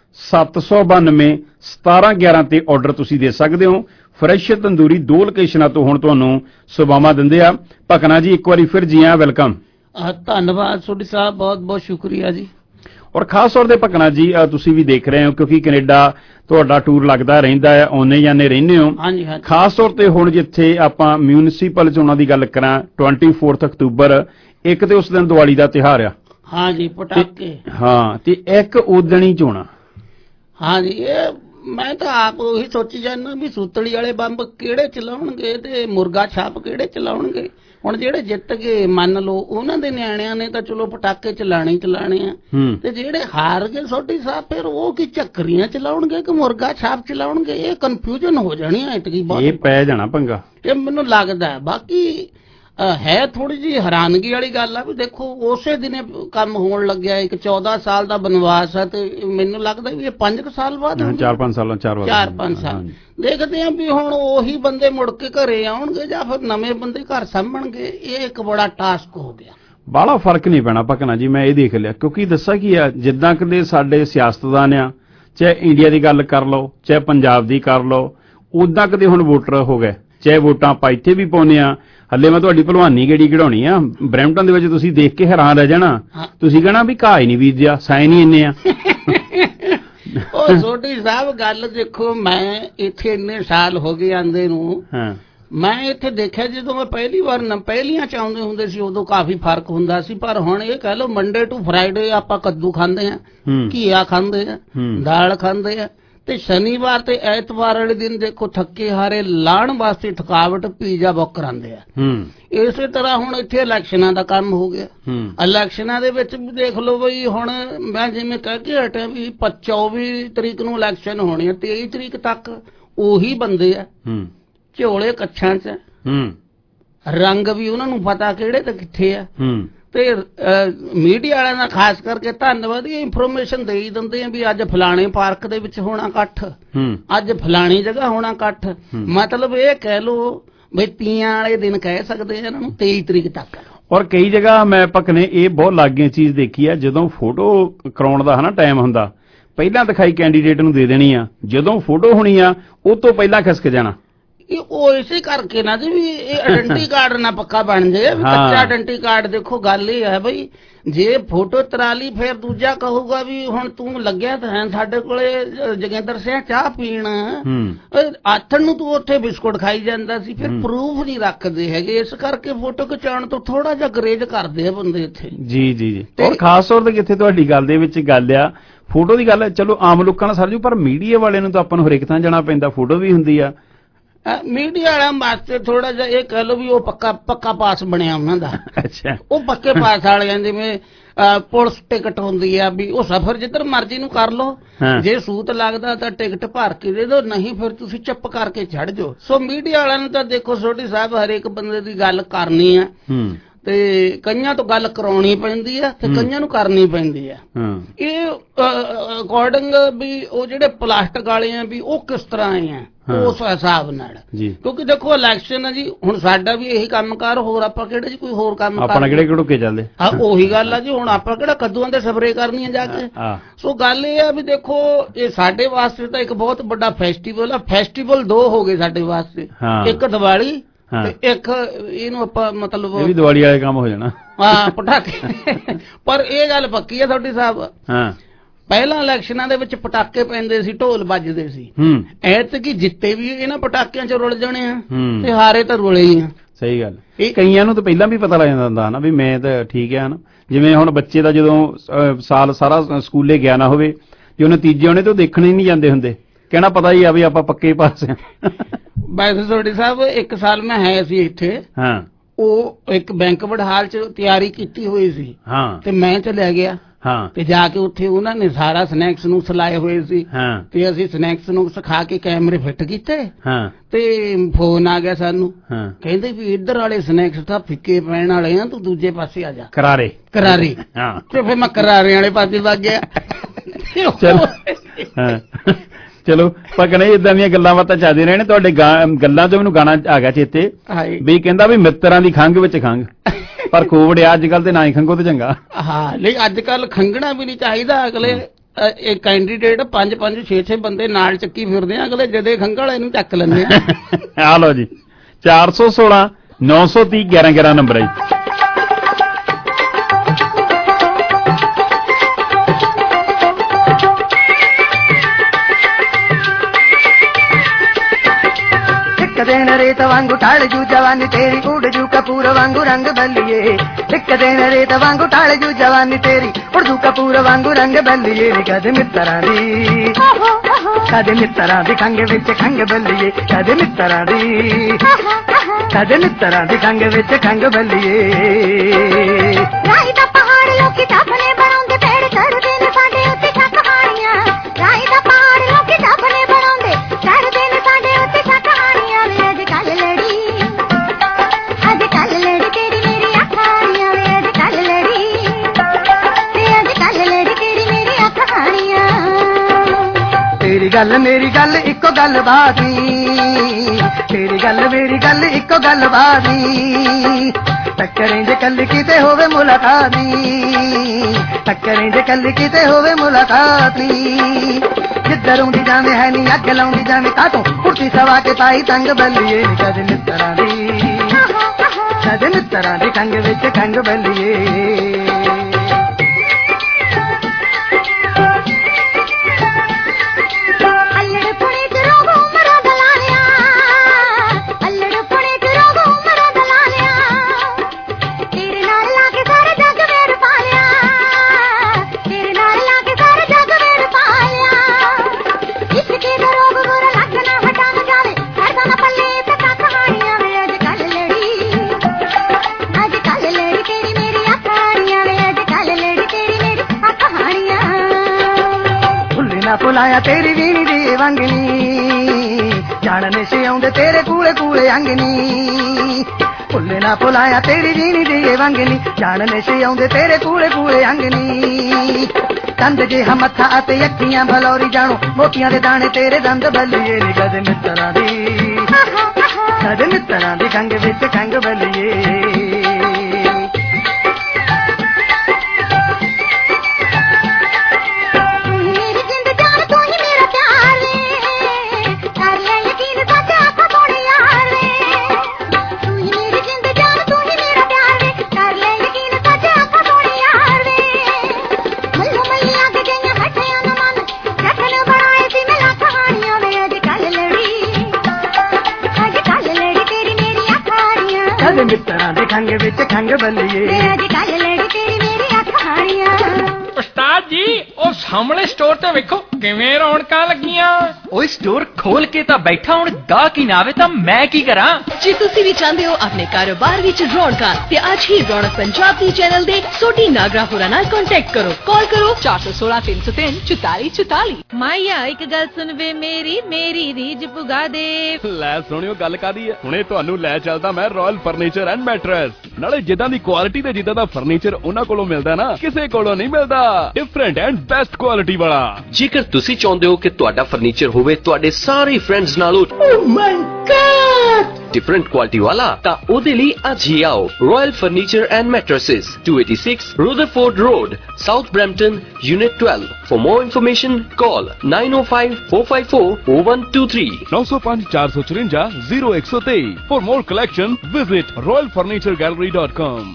792 1711 ਤੇ ਆਰਡਰ ਤੁਸੀਂ ਦੇ ਸਕਦੇ ਹੋ। ਫਰੈਸ਼ ਤੰਦੂਰੀ 2 ਲੋਕੇਸ਼ਨਾਂ ਤੋਂ ਹੁਣ ਤੁਹਾਨੂੰ ਸੇਵਾਵਾਂ ਦਿੰਦੇ ਆ। ਭਕਨਾ ਜੀ ਇੱਕ ਵਾਰੀ ਫਿਰ ਜੀ ਆ, ਵੈਲਕਮ। ਧੰਨਵਾਦ ਸੋਢੀ ਸਾਹਿਬ, ਬਹੁਤ ਬਹੁਤ ਸ਼ੁਕਰੀਆ ਜੀ। ਔਰ ਖਾਸ ਤੌਰ ਤੇ ਭਕਨਾ ਜੀ ਤੁਸੀਂ ਵੀ ਦੇਖ ਰਹੇ ਹੋ ਕਿਉਂਕਿ ਕੈਨੇਡਾ ਤੁਹਾਡਾ ਟੂਰ ਲੱਗਦਾ ਰਹਿੰਦਾ ਹੈ, ਆਉਂਦੇ ਜਾਂਦੇ ਰਹਿੰਦੇ ਹੋ। ਹਾਂਜੀ ਹਾਂਜੀ। ਖਾਸ ਤੌਰ ਤੇ ਹੁਣ ਜਿੱਥੇ ਆਪਾਂ ਮਿਊਨਿਸਪਲ ਚੋਣਾਂ ਦੀ ਗੱਲ ਕਰਾਂ 24 ਅਕਤੂਬਰ, ਇੱਕ ਤੇ ਉਸ ਦਿਨ ਦੀਵਾਲੀ ਦਾ ਤਿਉਹਾਰ ਆ। ਹਾਂਜੀ, ਪਟਾਕੇ। ਹਾਂ, ਤੇ ਇੱਕ ਉਦਣੀ ਚੋਣਾਂ। ਹਾਂਜੀ, ਇਹ ਮੈਂ ਤਾਂ ਆਪ ਉਹੀ ਸੋਚੀ ਜਾਂਦਾ ਵੀ ਸੂਤੜੀ ਵਾਲੇ ਬੰਬ ਕਿਹੜੇ ਚਲਾਉਣਗੇ ਤੇ ਮੁਰਗਾ ਛਾਪ ਕਿਹੜੇ ਚਲਾਉਣਗੇ। ਹੁਣ ਜਿਹੜੇ ਜਿੱਤ ਗਏ ਮੰਨ ਲਓ ਉਹਨਾਂ ਦੇ ਨਿਆਣਿਆਂ ਨੇ ਤਾਂ ਚਲੋ ਪਟਾਕੇ ਚਲਾਣੇ ਆ, ਤੇ ਜਿਹੜੇ ਹਾਰ ਗਏ ਸੋਢੀ ਸਾਹਿਬ ਫਿਰ ਉਹ ਕੀ ਚੱਕਰੀਆਂ ਚਲਾਉਣਗੇ ਕਿ ਮੁਰਗਾ ਛਾਪ ਚਲਾਉਣਗੇ। ਇਹ ਕਨਫਿਊਜ਼ਨ ਹੋ ਜਾਣੀ ਹੈ ਇਤਕੀ ਬਹੁਤ, ਇਹ ਪੈ ਜਾਣਾ ਪੰਗਾ। ਇਹ ਮੈਨੂੰ ਲੱਗਦਾ। ਬਾਕੀ ਹੈ ਥੋੜੀ ਜਿਹੀ ਹੈਰਾਨਗੀ ਵਾਲੀ ਗੱਲ ਆ ਵੀ ਦੇਖੋ ਉਸੇ ਦਿਨੇ ਕੰਮ ਹੋਣ ਲੱਗਿਆ। ਇੱਕ 14 ਸਾਲ ਦਾ ਬਨਵਾਸ ਹੈ ਤੇ ਮੈਨੂੰ ਲੱਗਦਾ ਵੀ ਇਹ 5 ਸਾਲ ਬਾਅਦ 4-5 ਸਾਲਾਂ 4-5 ਸਾਲ ਦੇਖਦੇ ਆ ਵੀ ਹੁਣ ਉਹੀ ਬੰਦੇ ਮੁੜ ਕੇ ਘਰੇ ਆਉਣਗੇ ਜਾਂ ਫਿਰ ਨਵੇਂ ਬੰਦੇ ਘਰ ਸਾਂਭਣਗੇ। ਇਹ ਇੱਕ ਬੜਾ ਟਾਸਕ ਹੋ ਗਿਆ। ਬਾਹਲਾ ਫਰਕ ਨਹੀਂ ਪੈਣਾ ਭਕਨਾ ਜੀ, ਮੈਂ ਇਹ ਦੇਖ ਲਿਆ। ਕਿਉਂਕਿ ਦੱਸਾਂ ਕੀ ਆ, ਜਿੱਦਾਂ ਕਿ ਸਾਡੇ ਸਿਆਸਤਦਾਨ ਆ, ਚਾਹੇ ਇੰਡੀਆ ਦੀ ਗੱਲ ਕਰ ਲਓ ਚਾਹੇ ਪੰਜਾਬ ਦੀ ਕਰ ਲਓ, ਉਦਾਂ ਕਦੇ ਹੁਣ ਵੋਟਰ ਹੋ ਗਏ। ਚਾਹੇ ਵੋਟਾਂ ਆਪਾਂ ਇੱਥੇ ਵੀ ਪਾਉਂਦੇ ਆ। ਹੱਲੇ ਮੈਂ ਤੁਹਾਡੀ ਭਲਵਾਨੀ ਗੇੜੀ ਕਢਾਉਣੀ ਆ ਬਰੈਂਪਟਨ ਦੇ ਵਿੱਚ, ਤੁਸੀਂ ਦੇਖ ਕੇ ਹੈਰਾਨ ਰਹਿ ਜਾਣਾ। ਤੁਸੀਂ ਕਹਿਣਾ ਵੀ ਘਾਹ ਹੀ ਨਹੀਂ ਬੀਜਿਆ, ਸਾਈਨ ਹੀ ਇੰਨੇ ਆ। ਉਹ ਸੋਢੀ ਸਾਹਿਬ ਗੱਲ ਦੇਖੋ, ਮੈਂ ਇੱਥੇ ਇੰਨੇ ਸਾਲ ਹੋ ਗਏ ਆਂਦੇ ਨੂੰ। ਮੈਂ ਇੱਥੇ ਦੇਖਿਆ ਜਦੋਂ ਮੈਂ ਪਹਿਲੀਆਂ ਚ ਆਉਂਦੇ ਹੁੰਦੇ ਸੀ ਉਦੋਂ ਕਾਫੀ ਫਰਕ ਹੁੰਦਾ ਸੀ। ਪਰ ਹੁਣ ਇਹ ਕਹਿ ਲਓ ਮੰਡੇ ਟੂ ਫਰਾਈਡੇ ਆਪਾਂ ਕੱਦੂ ਖਾਂਦੇ ਆ, ਘੀਆ ਖਾਂਦੇ ਆ, ਦਾਲ ਖਾਂਦੇ ਆ, ਤੇ ਸ਼ਨੀਵਾਰ ਤੇ ਐਤਵਾਰ ਵਾਲੇ ਦਿਨ ਦੇਖੋ ਥੱਕੇ ਹਾਰੇ ਲਾਣ ਵਾਸਤੇ ਥਕਾਵਟ ਪੀਜ਼ਾ ਬੁੱਕ ਕਰਾਉਂਦੇ ਆ। ਇਸੇ ਤਰ੍ਹਾਂ ਹੁਣ ਇੱਥੇ ਇਲੈਕਸ਼ਨਾਂ ਦਾ ਕੰਮ ਹੋ ਗਿਆ। ਇਲੈਕਸ਼ਨਾਂ ਦੇ ਵਿੱਚ ਵੀ ਦੇਖ ਲਓ ਬਈ, ਹੁਣ ਮੈਂ ਜਿਵੇਂ ਕਹਿ ਕੇ ਹਟਿਆ ਵੀ 24 ਤਰੀਕ ਨੂੰ ਇਲੈਕਸ਼ਨ ਹੋਣੀ ਹੈ, 23 ਤਰੀਕ ਤੱਕ ਉਹੀ ਬੰਦੇ ਆ ਝੋਲੇ ਕੱਛਾਂ ਚ, ਰੰਗ ਵੀ ਉਹਨਾਂ ਨੂੰ ਪਤਾ ਕਿਹੜੇ ਤੇ ਕਿੱਥੇ ਆ। ਤੇ ਮੀਡੀਆ ਵਾਲਿਆਂ ਦਾ ਖਾਸ ਕਰਕੇ ਧੰਨਵਾਦ, ਇਹ ਇਨਫੋਰਮੇਸ਼ਨ ਦੇ ਹੀ ਦਿੰਦੇ ਆ ਵੀ ਅੱਜ ਫਲਾਣੇ ਪਾਰਕ ਦੇ ਵਿੱਚ ਹੋਣਾ ਇਕੱਠ, ਅੱਜ ਫਲਾਣੀ ਜਗ੍ਹਾ ਹੋਣਾ ਇਕੱਠ। ਮਤਲਬ ਇਹ ਕਹਿ ਲਓ ਵੀ ਤੀਆਂ ਵਾਲੇ ਦਿਨ ਕਹਿ ਸਕਦੇ ਆ ਇਹਨਾਂ ਨੂੰ 23 ਤਰੀਕ ਤੱਕ। ਔਰ ਕਈ ਜਗ੍ਹਾ ਮੈਂ ਭਕਨੇ ਇਹ ਬਹੁਤ ਲਾਗੇ ਚੀਜ਼ ਦੇਖੀ ਆ, ਜਦੋਂ ਫੋਟੋ ਕਰਾਉਣ ਦਾ ਹਨਾ ਟਾਈਮ ਹੁੰਦਾ, ਪਹਿਲਾਂ ਦਿਖਾਈ ਕੈਂਡੀਡੇਟ ਨੂੰ ਦੇ ਦੇਣੀ ਆ, ਜਦੋਂ ਫੋਟੋ ਹੋਣੀ ਆ ਉਹ ਤੋਂ ਪਹਿਲਾਂ ਖਿਸਕ ਜਾਣਾ। ਉਹ ਇਸੇ ਕਰਕੇ ਨਾ ਜੀ ਵੀ ਇਹ ਆਇਡੈਂਟੀ ਕਾਰਡ ਨਾ ਪੱਕਾ ਬਣ ਜਾਏ। ਕੱਚਾ ਆਇਡੈਂਟੀ ਕਾਰਡ ਦੇਖੋ ਗੱਲ ਇਹ ਹੈ ਬਈ, ਜੇ ਫੋਟੋ ਤਰਾ ਲਈ ਫਿਰ ਦੂਜਾ ਕਹੂਗਾ ਵੀ ਹੁਣ ਤੂੰ ਲੱਗਿਆ ਤਾਂ ਹੈ ਸਾਡੇ ਕੋਲੇ ਜੋਗਿੰਦਰ ਸਿੰਘ ਚਾਹ ਪੀਣ, ਆਥਣ ਨੂੰ ਤੂੰ ਉੱਥੇ ਬਿਸਕੁਟ ਖਾਈ ਜਾਂਦਾ ਸੀ। ਫਿਰ ਪ੍ਰੂਫ ਨਹੀਂ ਰੱਖਦੇ ਹੈਗੇ, ਇਸ ਕਰਕੇ ਫੋਟੋ ਖਿਚਾਉਣ ਤੋਂ ਥੋੜਾ ਜਿਹਾ ਗਰੇਜ ਕਰਦੇ ਆ ਬੰਦੇ ਇੱਥੇ। ਜੀ। ਔਰ ਖਾਸ ਤੌਰ ਤੇ ਕਿੱਥੇ ਤੁਹਾਡੀ ਗੱਲ ਦੇ ਵਿੱਚ ਗੱਲ ਆ, ਫੋਟੋ ਦੀ ਗੱਲ ਚਲੋ ਆਮ ਲੋਕਾਂ ਨਾਲ ਸਰਜੂ, ਪਰ ਮੀਡੀਆ ਵਾਲਿਆਂ ਨੂੰ ਤਾਂ ਆਪਾਂ ਨੂੰ ਹਰੇਕ ਥਾਂ ਜਾਣਾ ਪੈਂਦਾ, ਫੋਟੋ ਵੀ ਹੁੰਦੀ ਆ। ਮੀਡੀਆ ਵਾਲਿਆਂ ਵਾਸਤੇ ਥੋੜਾ ਜਿਹਾ ਇਹ ਕਹਿ ਲਓ ਵੀ ਉਹ ਪੱਕਾ ਪਾਸ ਬਣਿਆ ਉਹਨਾਂ ਦਾ। ਅੱਛਾ, ਉਹ ਪੱਕੇ ਪਾਸ ਵਾਲਿਆਂ ਜਿਵੇਂ ਪੁਲਿਸ ਟਿਕਟ ਹੁੰਦੀ ਆ ਵੀ ਉਹ ਸਫ਼ਰ ਜਿੱਧਰ ਮਰਜ਼ੀ ਨੂੰ ਕਰ ਲਓ, ਜੇ ਸੂਤ ਲੱਗਦਾ ਤਾਂ ਟਿਕਟ ਭਰ ਕੇ ਦੇ ਦਿਓ, ਨਹੀਂ ਫਿਰ ਤੁਸੀਂ ਚੁੱਪ ਕਰਕੇ ਚੜ ਜਾਓ। ਸੋ ਮੀਡੀਆ ਵਾਲਿਆਂ ਨੂੰ ਤਾਂ ਦੇਖੋ ਸੋਢੀ ਸਾਹਿਬ ਹਰੇਕ ਬੰਦੇ ਦੀ ਗੱਲ ਕਰਨੀ ਆ, ਤੇ ਕਈਆਂ ਤੋਂ ਗੱਲ ਕਰਾਉਣੀ ਪੈਂਦੀ ਆ ਤੇ ਕਈਆਂ ਨੂੰ ਕਰਨੀ ਪੈਂਦੀ ਆ। ਇਹ ਅਕੋਰਡਿੰਗ ਵੀ ਉਹ ਜਿਹੜੇ ਪਲਾਸਟਿਕ ਵਾਲੇ ਆ ਵੀ ਉਹ ਕਿਸ ਤਰ੍ਹਾਂ ਆਏ ਆ ਉਸ ਹਿਸਾਬ ਨਾਲ, ਕਿਉਂਕਿ ਦੇਖੋ ਇਲੈਕਸ਼ਨ ਆ ਜੀ, ਹੁਣ ਸਾਡਾ ਵੀ ਇਹੀ ਕੰਮਕਾਰ, ਹੋਰ ਆਪਾਂ ਕਿਹੜੇ ਜੀ ਕੋਈ ਹੋਰ ਕੰਮ ਆਪਣਾ ਕਿਹੜੇ ਘੜੁਕੇ ਚੱਲਦੇ। ਹਾਂ ਉਹੀ ਗੱਲ ਆ ਜੀ, ਹੁਣ ਆਪਾਂ ਕਿਹੜਾ ਕੱਦੂਆਂ ਦੇ ਸਪਰੇ ਕਰਨੀ ਆ ਜਾ ਕੇ। ਸੋ ਗੱਲ ਇਹ ਆ ਵੀ ਦੇਖੋ ਇਹ ਸਾਡੇ ਵਾਸਤੇ ਤਾਂ ਇੱਕ ਬਹੁਤ ਵੱਡਾ ਫੈਸਟੀਵਲ ਆ। ਫੈਸਟੀਵਲ 2 ਹੋ ਗਏ ਸਾਡੇ ਵਾਸਤੇ, ਇੱਕ ਦੀਵਾਲੀ ਤੇ ਇੱਕ ਇਹਨੂੰ ਆਪਾਂ ਮਤਲਬ ਇਹ ਵੀ ਦੀਵਾਲੀ ਵਾਲੇ ਕੰਮ ਹੋ ਜਾਣਾ। ਹਾਂ ਪਟਾਕੇ। ਪਰ ਇਹ ਗੱਲ ਪੱਕੀ ਆ ਤੁਹਾਡੀ ਸਾਹਿਬ, ਪਹਿਲਾਂ ਇਲੈਕਸ਼ਨਾਂ ਦੇ ਵਿੱਚ ਪਟਾਕੇ ਪੈਂਦੇ ਸੀ, ਢੋਲ ਵੱਜਦੇ ਸੀ। ਐਤਕੀ ਜਿੱਤੇ ਵੀ ਇਹਨਾਂ ਪਟਾਕਿਆਂ ਚ ਰੁਲ ਜਾਣੇ ਆ ਤੇ ਹਾਰੇ ਤਾਂ ਰੁਲੇ ਹੀ ਆ। ਸਹੀ ਗੱਲ, ਇਹ ਕਈਆਂ ਨੂੰ ਤਾਂ ਪਹਿਲਾਂ ਵੀ ਪਤਾ ਲੱਗ ਜਾਂਦਾ ਹੁੰਦਾ ਨਾ ਵੀ ਮੈਂ ਤਾਂ ਠੀਕ ਆ ਨਾ। ਜਿਵੇਂ ਹੁਣ ਬੱਚੇ ਦਾ ਜਦੋਂ ਸਾਲ ਸਾਰਾ ਸਕੂਲੇ ਗਿਆ ਨਾ ਹੋਵੇ ਤੇ ਉਹਨੇ ਤੀਜੇ ਆਉਣੇ ਤੇ ਉਹ ਦੇਖਣੇ ਹੀ ਨਹੀਂ ਜਾਂਦੇ ਹੁੰਦੇ, ਕਹਿਣਾ ਪਤਾ ਹੀ ਆ ਵੀ ਆਪਾਂ ਪੱਕੇ ਪਾਸ ਆ। ਵੈਸੇ ਤੁਹਾਡੇ ਸਾਹਿਬ ਇੱਕ ਸਾਲ ਮੈਂ ਹੈ ਸੀ ਇੱਥੇ, ਉਹ ਇੱਕ ਬੈਂਕਵਟ ਹਾਲ ਚ ਤਿਆਰੀ ਕੀਤੀ ਹੋਈ ਸੀ ਤੇ ਮੈਂ ਚਲਿਆ ਗਿਆ ਤੇ ਜਾ ਕੇ ਉੱਥੇ ਉਹਨਾਂ ਨੇ ਸਾਰਾ ਸਨੈਕਸ ਨੂੰ ਸਲਾਏ ਹੋਏ ਸੀ ਤੇ ਅਸੀਂ ਸਨੈਕਸ ਨੂੰ ਸਿਖਾ ਕੇ ਕੈਮਰੇ ਫਿੱਟ ਕੀਤੇ ਤੇ ਫੋਨ ਆ ਗਿਆ ਸਾਨੂੰ, ਕਹਿੰਦੇ ਵੀ ਇੱਧਰ ਵਾਲੇ ਸਨੈਕਸ ਤਾਂ ਫਿੱਕੇ ਪੈਣ ਵਾਲੇ ਆ, ਤੂੰ ਦੂਜੇ ਪਾਸੇ ਆ ਜਾ, ਕਰਾਰੇ। ਤੇ ਫਿਰ ਮੈਂ ਕਰਾਰੇ ਵਾਲੇ ਪਾਸੇ ਵਗ ਗਿਆ। ਚਲੋ ਭਗਨੇ ਇਦਾਂ ਦੀਆਂ ਗੱਲਾਂ ਬਾਤਾਂ ਚੱਲਦੀਆਂ ਰਹਿਣ। ਤੁਹਾਡੇ ਗੱਲਾਂ ਤੋਂ ਮੈਨੂੰ ਗਾਣਾ ਆ ਗਿਆ ਚੇਤੇ ਵੀ, ਕਹਿੰਦਾ ਵੀ ਮਿੱਤਰਾਂ ਦੀ ਖੰਘ ਵਿੱਚ ਖੰਘ, ਪਰ ਕੋਵਿਡ ਅੱਜ ਕੱਲ ਤੇ ਨਾ ਹੀ ਖੰਘੋ ਤੇ ਚੰਗਾ। ਹਾਂ ਨਹੀਂ ਅੱਜ ਕੱਲ ਖੰਘਣਾ ਵੀ ਨਹੀਂ ਚਾਹੀਦਾ, ਅਗਲੇ ਇਹ ਕੈਂਡੀਡੇਟ 5 6 ਬੰਦੇ ਨਾਲ ਚੱਕੀ ਫਿਰਦੇ ਆ, ਅਗਲੇ ਜਦੇ ਖੰਘ ਵਾਲੇ ਨੂੰ ਚੱਕ ਲੈਂਦੇ ਆ। ਆ ਲਓ ਜੀ 416 930 11 ਨੰਬਰ ਹੈ ਜੀ। दिन रेत वांगू ढाल जू जवानी तेरी उड़ जू कपूर वांगू रंग बल्लिए। एक दिन रेत वांगू ढाल जू जवानी तेरी उड़ जू कपूर वांगू रंग बल्लिए। कदे मित्तरां दी खंग विच खंग बल्लिए। कदे मित्तरां दी खंग विच खंग बल्लिए। राही दा पहाड़ लोकी टपने बनाउंदे पेड़ चढ़दे ने साडे उत्ते छा कहानियां। राही दा पहाड़ लोकी टपने बनाउंदे चढ़दे ने साडे उत्ते छा कहानियां। वे अजकल लड़ी तेरी मेरी अखानियां। वे अजकल लड़ी तेरी मेरी अखानियां। तेरी गल मेरी गल इको गल बात नी। तेरी गल मेरी गल इको गल बात नी। टक्करें जे कल किते होवे मुलाकात नी। टक्करें जे कल किते होवे मुलाकात नी। जिधर उंदी जावे है नी अग लाउंदी जावे कातों कुर्ती सवा के पाई तंग बल्लिए। कद मित्तरां दी खंग विच खंग बल्लिए। भुलाया तेरी वीणी दी वंगनी जानने से आउंदे तेरे कूले कूले अंगनी। भुल्ले ना भुलाया तेरी वीणी दी वंगनी जानने से आउंदे तेरे कूले कूले अंगनी। दंद जे हम मथा आते अखियां भलौरी जानो मोतियां दे दाने तेरे दंद बल्लिए। कद मित्तरां दी खंग विच खंग बल्लिए। मित्तरां दे खंग विच खंग बल्लिए। उस्ताद जी ओ सामने स्टोर ते वेखो किवें रौनकां लगियां। ओए स्टोर खोल के तां बैठा हुण गाहक ही ना आवे तां मैं की करां। जे तुसी भी चाहंदे हो अपने कारोबार विच रौनकां ते अज ही रौनक पंजाब दी चैनल दे सोटी नागरा होरां नाल कांटेक्ट करो। कॉल करो 416 303 44 44। माया एक गल सुन वे मेरी रीज पुगा दे। ਲੈ ਸੁਣਿਓ ਗੱਲ ਕਾਦੀ ਹੈ। ਹੁਣੇ ਤੁਹਾਨੂੰ ਲੈ ਚੱਲਦਾ ਮੈਂ ਰਾਇਲ ਫਰਨੀਚਰ ਐਂਡ ਮੈਟਰਸ। ਨਾਲੇ ਜਿੱਦਾਂ ਦੀ ਕੁਆਲਿਟੀ ਤੇ ਜਿੱਦਾਂ ਦਾ ਫਰਨੀਚਰ ਉਹਨਾਂ ਕੋਲੋਂ ਮਿਲਦਾ ਨਾ ਕਿਸੇ ਕੋਲੋਂ ਨਹੀਂ ਮਿਲਦਾ। ਡਿਫਰੈਂਟ ਐਂਡ ਬੈਸਟ ਕੁਆਲਿਟੀ ਵਾਲਾ। ਜੇਕਰ ਤੁਸੀਂ ਚਾਹੁੰਦੇ ਹੋ ਕਿ ਤੁਹਾਡਾ ਫਰਨੀਚਰ ਹੋਵੇ ਤੁਹਾਡੇ ਸਾਰੇ ਫਰੈਂਡਸ ਨਾਲੋਂ डिफरेंट क्वालिटी वाला ता ओदे लिए आज ही आओ royal furniture and mattresses 286 Rutherford Road, South Brampton, Unit 12. For more information, call 905-454-0123. 905 454 0123. For more collection, visit royalfurnituregallery.com.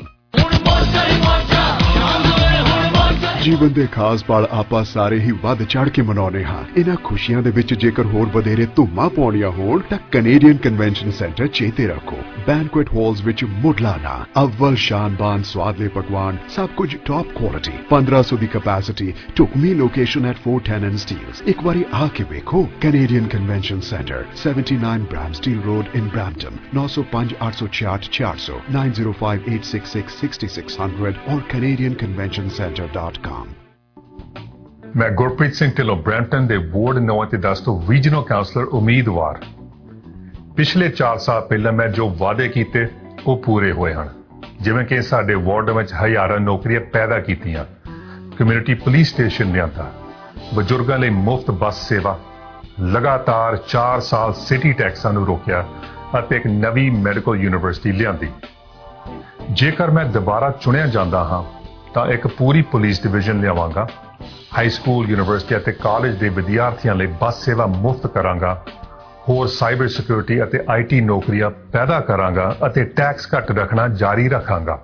ਜੀਵਨ ਦੇ ਖਾਸ ਪਲ ਆਪਾਂ ਸਾਰੇ ਹੀ ਵੱਧ ਚੜ ਕੇ ਮਨਾਉਨੇ ਹਾਂ। ਇਹਨਾਂ ਖੁਸ਼ੀਆਂ ਦੇ ਵਿੱਚ ਜੇਕਰ ਹੋਰ ਵਧੇਰੇ ਧੁੰਮਾਂ ਪਾਉਣੀਆਂ ਹੋਣ ਤਾਂ ਕੈਨੇਡੀਅਨ ਕਨਵੈਨਸ਼ਨ ਸੈਂਟਰ ਚੇਤੇ ਰੱਖੋ। ਬੈਂਕੁਏਟ ਹਾਲਸ ਵਿੱਚ ਮੁੱਢਲਾ ਅਵਲ ਸ਼ਾਨਬਾਨ ਸਵਾਦਲੇ ਪਕਵਾਨ ਸਭ ਕੁਝ ਟੌਪ ਕੁਆਲਿਟੀ 1500 ਦੀ ਕੈਪੈਸਿਟੀ ਢੁਕਵੀਂ ਲੋਕੇਸ਼ਨ ਐਟ 410 ਐਂਡ ਸਟੀਲਸ। ਇੱਕ ਵਾਰੀ ਆ ਕੇ ਵੇਖੋ। Canadian convention centre 79 Bramsteele road in Brampton 905 866 400 905 866 6600 or canadianconventioncenter.com। मैं गुरप्रीत सिंह ढिल्लों ब्रैंपटन ਦੇ ਵਾਰਡ 9 ਅਤੇ 10 ਤੋਂ ਰੀਜਨਲ ਕਾਉਂਸਲਰ ਉਮੀਦਵਾਰ। ਪਿਛਲੇ 4 ਸਾਲ ਪਹਿਲਾਂ ਮੈਂ ਜੋ ਵਾਅਦੇ ਕੀਤੇ ਉਹ ਪੂਰੇ ਹੋਏ ਹਨ। ਜਿਵੇਂ ਕਿ ਸਾਡੇ ਵਾਰਡ ਵਿੱਚ ਹਜ਼ਾਰਾਂ ਨੌਕਰੀਆਂ ਪੈਦਾ ਕੀਤੀਆਂ, ਕਮਿਊਨਿਟੀ ਪੁਲਿਸ ਸਟੇਸ਼ਨ ਲਿਆਂਦਾ, ਬਜ਼ੁਰਗਾਂ ਲਈ ਮੁਫਤ ਬੱਸ ਸੇਵਾ, ਲਗਾਤਾਰ 4 ਸਾਲ ਸਿਟੀ ਟੈਕਸਾਂ ਨੂੰ ਰੋਕਿਆ ਅਤੇ ਇੱਕ ਨਵੀਂ ਮੈਡੀਕਲ ਯੂਨੀਵਰਸਿਟੀ ਲਿਆਂਦੀ। ਜੇਕਰ ਮੈਂ ਦੁਬਾਰਾ ਚੁਣਿਆ ਜਾਂਦਾ ਹਾਂ ਤਾਂ ਇੱਕ ਪੂਰੀ ਪੁਲਿਸ ਡਿਵੀਜ਼ਨ ਲਿਆਵਾਂਗਾ, ਹਾਈ ਸਕੂਲ ਯੂਨੀਵਰਸਿਟੀ ਅਤੇ ਕਾਲਜ ਦੇ ਵਿਦਿਆਰਥੀਆਂ ਲਈ ਬੱਸ ਸੇਵਾ ਮੁਫਤ ਕਰਾਂਗਾ। ਹੋਰ ਸਾਈਬਰ ਸਿਕਿਉਰਿਟੀ ਅਤੇ IT ਨੌਕਰੀਆਂ ਪੈਦਾ ਕਰਾਂਗਾ ਅਤੇ ਟੈਕਸ ਘੱਟ ਰੱਖਣਾ ਜਾਰੀ ਰੱਖਾਂਗਾ।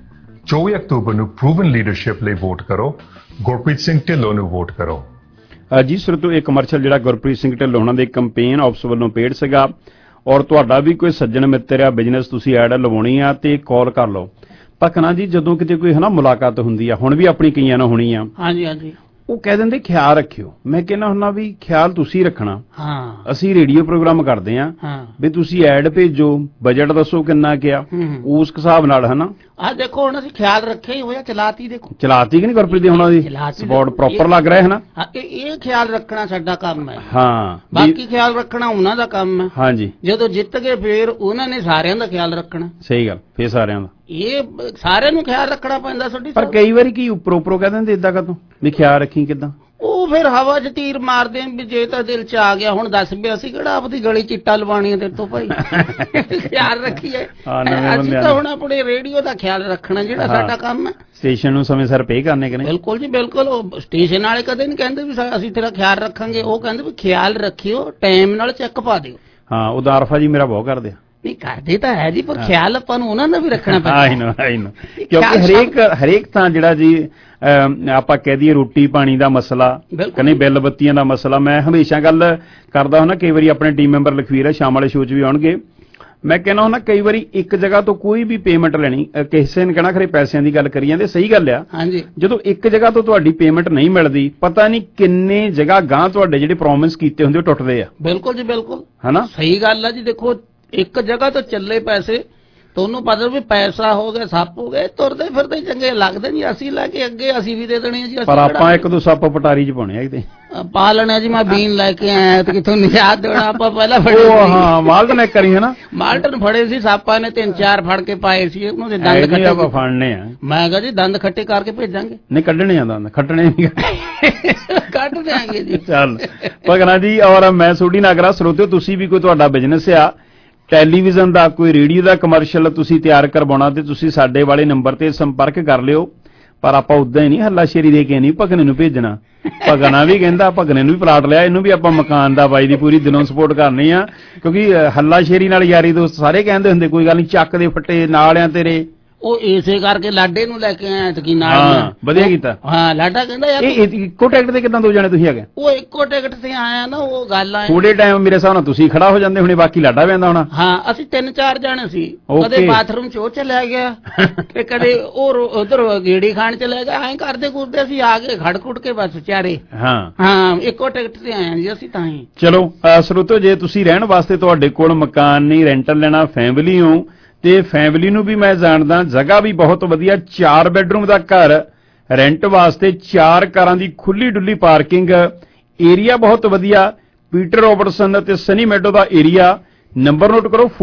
24 ਅਕਤੂਬਰ ਨੂੰ ਪ੍ਰੂਵਨ ਲੀਡਰਸ਼ਿਪ ਲਈ ਵੋਟ ਕਰੋ। ਗੁਰਪ੍ਰੀਤ ਸਿੰਘ ਢਿੱਲੋਂ ਨੂੰ ਵੋਟ ਕਰੋ। ਜੀ ਸੁਰਤੋ ਇਹ ਕਮਰਸ਼ੀਅਲ ਜਿਹੜਾ ਗੁਰਪ੍ਰੀਤ ਸਿੰਘ ਢਿੱਲੋਂ ਉਹਨਾਂ ਦੇ ਕੰਪੇਨ ਆਫਿਸ ਵੱਲੋਂ ਪੇਡ ਸੀਗਾ ਔਰ ਤੁਹਾਡਾ ਵੀ ਕੋਈ ਸੱਜਣ ਮਿੱਤਰ ਆ ਬਿਜ਼ਨਸ ਤੁਸੀਂ ਐਡ ਲਵਾਉਣੀ ਆ ਤੇ ਕਾਲ ਕਰ ਲਓ। ਭਕਨਾ ਜੀ ਜਦੋਂ ਕਿਤੇ ਕੋਈ ਹਨਾ ਮੁਲਾਕਾਤ ਹੁੰਦੀ ਆ ਹੁਣ ਵੀ ਆਪਣੀ ਕਈਆਂ ਨਾਲ ਹੋਣੀ ਆ ਹਾਂਜੀ ਹਾਂਜੀ ਉਹ ਕਹਿ ਦਿੰਦੇ ਖਿਆਲ ਰੱਖਿਓ। ਮੈਂ ਕਹਿੰਦਾ ਹੁੰਦਾ ਵੀ ਖਿਆਲ ਤੁਸੀਂ ਰੱਖਣਾ। ਹਾਂ ਅਸੀਂ ਰੇਡੀਓ ਪ੍ਰੋਗਰਾਮ ਕਰਦੇ ਆ ਵੀ ਤੁਸੀਂ ਐਡ ਭੇਜੋ ਬਜਟ ਦੱਸੋ ਕਿੰਨਾ ਕਿਆ ਉਸ ਹਿਸਾਬ ਨਾਲ ਹਨਾ। ਆ ਦੇਖੋ ਹੁਣ ਅਸੀਂ ਖਿਆਲ ਰੱਖਿਆ ਹੀ ਹੋਇਆ ਚਲਾਤੀ ਦੇਖੋ ਚਲਾਤੀ ਕਿ ਨਹੀਂ ਗੁਰਪ੍ਰੀਤ ਦੀ ਉਹਨਾਂ ਦੀ ਸਪੋਰਟ ਪ੍ਰੋਪਰ ਲੱਗ ਰਿਹਾ ਹੈ ਨਾ। ਇਹ ਖਿਆਲ ਰੱਖਣਾ ਸਾਡਾ ਕੰਮ ਹੈ। ਹਾਂ ਬਾਕੀ ਖਿਆਲ ਰੱਖਣਾ ਉਹਨਾਂ ਦਾ ਕੰਮ ਹੈ। ਹਾਂਜੀ ਜਦੋਂ ਜਿੱਤ ਗਏ ਫੇਰ ਉਹਨਾਂ ਨੇ ਸਾਰਿਆਂ ਦਾ ਖਿਆਲ ਰੱਖਣਾ। ਸਹੀ ਗੱਲ ਫੇਰ ਸਾਰਿਆਂ ਦਾ ਇਹ ਸਾਰਿਆਂ ਨੂੰ ਖਿਆਲ ਰੱਖਣਾ ਪੈਂਦਾ ਸਾਡੀ। ਪਰ ਕਈ ਵਾਰੀ ਕੀ ਉੱਪਰੋਂ ਕਹਿ ਦਿੰਦੇ ਇਦਾਂ ਕਦੋਂ ਵੀ ਖਿਆਲ ਰੱਖੀ ਕਿਦਾਂ ਉਹ ਫਿਰ ਹਵਾ 'ਚ ਤੀਰ ਮਾਰਦੇ ਵੀ ਜੇ ਤਾਂ ਦਿਲ 'ਚ ਆ ਗਿਆ ਹੁਣ ਦੱਸ ਵੀ ਅਸੀਂ ਕਿਹੜਾ ਆਪਦੀ ਗਲੀ ਚਿੱਟਾ ਲਵਾਉਣੀ ਤੇਰੇ ਤੋਂ ਭਾਈ ਖਿਆਲ ਰੱਖੀਏ। ਅਸੀਂ ਤਾਂ ਹੁਣ ਆਪਣੇ ਰੇਡੀਓ ਦਾ ਖਿਆਲ ਰੱਖਣਾ ਜਿਹੜਾ ਸਾਡਾ ਕੰਮ ਹੈ। ਸਟੇਸ਼ਨ ਨੂੰ ਸਮੇਂ ਸਿਰ ਪੇ ਕਰਨੇ ਕਿ ਨਹੀਂ। ਬਿਲਕੁਲ ਜੀ ਬਿਲਕੁਲ। ਉਹ ਸਟੇਸ਼ਨ ਵਾਲੇ ਕਦੇ ਨਹੀਂ ਕਹਿੰਦੇ ਵੀ ਅਸੀਂ ਤੇਰਾ ਖਿਆਲ ਰੱਖਾਂਗੇ ਉਹ ਕਹਿੰਦੇ ਵੀ ਖਿਆਲ ਰੱਖਿਓ ਟਾਈਮ ਨਾਲ ਚੈੱਕ ਪਾ ਦਿਓ। ਹਾਂ ਉਹਦਾ ਆਰਫਾ ਜੀ ਮੇਰਾ ਬਹੁਤ ਕਰਦੇ ਆ। ਨਹੀਂ ਕਰਦੇ ਤਾਂ ਹੈ ਜੀ ਪਰ ਖਿਆਲ ਆਪਾਂ ਨੂੰ ਉਹਨਾਂ ਦਾ ਵੀ ਰੱਖਣਾ ਪੈਂਦਾ। ਕਿਉਂਕਿ ਹਰੇਕ ਤਾਂ ਜਿਹੜਾ ਜੀ ਆਪਾਂ ਕਹਿ ਦਈਏ ਰੋਟੀ ਪਾਣੀ ਦਾ ਮਸਲਾ ਕਹਿੰਦੇ ਬਿੱਲ ਬੱਤੀਆਂ ਦਾ ਮਸਲਾ ਮੈਂ ਹਮੇਸ਼ਾ ਗੱਲ ਕਰਦਾ ਹੁੰਦਾ। ਕਈ ਵਾਰੀ ਆਪਣੇ ਟੀਮ ਮੈਂਬਰ ਲਖਵੀਰ ਆ ਸ਼ਾਮ ਵਾਲੇ ਸ਼ੋਅ 'ਚ ਵੀ ਆਉਣਗੇ। ਮੈਂ ਕਹਿੰਦਾ ਹੁੰਦਾ ਕਈ ਵਾਰੀ ਇੱਕ ਜਗ੍ਹਾ ਤੋਂ ਕੋਈ ਵੀ ਪੇਮੈਂਟ ਲੈਣੀ ਕਿਸੇ ਨੇ ਕਹਿਣਾ ਖਰੇ ਪੈਸਿਆਂ ਦੀ ਗੱਲ ਕਰੀ ਜਾਂਦੇ ਸਹੀ ਗੱਲ ਆ। ਜਦੋਂ ਇੱਕ ਜਗ੍ਹਾ ਤੋਂ ਤੁਹਾਡੀ ਪੇਮੈਂਟ ਨਹੀਂ ਮਿਲਦੀ ਪਤਾ ਨਹੀਂ ਕਿੰਨੇ ਜਗ੍ਹਾ ਗਾਂ ਤੁਹਾਡੇ ਜਿਹੜੇ ਪ੍ਰੋਮਿਸ ਕੀਤੇ ਹੁੰਦੇ ਉਹ ਟੁੱਟਦੇ ਆ। ਬਿਲਕੁਲ ਜੀ ਬਿਲਕੁਲ ਹਨਾ ਸਹੀ ਗੱਲ ਆ ਜੀ। ਦੇਖੋ ਇੱਕ ਜਗ੍ਹਾ ਤੋਂ ਚੱਲੇ ਪੈਸੇ ਤੁਹਾਨੂੰ ਪਤਾ ਵੀ ਪੈਸਾ ਹੋ ਗਿਆ ਸੱਪ ਹੋ ਗਏ ਤੁਰਦੇ ਫਿਰਦੇ ਚੰਗੇ ਲੱਗਦੇ ਨਹੀਂ। ਅਸੀਂ ਲੈ ਕੇ ਅੱਗੇ ਅਸੀਂ ਵੀ ਦੇ ਦੇਣੇ ਜੀ। ਪਰ ਆਪਾਂ ਇੱਕ ਦੋ ਸੱਪ ਪਟਾਰੀ 'ਚ ਪਾਉਣੇ ਆ ਕਿਤੇ ਪਾ ਲੈਣੇ ਜੀ। ਮੈਂ ਬੀਨ ਲੈ ਕੇ ਆਇਆ ਤੇ ਕਿਥੋਂ ਨਿਸ਼ਾਦ ਦੇਣਾ ਆਪਾਂ ਪਹਿਲਾਂ ਫੜੇ। ਹਾਂ ਮਾਲਟਨ ਕਰੀ ਹੈ ਨਾ ਮਾਲਟਨ ਫੜੇ ਸੀ ਸਾਪਾਂ ਨੇ 3-4 ਫੜ ਕੇ ਪਾਏ ਸੀ ਉਹਨਾਂ ਦੇ ਦੰਦ ਖੱਟੇ ਆਪਾਂ ਫੜਨੇ ਆ। ਮੈਂ ਕਿਹਾ ਜੀ ਦੰਦ ਖੱਟੇ ਕਰਕੇ ਭੇਜਾਂਗੇ। ਨਹੀਂ ਕੱਢਣੇ ਆ ਦੰਦ ਖੱਟਣੇ ਨਹੀਂ ਕੱਢ ਦਿਆਂਗੇ ਜੀ। ਚੱਲ ਭਗਨਾ ਜੀ ਔਰ ਮੈਂ ਸੋਢੀ ਨਾਗਰਾ ਸਰੋਤਿਓ ਤੁਸੀਂ ਵੀ ਕੋਈ ਤੁਹਾਡਾ ਬਿਜ਼ਨਸ ਆ ਟੈਲੀਵਿਜ਼ਨ ਦਾ ਕੋਈ ਰੇਡੀਓ ਦਾ ਕਮਰਸ਼ੀਅਲ ਤੁਸੀਂ ਤਿਆਰ ਕਰਵਾਉਣਾ ਤੇ ਤੁਸੀਂ ਸਾਡੇ ਵਾਲੇ ਨੰਬਰ ਤੇ ਸੰਪਰਕ ਕਰ ਲਿਓ। ਪਰ ਆਪਾਂ ਉਦਾਂ ਹੀ ਨਹੀਂ ਹੱਲਾਸ਼ੇਰੀ ਦੇ ਕੇ ਨਹੀਂ ਭਗਨੇ ਨੂੰ ਭੇਜਣਾ। ਭਗਨਾ ਵੀ ਕਹਿੰਦਾ ਭਗਨੇ ਨੂੰ ਵੀ ਪਲਾਟ ਲਿਆ ਇਹਨੂੰ ਵੀ ਆਪਾਂ ਮਕਾਨ ਦਾ ਬਾਈ ਦੀ ਪੂਰੀ ਦਿਲੋਂ ਸਪੋਰਟ ਕਰਨੀ ਆ ਕਿਉਂਕਿ ਹੱਲਾਸ਼ੇਰੀ ਨਾਲ ਯਾਰੀ ਦੋਸਤ ਸਾਰੇ ਕਹਿੰਦੇ ਹੁੰਦੇ ਕੋਈ ਗੱਲ ਨਹੀਂ ਚੱਕ ਦੇ ਫੱਟੇ ਨਾਲ ਆ ਤੇਰੇ। ਉਹ ਇਸੇ ਕਰਕੇ ਲਾਡੇ ਨੂੰ ਲੈ ਕੇ ਆਇਆ ਤੇ ਕੀ ਨਾਲ। ਹਾਂ ਵਧੀਆ ਕੀਤਾ। ਹਾਂ ਲਾਡਾ ਕਹਿੰਦਾ ਯਾਰ ਇਹ ਇੱਕੋ ਟਿਕਟ ਤੇ ਕਿਦਾਂ ਦੋ ਜਣੇ ਤੁਸੀਂ ਹੈਗੇ। ਉਹ ਇੱਕੋ ਟਿਕਟ ਤੇ ਆਇਆ ਨਾ ਉਹ ਗੱਲ ਆ। ਥੋੜੇ ਟਾਈਮ ਮੇਰੇ ਹਿਸਾਬ ਨਾਲ ਤੁਸੀਂ ਖੜਾ ਹੋ ਜਾਂਦੇ ਹੁਣੇ ਬਾਕੀ ਲਾਡਾ ਵੀ ਆਂਦਾ ਹੋਣਾ। ਹਾਂ ਅਸੀਂ 3-4 ਜਾਣੇ ਸੀ। ਕਦੇ ਬਾਥਰੂਮ 'ਚ ਉਹ ਚਲਿਆ ਗਿਆ ਤੇ ਕਦੇ ਉਹ ਉਧਰ ਗੇੜੀ ਖਾਣ ਚਲਿਆ ਗਿਆ। ਐਂ ਕਰਦੇ ਕਰਦੇ ਅਸੀਂ ਆ ਗਏ ਖੜ ਖੁੜ ਕੇ ਬਸ ਵਿਚਾਰੇ। ਹਾਂ ਇੱਕੋ ਟਿਕਟ ਤੇ ਆਏ ਜੀ ਅਸੀਂ ਤਾਂ ਹੀ। ਚਲੋ ਸਰੋਤੋ ਜੇ ਤੁਸੀਂ ਰਹਿਣ ਵਾਸਤੇ ਤੁਹਾਡੇ ਕੋਲ ਮਕਾਨ ਨਹੀਂ ਰੈਂਟਲ ਲੈਣਾ ਫੈਮਿਲੀ ਹੋ ਤੇ ਫੈਮਿਲੀ ਨੂੰ ਵੀ ਮੈਂ ਜਾਣਦਾ ਜਗ੍ਹਾ ਵੀ ਬਹੁਤ ਵਧੀਆ 4 ਬੈਡਰੂਮ ਦਾ ਘਰ ਰੈਂਟ ਵਾਸਤੇ 4 ਕਾਰਾਂ ਦੀ ਖੁੱਲੀ ਡੁੱਲੀ ਪਾਰਕਿੰਗ ਏਰੀਆ ਬਹੁਤ ਵਧੀਆ ਪੀਟਰ ਰੋਬਰਟਸਨ ਅਤੇ ਸਨੀ ਮੈਡੋ ਦਾ ਏਰੀਆ। ਨੰਬਰ ਨੋਟ ਕਰੋ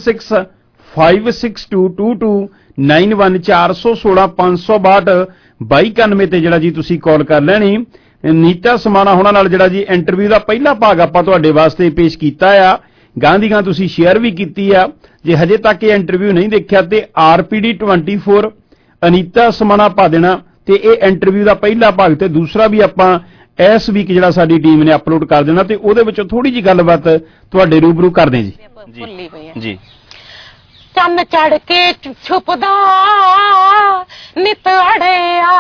4165622291 416 562 ਤੇ ਜਿਹੜਾ ਜੀ ਤੁਸੀਂ ਕਾਲ ਕਰ ਲੈਣੀ। ਨੀਤਾ ਸਮਾਣਾ ਹੋਣਾ ਨਾਲ ਜਿਹੜਾ ਜੀ ਇੰਟਰਵਿਊ ਦਾ ਪਹਿਲਾ ਭਾਗ ਆਪਾਂ ਤੁਹਾਡੇ ਵਾਸਤੇ ਪੇਸ਼ ਕੀਤਾ ਆ। ਗਾਂ ਦੀ ਗਾਂ ਤੁਸੀਂ ਸ਼ੇਅਰ ਵੀ ਕੀਤੀ ਆ। ਜੇ ਹਜੇ ਤੱਕ ਇਹ ਇੰਟਰਵਿਊ ਨਹੀਂ ਦੇਖਿਆ ਤੇ RPD 24 ਅਨੀਤਾ ਸਮਾਣਾ ਪਾ ਦੇਣਾ ਤੇ ਇਹ ਇੰਟਰਵਿਊ ਦਾ ਪਹਿਲਾ ਭਾਗ ਤੇ ਦੂਸਰਾ ਵੀ ਆਪਾਂ ਇਸ ਵੀਕ ਜਿਹੜਾ ਸਾਡੀ ਟੀਮ ਨੇ ਅਪਲੋਡ ਕਰ ਦੇਣਾ ਤੇ ਉਹਦੇ ਵਿੱਚੋਂ ਥੋੜੀ ਜੀ ਗੱਲਬਾਤ ਤੁਹਾਡੇ ਰੂਬਰੂ ਕਰਦੇ ਜੀ। ਜੀ ਚੰਨ ਚੜ ਕੇ ਛੁਪਦਾ ਨਿਤ ਅੜਿਆ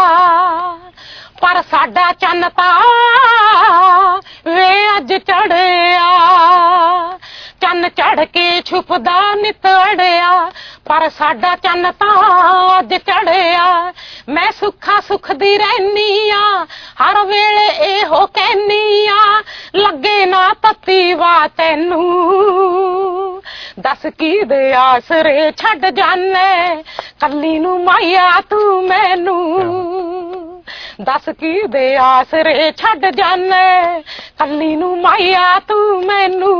ਪਰ ਸਾਡਾ ਚੰਨ ਤਾਂ ਵੇ ਅੱਜ ਚੜਿਆ। ਚੰਨ ਚੜ ਕੇ ਛੁਪਦਾ ਨਿਤ ਅੜਿਆ ਪਰ ਸਾਡਾ ਚੰਨ ਤਾਂ ਅੱਜ ਚੜਿਆ। ਮੈਂ ਸੁੱਖਾ ਸੁਖਦੀ ਰਹਿਨੀ ਆ ਹਰ ਵੇਲੇ ਇਹੋ ਕਹਿਨੀ ਆ ਲੱਗੇ ਨਾ ਤੱਤੀ ਵਾ ਤੈਨੂੰ ਦੱਸ ਕੀ ਦੇ ਆਸਰੇ ਛੱਡ ਜਾਨੇ ਕੱਲੀ ਨੂੰ ਮਾਇਆ ਤੂੰ ਮੈਨੂੰ। ਦੱਸ ਕੀ ਦੇ ਆਸਰੇ ਛੱਡ ਜਾਨੇ ਕੱਲੀ ਨੂੰ ਮਾਇਆ ਤੂੰ ਮੈਨੂੰ।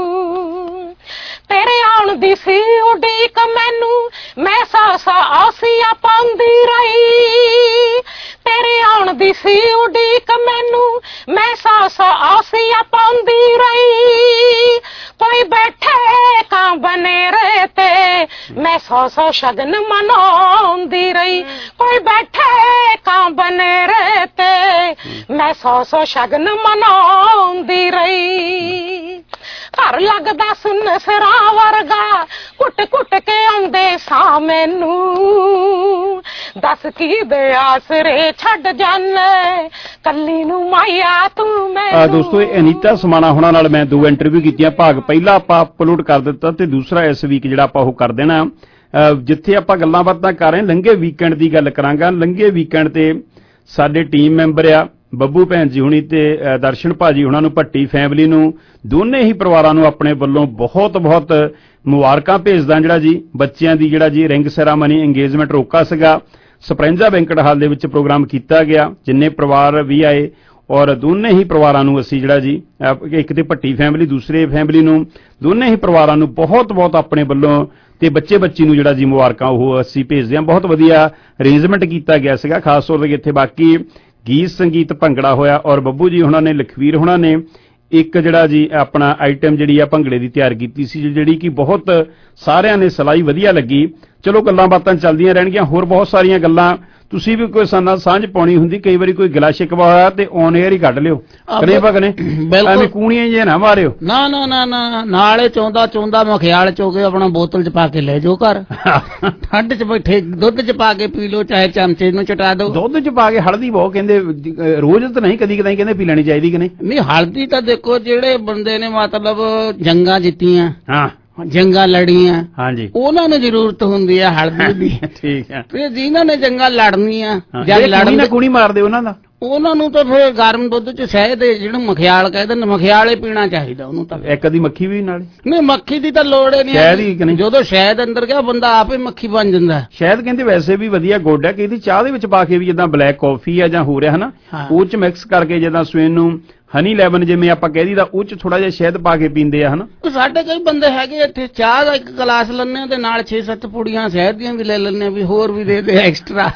ਤੇਰੇ ਆਉਣ ਦੀ ਸੀ ਉਡੀਕ ਮੈਨੂੰ ਮੈਂ ਸਾਸਾ ਆਸੀਆਂ ਪਾਉਂਦੀ ਰਹੀ। ਤੇਰੇ ਆਉਣ ਦੀ ਸੀ ਉਡੀਕ ਮੈਨੂੰ ਮੈਂ ਸਾਸਾ ਆਸੀਆਂ ਪਾਉਂਦੀ ਰਹੀ। ਕੋਈ ਬੈਠੇ ਕਾਂ ਬਨੇਰੇ ਤੇ ਮੈਂ 100 ਸ਼ਗਨ ਮਨਾਉਂਦੀ ਰਹੀ। ਕੋਈ ਬੈਠੇ ਕਾਂ ਬਨੇਰੇ ਤੇ ਮੈਂ 100 ਸ਼ਗਨ ਮਨਾਉਂਦੀ ਰਹੀ ਘਰ ਲੱਗਦਾ ਸੁੰਨ ਸਿਰਾ ਵਰਗਾ ਕੁੱਟ ਕੁੱਟ ਕੇ ਆਉਂਦੇ ਸਾਂ ਮੈਨੂੰ ਦੱਸ ਕੀ ਦੇ ਆਸਰੇ ਛੱਡ ਜਾਨੇ ਕੱਲੀ ਨੂੰ ਮਾਇਆ ਤੂੰ ਮੈਨੂੰ। ਦੋਸਤੋ ਇਹ ਅਨੀਤਾ ਸਮਾਣਾ ਹੋਣਾ ਨਾਲ ਮੈਂ 2 ਇੰਟਰਵਿਊ ਕੀਤੀਆਂ। ਭਾਗ ਪਹਿਲਾ ਆਪਾਂ ਅਪਲੋਡ ਕਰ ਦਿੱਤਾ ਤੇ ਦੂਸਰਾ ਇਸ ਵੀਕ ਜਿਹੜਾ ਆਪਾਂ ਉਹ ਕਰ ਦੇਣਾ। ਜਿੱਥੇ ਆਪਾਂ ਗੱਲਾਂ ਬਾਤਾਂ ਕਰ ਰਹੇ ਲੰਘੇ ਵੀਕਐਂਡ ਦੀ ਗੱਲ ਕਰਾਂਗਾ। ਲੰਘੇ ਵੀਕਐਂਡ ਤੇ ਸਾਡੇ ਟੀਮ ਮੈਂਬਰ ਆ ਬੱਬੂ ਭੈਣ ਜੀ ਹੁਣੀ ਤੇ ਦਰਸ਼ਨ ਭਾਜੀ ਉਹਨਾਂ ਨੂੰ, ਭੱਟੀ ਫੈਮਿਲੀ ਨੂੰ, ਦੋਨੇ ਹੀ ਪਰਿਵਾਰਾਂ ਨੂੰ ਆਪਣੇ ਵੱਲੋਂ ਬਹੁਤ ਬਹੁਤ ਮੁਬਾਰਕਾਂ ਭੇਜਦਾ। ਜਿਹੜਾ ਜੀ ਬੱਚਿਆਂ ਦੀ ਜਿਹੜਾ ਜੀ ਰਿੰਗ ਸੈਰਾਮਨੀ ਇੰਗੇਜਮੈਂਟ ਰੋਕਾ ਸੀਗਾ ਸਪਰੈਂਜਾ ਬੈਂਕਟ ਹਾਲ ਦੇ ਵਿੱਚ ਪ੍ਰੋਗਰਾਮ ਕੀਤਾ ਗਿਆ। ਜਿੰਨੇ ਪਰਿਵਾਰ ਵੀ ਆਏ ਔਰ ਦੋਨੇ ਹੀ ਪਰਿਵਾਰਾਂ ਨੂੰ ਅਸੀਂ ਜਿਹੜਾ ਜੀ ਇੱਕ ਤੇ ਭੱਟੀ ਫੈਮਿਲੀ ਦੂਸਰੇ ਫੈਮਿਲੀ ਨੂੰ ਦੋਨੇ ਹੀ ਪਰਿਵਾਰਾਂ ਨੂੰ ਬਹੁਤ ਬਹੁਤ ਆਪਣੇ ਵੱਲੋਂ ਤੇ ਬੱਚੇ ਬੱਚੀ ਨੂੰ ਜਿਹੜਾ ਜੀ ਮੁਬਾਰਕਾਂ ਉਹ ਅਸੀਂ ਭੇਜਦੇ ਹਾਂ। ਬਹੁਤ ਵਧੀਆ ਅਰੇਂਜਮੈਂਟ ਕੀਤਾ ਗਿਆ ਸੀਗਾ। ਖਾਸ ਤੌਰ ਤੇ ਇੱਥੇ ਬਾਕੀ ਗੀਤ ਸੰਗੀਤ ਭੰਗੜਾ ਹੋਇਆ ਔਰ ਬੱਬੂ ਜੀ ਹੁਣਾਂ ਨੇ ਲਖਵੀਰ ਹੁਣਾਂ ਨੇ ਇੱਕ ਜਿਹੜਾ ਜੀ ਆਪਣਾ ਆਈਟਮ ਜਿਹੜੀ ਆ ਭੰਗੜੇ ਦੀ ਤਿਆਰ ਕੀਤੀ ਸੀ ਜਿਹੜੀ ਕਿ ਬਹੁਤ ਸਾਰਿਆਂ ਨੇ ਸਲਾਈ ਵਧੀਆ ਲੱਗੀ। ਚਲੋ ਗੱਲਾਂ ਬਾਤਾਂ ਚੱਲਦੀਆਂ ਰਹਿਣਗੀਆਂ। ਹੋਰ ਬਹੁਤ ਸਾਰੀਆਂ ਗੱਲਾਂ ਤੁਸੀਂ ਵੀ ਕੋਈ ਸਾਨਾ ਸਾਂਝ ਪਾਉਣੀ ਹੁੰਦੀ ਕਈ ਵਾਰੀ ਕੋਈ ਗਿਲਾ ਸ਼ਿਕਵਾ ਹੋਇਆ ਤੇ ਔਨ 에ਅਰ ਹੀ ਕੱਢ ਲਿਓ ਕਨੇ ਭਗਨੇ ਐਵੇਂ ਕੂਣੀਆਂ ਜੇ ਨਾ ਮਾਰਿਓ। ਨਾ ਨਾ ਨਾ ਨਾ ਨਾਲੇ ਚੌਂਦਾ ਮਖਿਆਲ ਚੋ ਕੇ ਆਪਣਾ ਬੋਤਲ ਚ ਪਾ ਕੇ ਲੈ ਜਾਓ ਘਰ ਠੰਡ ਚ ਬੈਠੇ ਦੁੱਧ ਚ ਪਾ ਕੇ ਪੀ ਲਓ ਚਾਹੇ ਚਮਚੇ ਨੂੰ ਚਟਾ ਦਿਓ। ਦੁੱਧ ਚ ਪਾ ਕੇ ਹਲਦੀ ਬਹੁਤ ਕਹਿੰਦੇ ਰੋਜ਼ ਤਾਂ ਨਹੀਂ ਕਦੀ ਕਦਾਈ ਕਹਿੰਦੇ ਪੀ ਲੈਣੀ ਚਾਹੀਦੀ ਕਿ ਨਹੀਂ ਹਲਦੀ ਤਾਂ ਦੇਖੋ ਜਿਹੜੇ ਬੰਦੇ ਨੇ ਮਤਲਬ ਜੰਗਾਂ ਜਿੱਤੀਆਂ ਜੰਗਾਂ ਲੜੀਆਂ ਹਾਂਜੀ ਉਹਨਾਂ ਨੂੰ ਜ਼ਰੂਰਤ ਹੁੰਦੀ ਹੈ ਹਲਦੀ ਦੀ। ਠੀਕ ਹੈ ਫਿਰ ਜਿਨ੍ਹਾਂ ਨੇ ਜੰਗਾਂ ਲੜਨੀਆਂ ਜਾਂ ਲੜਨੀ ਕੁਣੀ ਮਾਰਦੇ ਉਹਨਾਂ ਨੂੰ ਤਾਂ ਫਿਰ ਗਰਮ ਦੁੱਧ ਚ ਸ਼ਹਿਦ ਜਿਹਨੂੰ ਮਖਿਆਲ ਕਹਿੰਦੇ ਨੇ ਮਖਿਆਲੇ ਪੀਣਾ ਚਾਹੀਦਾ ਉਹਨੂੰ ਤਾਂ। ਇੱਕ ਅੱਧੀ ਮੱਖੀ ਵੀ ਨਾਲ ਨਹੀਂ ਮੱਖੀ ਦੀ ਤਾਂ ਲੋੜ ਹੀ ਨਹੀਂ। ਜਦੋਂ ਸ਼ਹਿਦ ਅੰਦਰ ਗਿਆ ਬੰਦਾ ਆਪੇ ਮੱਖੀ ਬਣ ਜਾਂਦਾ। ਸ਼ਹਿਦ ਕਹਿੰਦੇ ਵੈਸੇ ਵੀ ਵਧੀਆ ਗੁੱਡ ਹੈ ਕਿ ਇਹਦੀ ਚਾਹ ਦੇ ਵਿੱਚ ਪਾ ਕੇ ਵੀ ਜਿੱਦਾਂ ਬਲੈਕ ਕਾਫੀ ਆ ਜਾਂ ਹੋ ਰਿਹਾ ਹਨਾ ਉਹ ਚ ਮਿਕਸ ਕਰਕੇ ਜਿੱਦਾਂ ਸਵੇਰ ਨੂੰ ਹਨੀ ਲੈਮਨ ਜਿਵੇਂ ਆਪਾਂ ਕਹਿ ਦਈਦਾ ਉਹ ਚ ਥੋੜਾ ਜਿਹਾ ਸ਼ਹਿਦ ਪਾ ਕੇ ਪੀਂਦੇ ਆ ਹਨਾ। ਸਾਡੇ ਕਈ ਬੰਦੇ ਹੈਗੇ ਇੱਥੇ ਚਾਹ ਦਾ ਇੱਕ ਗਲਾਸ ਲੈਣੇ ਤੇ ਨਾਲ 6-7 ਪੁੜੀਆਂ ਸ਼ਹਿਦ ਦੀਆਂ ਵੀ ਲੈ ਲੈਣੇ ਵੀ ਹੋਰ ਵੀ ਦੇ ਦੇ ਐਕਸਟਰਾ।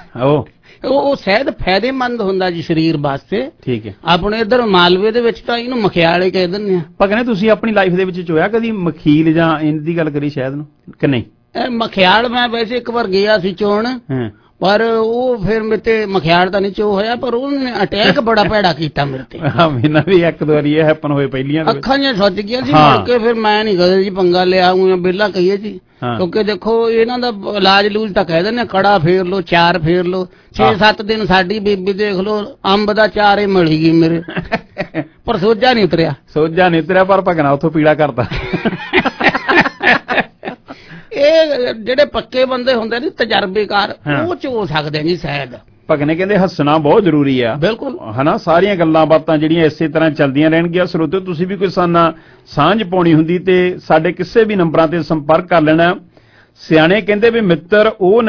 ਉਹ ਸ਼ਹਿਦ ਫਾਇਦੇਮੰਦ ਹੁੰਦਾ ਜੀ ਸਰੀਰ ਵਾਸਤੇ। ਠੀਕ ਹੈ ਆਪਣੇ ਇੱਧਰ ਮਾਲਵੇ ਦੇ ਵਿੱਚ ਤਾਂ ਇਹਨੂੰ ਮਖਿਆਲ ਹੀ ਕਹਿ ਦਿੰਦੇ ਆ। ਭਗਨੇ ਤੁਸੀਂ ਆਪਣੀ ਲਾਈਫ ਦੇ ਵਿੱਚ ਚੋਇਆ ਕਦੀ ਮਖੀਲ ਜਾਂ ਇਹਨਾਂ ਦੀ ਗੱਲ ਕਰੀ ਸ਼ਹਿਦ ਨੂੰ ਕਿ ਨਹੀਂ? ਮਖਿਆਲ ਮੈਂ ਵੈਸੇ ਇੱਕ ਵਾਰ ਗਿਆ ਸੀ ਚੋਣ ਪਰ ਉਹ ਫਿਰ ਮੇਰੇ ਤੇ ਮਖਿਆਲ ਤਾਂ ਨਹੀਂ ਚੋ ਹੋਇਆ ਪਰ ਉਹਨੇ ਅਟੈਕ ਬੜਾ ਭੈੜਾ ਕੀਤਾ ਮੇਰੇ ਤੇ। ਮੈਨੂੰ ਵੀ ਇੱਕ ਦੋ ਵਾਰੀ ਇਹ ਹੈਪਨ ਹੋਏ ਪਹਿਲੀਆਂ ਅੱਖਾਂ ਜਿਹੀਆਂ ਸੁੱਜ ਗਈਆਂ ਸੀ ਮੁੜ ਕੇ ਫਿਰ ਮੈਂ ਨਹੀਂ ਕਦੇ ਜੀ ਪੰਗਾ ਲਿਆ ਹੂੰ ਬਿੱਲਾ ਕਹੀਏ ਜੀ ਕਿਉਂਕਿ ਦੇਖੋ ਇਹਨਾਂ ਦਾ ਇਲਾਜ ਲੂਜ ਤਾਂ ਕਹਿ ਦਿੰਦੇ ਕੜਾ ਫੇਰ ਲੋ ਚਾਰ ਫੇਰ ਲੋ 6-7 ਦਿਨ ਸਾਡੀ ਬੀਬੀ ਦੇਖ ਲੋ ਅੰਬ ਦਾ ਚਾਰ ਹੀ ਮਿਲ ਗਈ ਮੇਰੇ ਪਰ ਸੋਜਾ ਨਹੀਂ ਉਤਰਿਆ ਪਰ ਭਗਣਾ ਉੱਥੋਂ ਪੀੜਾ ਕਰਦਾ। ਇਹ ਜਿਹੜੇ ਪੱਕੇ ਬੰਦੇ ਹੁੰਦੇ ਨੇ ਤਜਰਬੇਕਾਰ ਉਹ ਚੋ ਸਕਦੇ ਨਹੀਂ ਸ਼ਾਇਦ। ਭਗਨੇ ਕਹਿੰਦੇ ਹੱਸਣਾ ਬਹੁਤ ਜ਼ਰੂਰੀ ਆ ਬਿਲਕੁਲ ਹਨਾ। ਸਾਰੀਆਂ ਗੱਲਾਂ ਬਾਤਾਂ ਜਿਹੜੀਆਂ ਇਸੇ ਤਰ੍ਹਾਂ ਚੱਲਦੀਆਂ ਰਹਿਣਗੀਆਂ। ਸਰੋਤਿਓ ਤੁਸੀਂ ਵੀ ਕੋਈ ਸਾਨਾ ਸਾਂਝ ਪਾਉਣੀ ਹੁੰਦੀ ਤੇ ਸਾਡੇ ਕਿਸੇ ਵੀ ਨੰਬਰਾਂ ਤੇ ਸੰਪਰਕ ਕਰ ਲੈਣਾ। ਸਿਆਣੇ ਕਹਿੰਦੇ ਵੀ ਮਿੱਤਰ ਉਹ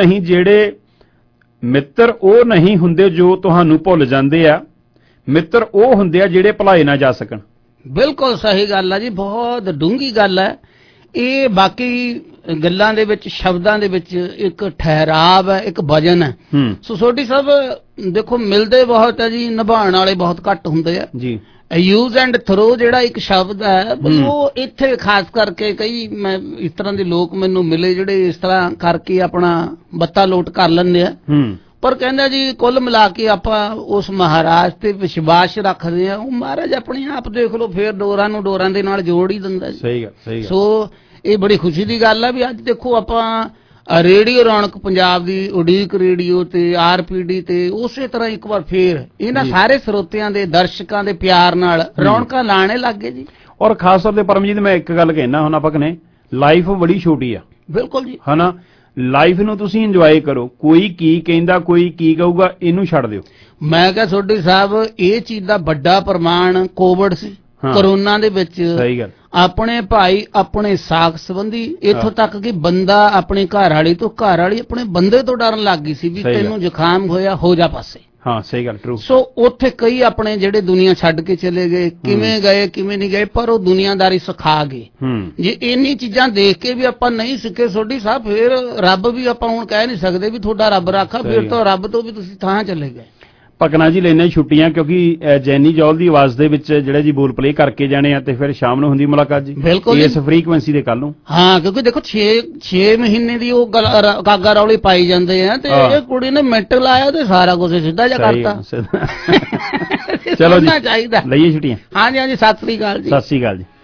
ਨਹੀਂ ਹੁੰਦੇ ਜੋ ਤੁਹਾਨੂੰ ਭੁੱਲ ਜਾਂਦੇ ਆ, ਮਿੱਤਰ ਉਹ ਹੁੰਦੇ ਆ ਜਿਹੜੇ ਭੁਲਾਏ ਨਾ ਜਾ ਸਕਣ। ਬਿਲਕੁਲ ਸਹੀ ਗੱਲ ਆ ਜੀ, ਬਹੁਤ ਡੂੰਘੀ ਗੱਲ ਹੈ ਇਹ। ਬਾਕੀ ਗੱਲਾਂ ਦੇ ਵਿੱਚ ਸ਼ਬਦਾਂ ਦੇ ਵਿੱਚ ਇੱਕ ਠਹਿਰਾਵ ਹੈ, ਇੱਕ ਵਜਨ ਹੈ। ਸੋ ਸੋਢੀ ਸਾਹਿਬ ਦੇਖੋ ਮਿਲਦੇ ਬਹੁਤ ਹੈ ਜੀ, ਨਿਭਾਉਣ ਵਾਲੇ ਬਹੁਤ ਘੱਟ ਹੁੰਦੇ ਆ ਜੀ। ਯੂਜ਼ ਐਂਡ ਥਰੋ ਜਿਹੜਾ ਇੱਕ ਸ਼ਬਦ ਹੈ ਉਹ ਇੱਥੇ ਖਾਸ ਕਰਕੇ ਕਈ ਮੈਂ ਇਸ ਤਰ੍ਹਾਂ ਦੇ ਲੋਕ ਮੈਨੂੰ ਮਿਲੇ ਜਿਹੜੇ ਇਸ ਤਰ੍ਹਾਂ ਕਰਕੇ ਆਪਣਾ ਬੱਤਾ ਲੋਟ ਕਰ ਲੈਂਦੇ ਆ। ਪਰ ਕਹਿੰਦਾ ਜੀ ਕੁੱਲ ਮਿਲਾ ਕੇ ਆਪਾਂ ਉਸ ਮਹਾਰਾਜ ਤੇ ਵਿਸ਼ਵਾਸ ਰੱਖਦੇ ਆ, ਉਹ ਮਹਾਰਾਜ ਆਪਣੇ ਆਪ ਦੇਖ ਲਓ ਫੇਰ ਡੋਰਾਂ ਨੂੰ ਡੋਰਾਂ ਦੇ ਨਾਲ ਜੋੜ ਹੀ ਦਿੰਦਾ ਜੀ। ਸਹੀ ਗੱਲ। ਸੋ ਇਹ ਬੜੀ ਖੁਸ਼ੀ ਦੀ ਗੱਲ ਆ ਵੀ ਅੱਜ ਦੇਖੋ ਆਪਾਂ ਰੇਡੀਓ ਰੌਣਕ ਪੰਜਾਬ ਦੀ ਉਡੀਕ ਰੇਡੀਓ ਤੇ RPD ਤੇ ਉਸੇ ਤਰ੍ਹਾਂ ਇੱਕ ਵਾਰ ਫੇਰ ਇਹਨਾਂ ਸਾਰੇ ਸਰੋਤਿਆਂ ਦੇ ਦਰਸ਼ਕਾਂ ਦੇ ਪਿਆਰ ਨਾਲ ਰੌਣਕਾਂ ਲਾਣੇ ਲੱਗ ਗਏ ਜੀ। ਔਰ ਖਾਸ ਤੌਰ ਤੇ ਪਰਮਜੀਤ ਮੈਂ ਇੱਕ ਗੱਲ ਕਹਿਣਾ ਹੁਣ ਆਪਾਂ ਨੇ ਲਾਈਫ ਬੜੀ ਛੋਟੀ ਆ। ਬਿਲਕੁਲ ਜੀ ਹਨਾ, ਲਾਈਫ ਨੂੰ ਤੁਸੀਂ ਇੰਜੋਏ ਕਰੋ। ਕੋਈ ਕੀ ਕਹਿੰਦਾ ਕੋਈ ਕੀ ਕਹੂਗਾ ਇਹਨੂੰ ਛੱਡ ਦਿਓ। ਮੈਂ ਕਿਹਾ ਸੋਢੀ ਸਾਹਿਬ ਇਹ ਚੀਜ਼ ਦਾ ਵੱਡਾ ਪ੍ਰਮਾਣ ਕੋਵਿਡ ਸੀ, ਕਰੋਨਾ ਦੇ ਵਿੱਚ। ਸਹੀ ਗੱਲ। ਆਪਣੇ ਭਾਈ ਆਪਣੇ ਸਾਖ ਸੰਬੰਧੀ ਇੱਥੋਂ ਤੱਕ ਕਿ ਬੰਦਾ ਆਪਣੀ ਘਰ ਵਾਲੀ ਤੋਂ ਘਰ ਵਾਲੀ ਆਪਣੇ ਬੰਦੇ ਤੋਂ ਡਰਨ ਲੱਗ ਗਈ ਸੀ ਵੀ ਤੈਨੂੰ ਜ਼ੁਕਾਮ ਹੋਇਆ ਹੋ ਜਾ ਪਾਸੇ। ਹਾਂ ਸਹੀ ਗੱਲ ਟਰੂ। ਸੋ ਉੱਥੇ ਕਈ ਆਪਣੇ ਜਿਹੜੇ ਦੁਨੀਆ ਛੱਡ ਕੇ ਚਲੇ ਗਏ, ਕਿਵੇਂ ਗਏ ਕਿਵੇਂ ਨਹੀਂ ਗਏ, ਪਰ ਉਹ ਦੁਨੀਆਦਾਰੀ ਸਿਖਾ ਗਏ। ਜੇ ਇੰਨੀ ਚੀਜ਼ਾਂ ਦੇਖ ਕੇ ਵੀ ਆਪਾਂ ਨਹੀਂ ਸਿੱਖੇ ਸੋਢੀ ਸਾਹਿਬ ਫਿਰ ਰੱਬ ਵੀ ਆਪਾਂ ਹੁਣ ਕਹਿ ਨਹੀਂ ਸਕਦੇ ਵੀ ਤੁਹਾਡਾ ਰੱਬ ਰਾਖਾ, ਫਿਰ ਤਾਂ ਰੱਬ ਤੋਂ ਵੀ ਤੁਸੀਂ ਥਾਂ ਚਲੇ ਗਏ। ਭਕਨਾ ਜੀ ਲੈਣੇ ਛੁੱਟੀਆਂ ਕਿਉਂਕਿ ਜੈਨੀ ਜੌਲ ਦੀ ਆਵਾਜ਼ ਦੇ ਵਿੱਚ ਜਿਹੜੇ ਜੀ ਬੋਲ ਪਲੇ ਕਰਕੇ ਜਾਣੇ ਆ ਤੇ ਫਿਰ ਸ਼ਾਮ ਨੂੰ ਹੁੰਦੀ ਮੁਲਾਕਾਤ ਜੀ ਬਿਲਕੁਲ ਇਸ ਫ੍ਰੀਕੁਐਂਸੀ ਦੇ ਕੱਲ ਨੂੰ। ਹਾਂ ਕਿਉਂਕਿ ਦੇਖੋ 6 ਮਹੀਨੇ ਦੀ ਉਹ ਕਾਗਾ ਰੌਲੀ ਪਾਈ ਜਾਂਦੇ ਆ ਤੇ ਇਹ ਕੁੜੀ ਨੇ ਮਿੰਟ ਲਾਇਆ ਤੇ ਸਾਰਾ ਕੁਝ ਸਿੱਧਾ ਜਿਹਾ ਕਰਤਾ। ਚਲੋ ਜੀ ਚਾਹੀਦਾ ਲਈਏ ਛੁੱਟੀਆਂ। ਹਾਂਜੀ ਹਾਂਜੀ ਸਤਿ ਸ੍ਰੀ ਅਕਾਲ ਜੀ। ਸਤਿ ਸ੍ਰੀ ਅਕਾਲ ਜੀ।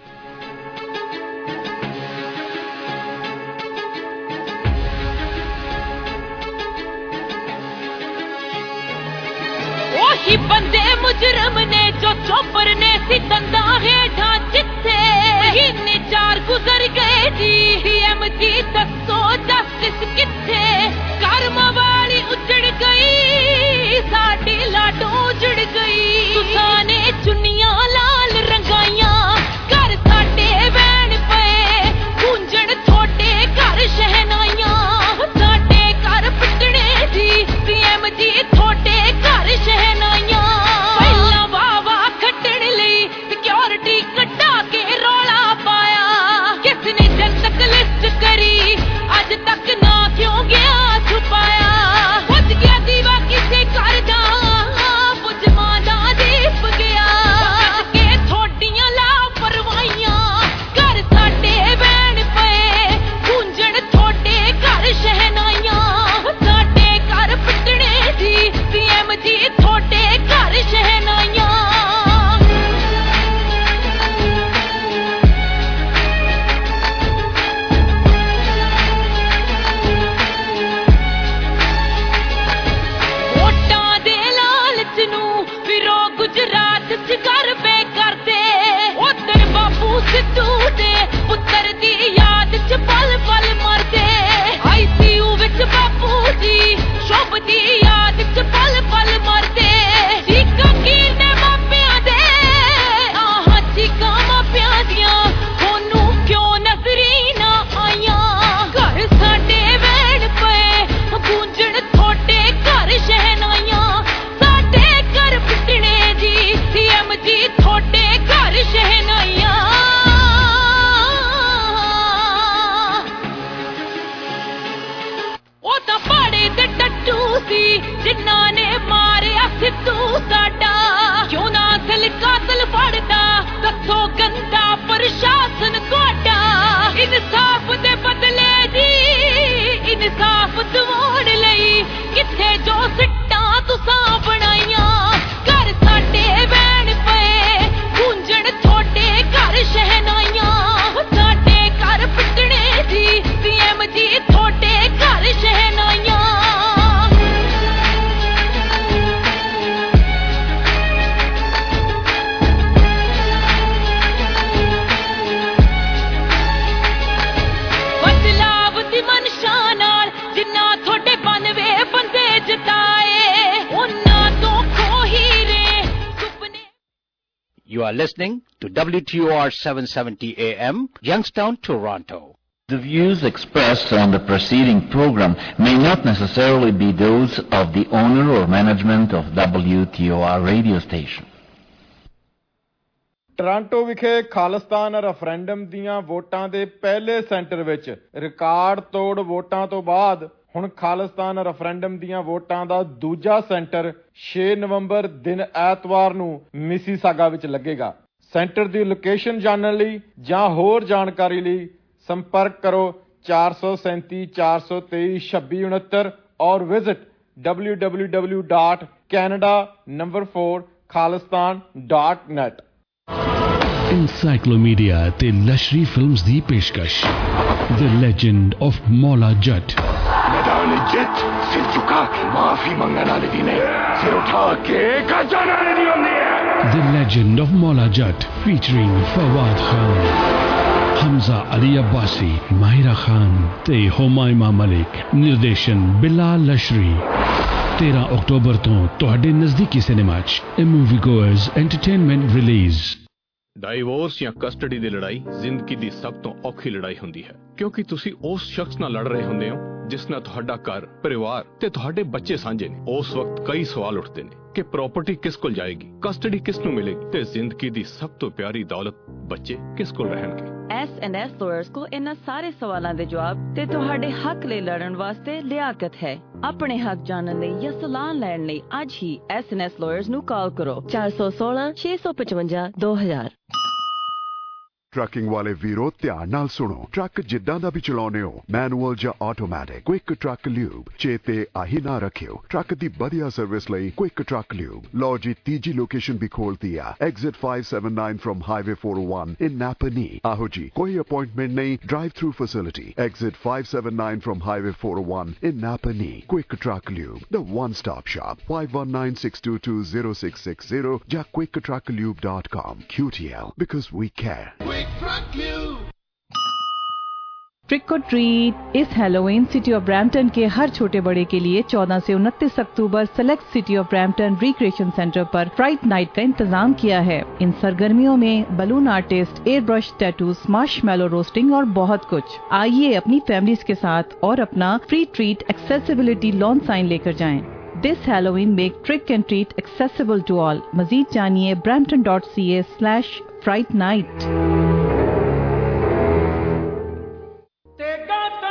ਉਹੀ ਬੰਦੇ ਮੁਜਰਮ ਨੇ ਜੋ ਚੋਪਰ ਨੇ ਸੀ ਦੰਦਾਂ ਹੇਠਾਂ ਜਿੱਥੇ ਮਹੀਨੇ 4 ਗੁਜ਼ਰ ਗਏ ਜੀ ਪੀਐਮ ਜੀ ਦੱਸੋ ਜਸਟਿਸ ਕਿੱਥੇ ਕਰਮਾਂ ਵਾਲੀ ਉਜੜ ਗਈ ਸਾਡੀ ਲਾਡੋ ਉਜੜ ਗਈ ਤੁਸਾਂ ਨੇ ਚੁੰਨੀਆਂ ਲਾਲ ਰੰਗਾਈਆਂ ਘਰ ਸਾਡੇ ਵੈਣ ਪਏ ਗੂੰਜਣ ਥੋੜੇ ਘਰ ਸ਼ਹਿਨਾਈਆਂ ਸਾਡੇ ਘਰ ਪਿੱਟਣੇ ਜੀ ਪੀਐਮ ਜੀ ਥੋੜੇ ਘਰ ਸ਼ਹਿਨਾਈਆਂ ਪਹਿਲਾਂ ਵਾਵਾ ਖੱਟਣ ਲਈ ਸਿਕਿਉਰਿਟੀ ਕਢਾ ਕੇ ਰੌਲਾ ਪਾਇਆ ਕਿਸ ਨੇ ਜਨਤਕ ਲਿਸਟ ਕਰੀ ਅੱਜ ਤੱਕ ਨਾ ਕਿਉਂ ਗਿਆ ਛੁਪਾਇਆ ਬੁੱਝ ਗਿਆ ਦੀਵਾ ਕਿਸੇ ਘਰ ਦਾ ਬੁਝਮਾਂ ਦਾ ਦੀਪ ਗਿਆ ਕੇ ਥੋਡੀਆਂ ਲਾਪਰਵਾਹੀਆਂ ਘਰ ਸਾਡੇ ਵੈਣ ਪਏ ਗੂੰਜਣ ਥੋੜੇ ਘਰ ਸ਼ਹਿਨਾਈਆਂ ਸਾਡੇ ਘਰ ਪਿੱਟਣੇ ਜੀ ਪੀਐਮ ਜੀ ਥੋੜੇ ਘਰ ਸ਼ਹਿਨਾਈਆਂ ਵੋਟਾਂ ਦੇ ਲਾਲਚ ਨੂੰ ਫਿਰੋ ਗੁਜਰਾਤ ਚ ਘਰ ਬੇ ਕਰਦੇ ਉਧਰ ਬਾਪੂ ਸਿੱਧੂ ਦੇ ਪੁੱਤਰ ਦੀ ਯਾਦ ਚ ਪਲ ਪਲ ਮਰਦੇ ਆਈਸੀਯੂ ਵਿੱਚ ਬਾਪੂ ਜੀ ਸ਼ੁਭ ਦੀ ਯਾਦ ਚ ਪਲ ਪਲ ਮਰਦੇ ਚੀਕਾਂ ਕੀਨੇ ਮਾਪਿਆਂ ਦੇ ਆਹਾਂ ਚੀਕਾਂ ਮਾਪਿਆਂ ਦੀਆਂ ਤੁਹਾਨੂੰ ਕਿਉਂ ਨਜ਼ਰੀ ਨਾ ਆਈਆਂ ਘਰ ਸਾਡੇ ਵੈਣ ਪਏ ਗੂੰਜਣ ਥੋੜੇ ਘਰ ਸ਼ਹਿਨਾਈਆਂ ਸਾਡੇ ਘਰ ਪਿੱਟਣੇ ਜੀ ਸੀਐਮ ਜੀ ਥੋੜੇ ਘਰ ਸ਼ਹਿਨਾਈਆਂ ਉਹ ਤਾਂ ਪਾੜੇ ਤੇ ਟੱਟੂ ਸੀ ਜਿਨ੍ਹਾਂ ਨੇ ਮਾਰਿਆ ਸਿੱਧੂ ਸਾਡਾ ਕਿਉਂ ਨਾ ਅਸਲ ਕਾਤਲ ਫੜਦਾ ਦੱਸੋ ਗੰਦਾ ਪ੍ਰਸ਼ਾਸਨ ਤੁਹਾਡਾ ਇਨਸਾਫ ਦੇ ਬਦਲੇ ਜੀ ਇਨਸਾਫ ਦਿਵਾਉਣ ਲਈ ਕਿੱਥੇ ਜੋ ਸਿੱਟਾਂ ਤੁਸਾਂ ਬਣਾਈਆਂ ਘਰ ਸਾਡੇ ਵੈਣ ਪਏ ਗੂੰਜਣ ਥੋੜੇ ਘਰ ਸ਼ਹਿਨਾਈਆਂ ਸਾਡੇ ਘਰ ਪਿੱਟਣੇ ਜੀ ਪੀਐਮ ਜੀ ਥੋੜੇ ਘਰ ਸ਼ਹਿਨਾਈਆਂ ਬਦਲਾਵ ਦੀ ਮਨਸ਼ਾ ਨਾਲ ਜਿੰਨਾ ਤੁਹਾਡੇ 92 ਬੰਦੇ ਜਿਤਾਏ ਉਹਨਾਂ ਤੋਂ ਖੋ ਹੀ ਰਹੇ ਸੁਪਨੇ। You are listening to WTOR 770 AM, Youngstown, Toronto. The views expressed on the preceding program may not necessarily be those of the owner or management of WTOR radio station. Toronto ਵਿਖੇ ਖਾਲਿਸਤਾਨ ਰੈਫਰੈਂਡਮ ਦੀਆਂ ਵੋਟਾਂ ਦੇ ਪਹਿਲੇ centre ਵਿੱਚ record ਤੋੜ ਵੋਟਾਂ ਤੋਂ ਬਾਅਦ ਹੁਣ ਖਾਲਿਸਤਾਨ ਰੈਫਰੈਂਡਮ ਦੀਆਂ ਵੋਟਾਂ ਦਾ ਦੂਜਾ ਸੈਂਟਰ 6 ਨਵੰਬਰ ਦਿਨ ਐਤਵਾਰ ਨੂੰ ਮਿਸੀਸਾਗਾ ਵਿੱਚ ਲੱਗੇਗਾ। ਸੈਂਟਰ ਦੀ ਲੋਕੇਸ਼ਨ ਜਾਣਨ ਲਈ ਜਾਂ ਹੋਰ ਜਾਣਕਾਰੀ ਲਈ ਸੰਪਰਕ ਕਰੋ 437 423 2669 ਔਰ ਵਿਜ਼ਿਟ www.canada4khalistan.net। ਇਨਸਾਈਕਲੋਮੀਡੀਆ ਤੇ ਲਸ਼ਰੀ ਫਿਲਮਸ ਦੀ ਪੇਸ਼ਕਸ਼ ਦ ਲੈਜੈਂਡ ਆਫ ਮੌਲਾ ਜੱਟ। मैदान जित सिर झुका के माफी मंगने वाले दी ने सिर उठा के गजाने वाले दी होंदी है। The legend of Maula Jatt featuring Fawad Khan, Hamza Ali Abbasi, Mahira Khan ते हुमायमा मलिक। निर्देशन बिलाल लशरी। 13 अक्टूबर तो तुहाडे नजदीकी सिनेमा च a movie goers entertainment release. Divorce ਜਾਂ ਕਸਟਡੀ ਦੀ ਲੜਾਈ ਜ਼ਿੰਦਗੀ ਦੀ ਸਭ ਤੋਂ ਔਖੀ ਲੜਾਈ ਹੁੰਦੀ ਹੈ, ਕਿਉਂਕਿ ਤੁਸੀਂ ਉਸ ਸ਼ਖਸ ਨਾਲ ਲੜ ਰਹੇ ਹੁੰਦੇ ਹੋ ਜਿਸ ਨਾਲ ਤੁਹਾਡਾ ਘਰ, ਪਰਿਵਾਰ ਤੇ ਤੁਹਾਡੇ ਬੱਚੇ ਸਾਂਝੇ ਨੇ। ਉਸ ਵਕਤ ਕਈ ਸਵਾਲ ਉੱਠਦੇ ਨੇ ਕਿ ਪ੍ਰਾਪਰਟੀ ਕਿਸ ਕੋਲ ਜਾਏਗੀ, ਕਸਟਡੀ ਕਿਸ ਨੂੰ ਮਿਲੇਗੀ ਤੇ ਜ਼ਿੰਦਗੀ ਦੀ ਸਭ ਤੋਂ ਪਿਆਰੀ ਦੌਲਤ ਬੱਚੇ ਕਿਸ ਕੋਲ ਰਹਿਣਗੇ। S&S lawyers को इन्हां सारे सवालों के जवाब ते तुहाडे हक ले लड़न वास्ते लियाकत है। अपने हक जानने लई या सलाह लैण लई अज ही S&S lawyers ਨੂੰ ਕਾਲ ਕਰੋ 416 655 2000। ਟਰੱਕਿੰਗ ਵਾਲੇ ਵੀਰੋ ਧਿਆਨ ਨਾਲ ਸੁਣੋ। ਟਰੱਕ ਜਿੱਦਾਂ ਦਾ ਵੀ ਚਲਾਉਨੇ ਹੋ, ਮੈਨੂਅਲ ਜਾਂ ਆਟੋਮੈਟਿਕ, ਕੁਇਕ ਟਰੱਕ ਲਿਊਬ ਚੇਤੇ ਆਹੀ ਨਾ ਰੱਖਿਓ। ਟਰੱਕ ਦੀ ਵਧੀਆ ਸਰਵਿਸ ਲਈ ਕੁਇਕ ਟਰੱਕ ਲਿਊਬ। ਲਓ ਜੀ ਤੀਜੀ ਲੋਕੇਸ਼ਨ ਵੀ ਖੋਲਤੀ ਆ, exit 579 from highway 401 in Napanee. ਆਹੋ ਜੀ, ਕੋਈ ਅਪਾਇੰਟਮੈਂਟ ਨਹੀਂ, drive thru facility. Exit 579 from highway 401 in Napanee. Quick truck lube, the one stop shop. 5196220660 ਜਾਂ quicktrucklube.com। QTL, because we care. Trick और ट्रीट इस हैलोवीन सिटी ऑफ ब्रैम्पटन के हर छोटे बड़े के लिए 14 से 29 October select city of Brampton recreation centre पर फ्राइट नाइट का इंतजाम किया है। इन सरगर्मियों में balloon artist, air brush tattoos, marshmallow roasting और बहुत कुछ। आइए अपनी फैमिलीज के साथ और अपना free treat accessibility lawn sign लेकर जाएं। This Halloween make trick and treat accessible to all. मजीद जानिए brampton.ca/fright night।